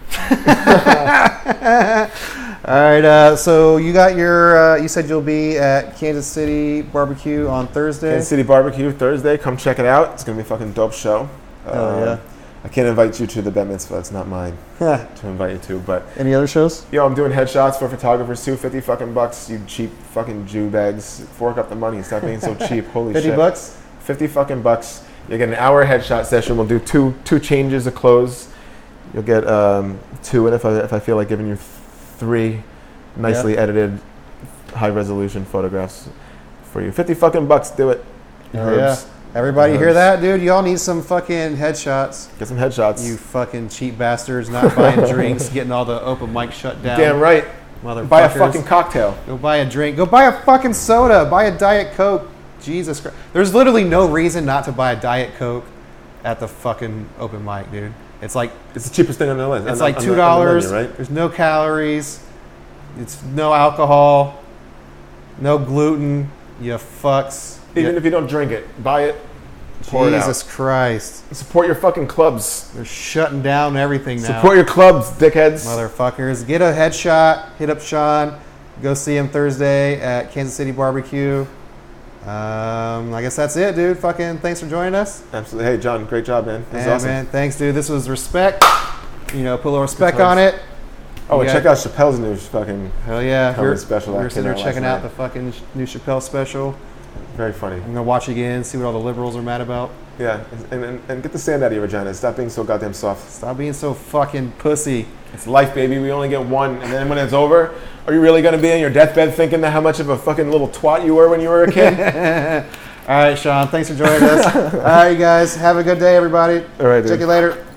All right. Uh, so you got your. Uh, you said you'll be at Kansas City Barbecue on Thursday. Kansas City Barbecue Thursday. Come check it out. It's gonna be a fucking dope show. Hell Uh, yeah. I can't invite you to the Bet Mitzvah. It's not mine to invite you to, but Any other shows? yo, I'm doing headshots for photographers too. fifty fucking bucks. You cheap fucking Jew bags. Fork up the money. Stop being so cheap. Holy Fifty shit. bucks. fifty fucking bucks. You get an hour headshot session. We'll do two two changes of clothes. You'll get um, two, and if I if I feel like giving you three nicely edited, high resolution photographs for you. Fifty fucking bucks. Do it. Hell Herbs. yeah. Everybody hear Herbs. that, dude? Y'all need some fucking headshots. Get some headshots. You fucking cheap bastards, not buying drinks, getting all the open mic shut down. Damn right. Motherfuckers. Buy a fucking cocktail. Go buy a drink. Go buy a fucking soda. Buy a Diet Coke. Jesus Christ. There's literally no reason not to buy a Diet Coke at the fucking open mic, dude. It's like It's the cheapest thing on the list. it's on- like on two the- on the dollars. menu, right? There's no calories. It's no alcohol. No gluten. You fucks. Even You- if you don't drink it, buy it. Pour it out. Jesus Christ. Support your fucking clubs. They're shutting down everything now. Support your clubs, dickheads. Motherfuckers. Get a headshot. Hit up Sean. Go see him Thursday at Kansas City Barbecue. Um, I guess that's it, dude. Fucking thanks for joining us. Absolutely. Hey, John, great job, man. This is Yeah, awesome. man. Thanks, dude. This was Respect. You know, put a little respect times. on it. Oh, You and got- check out Chappelle's new fucking, Hell yeah. Comedy We're, special we that were sitting came there out checking last out the fucking sh- new Chappelle special. very funny. I'm going to watch again, see what all the liberals are mad about. Yeah, and, and, and get the sand out of your vagina. Stop being so goddamn soft. Stop being so fucking pussy. It's life, baby. We only get one. And then when it's over, are you really going to be on your deathbed thinking that how much of a fucking little twat you were when you were a kid? All right, Sean. Thanks for joining us. All right, you guys. Have a good day, everybody. All right, dude. Check you later.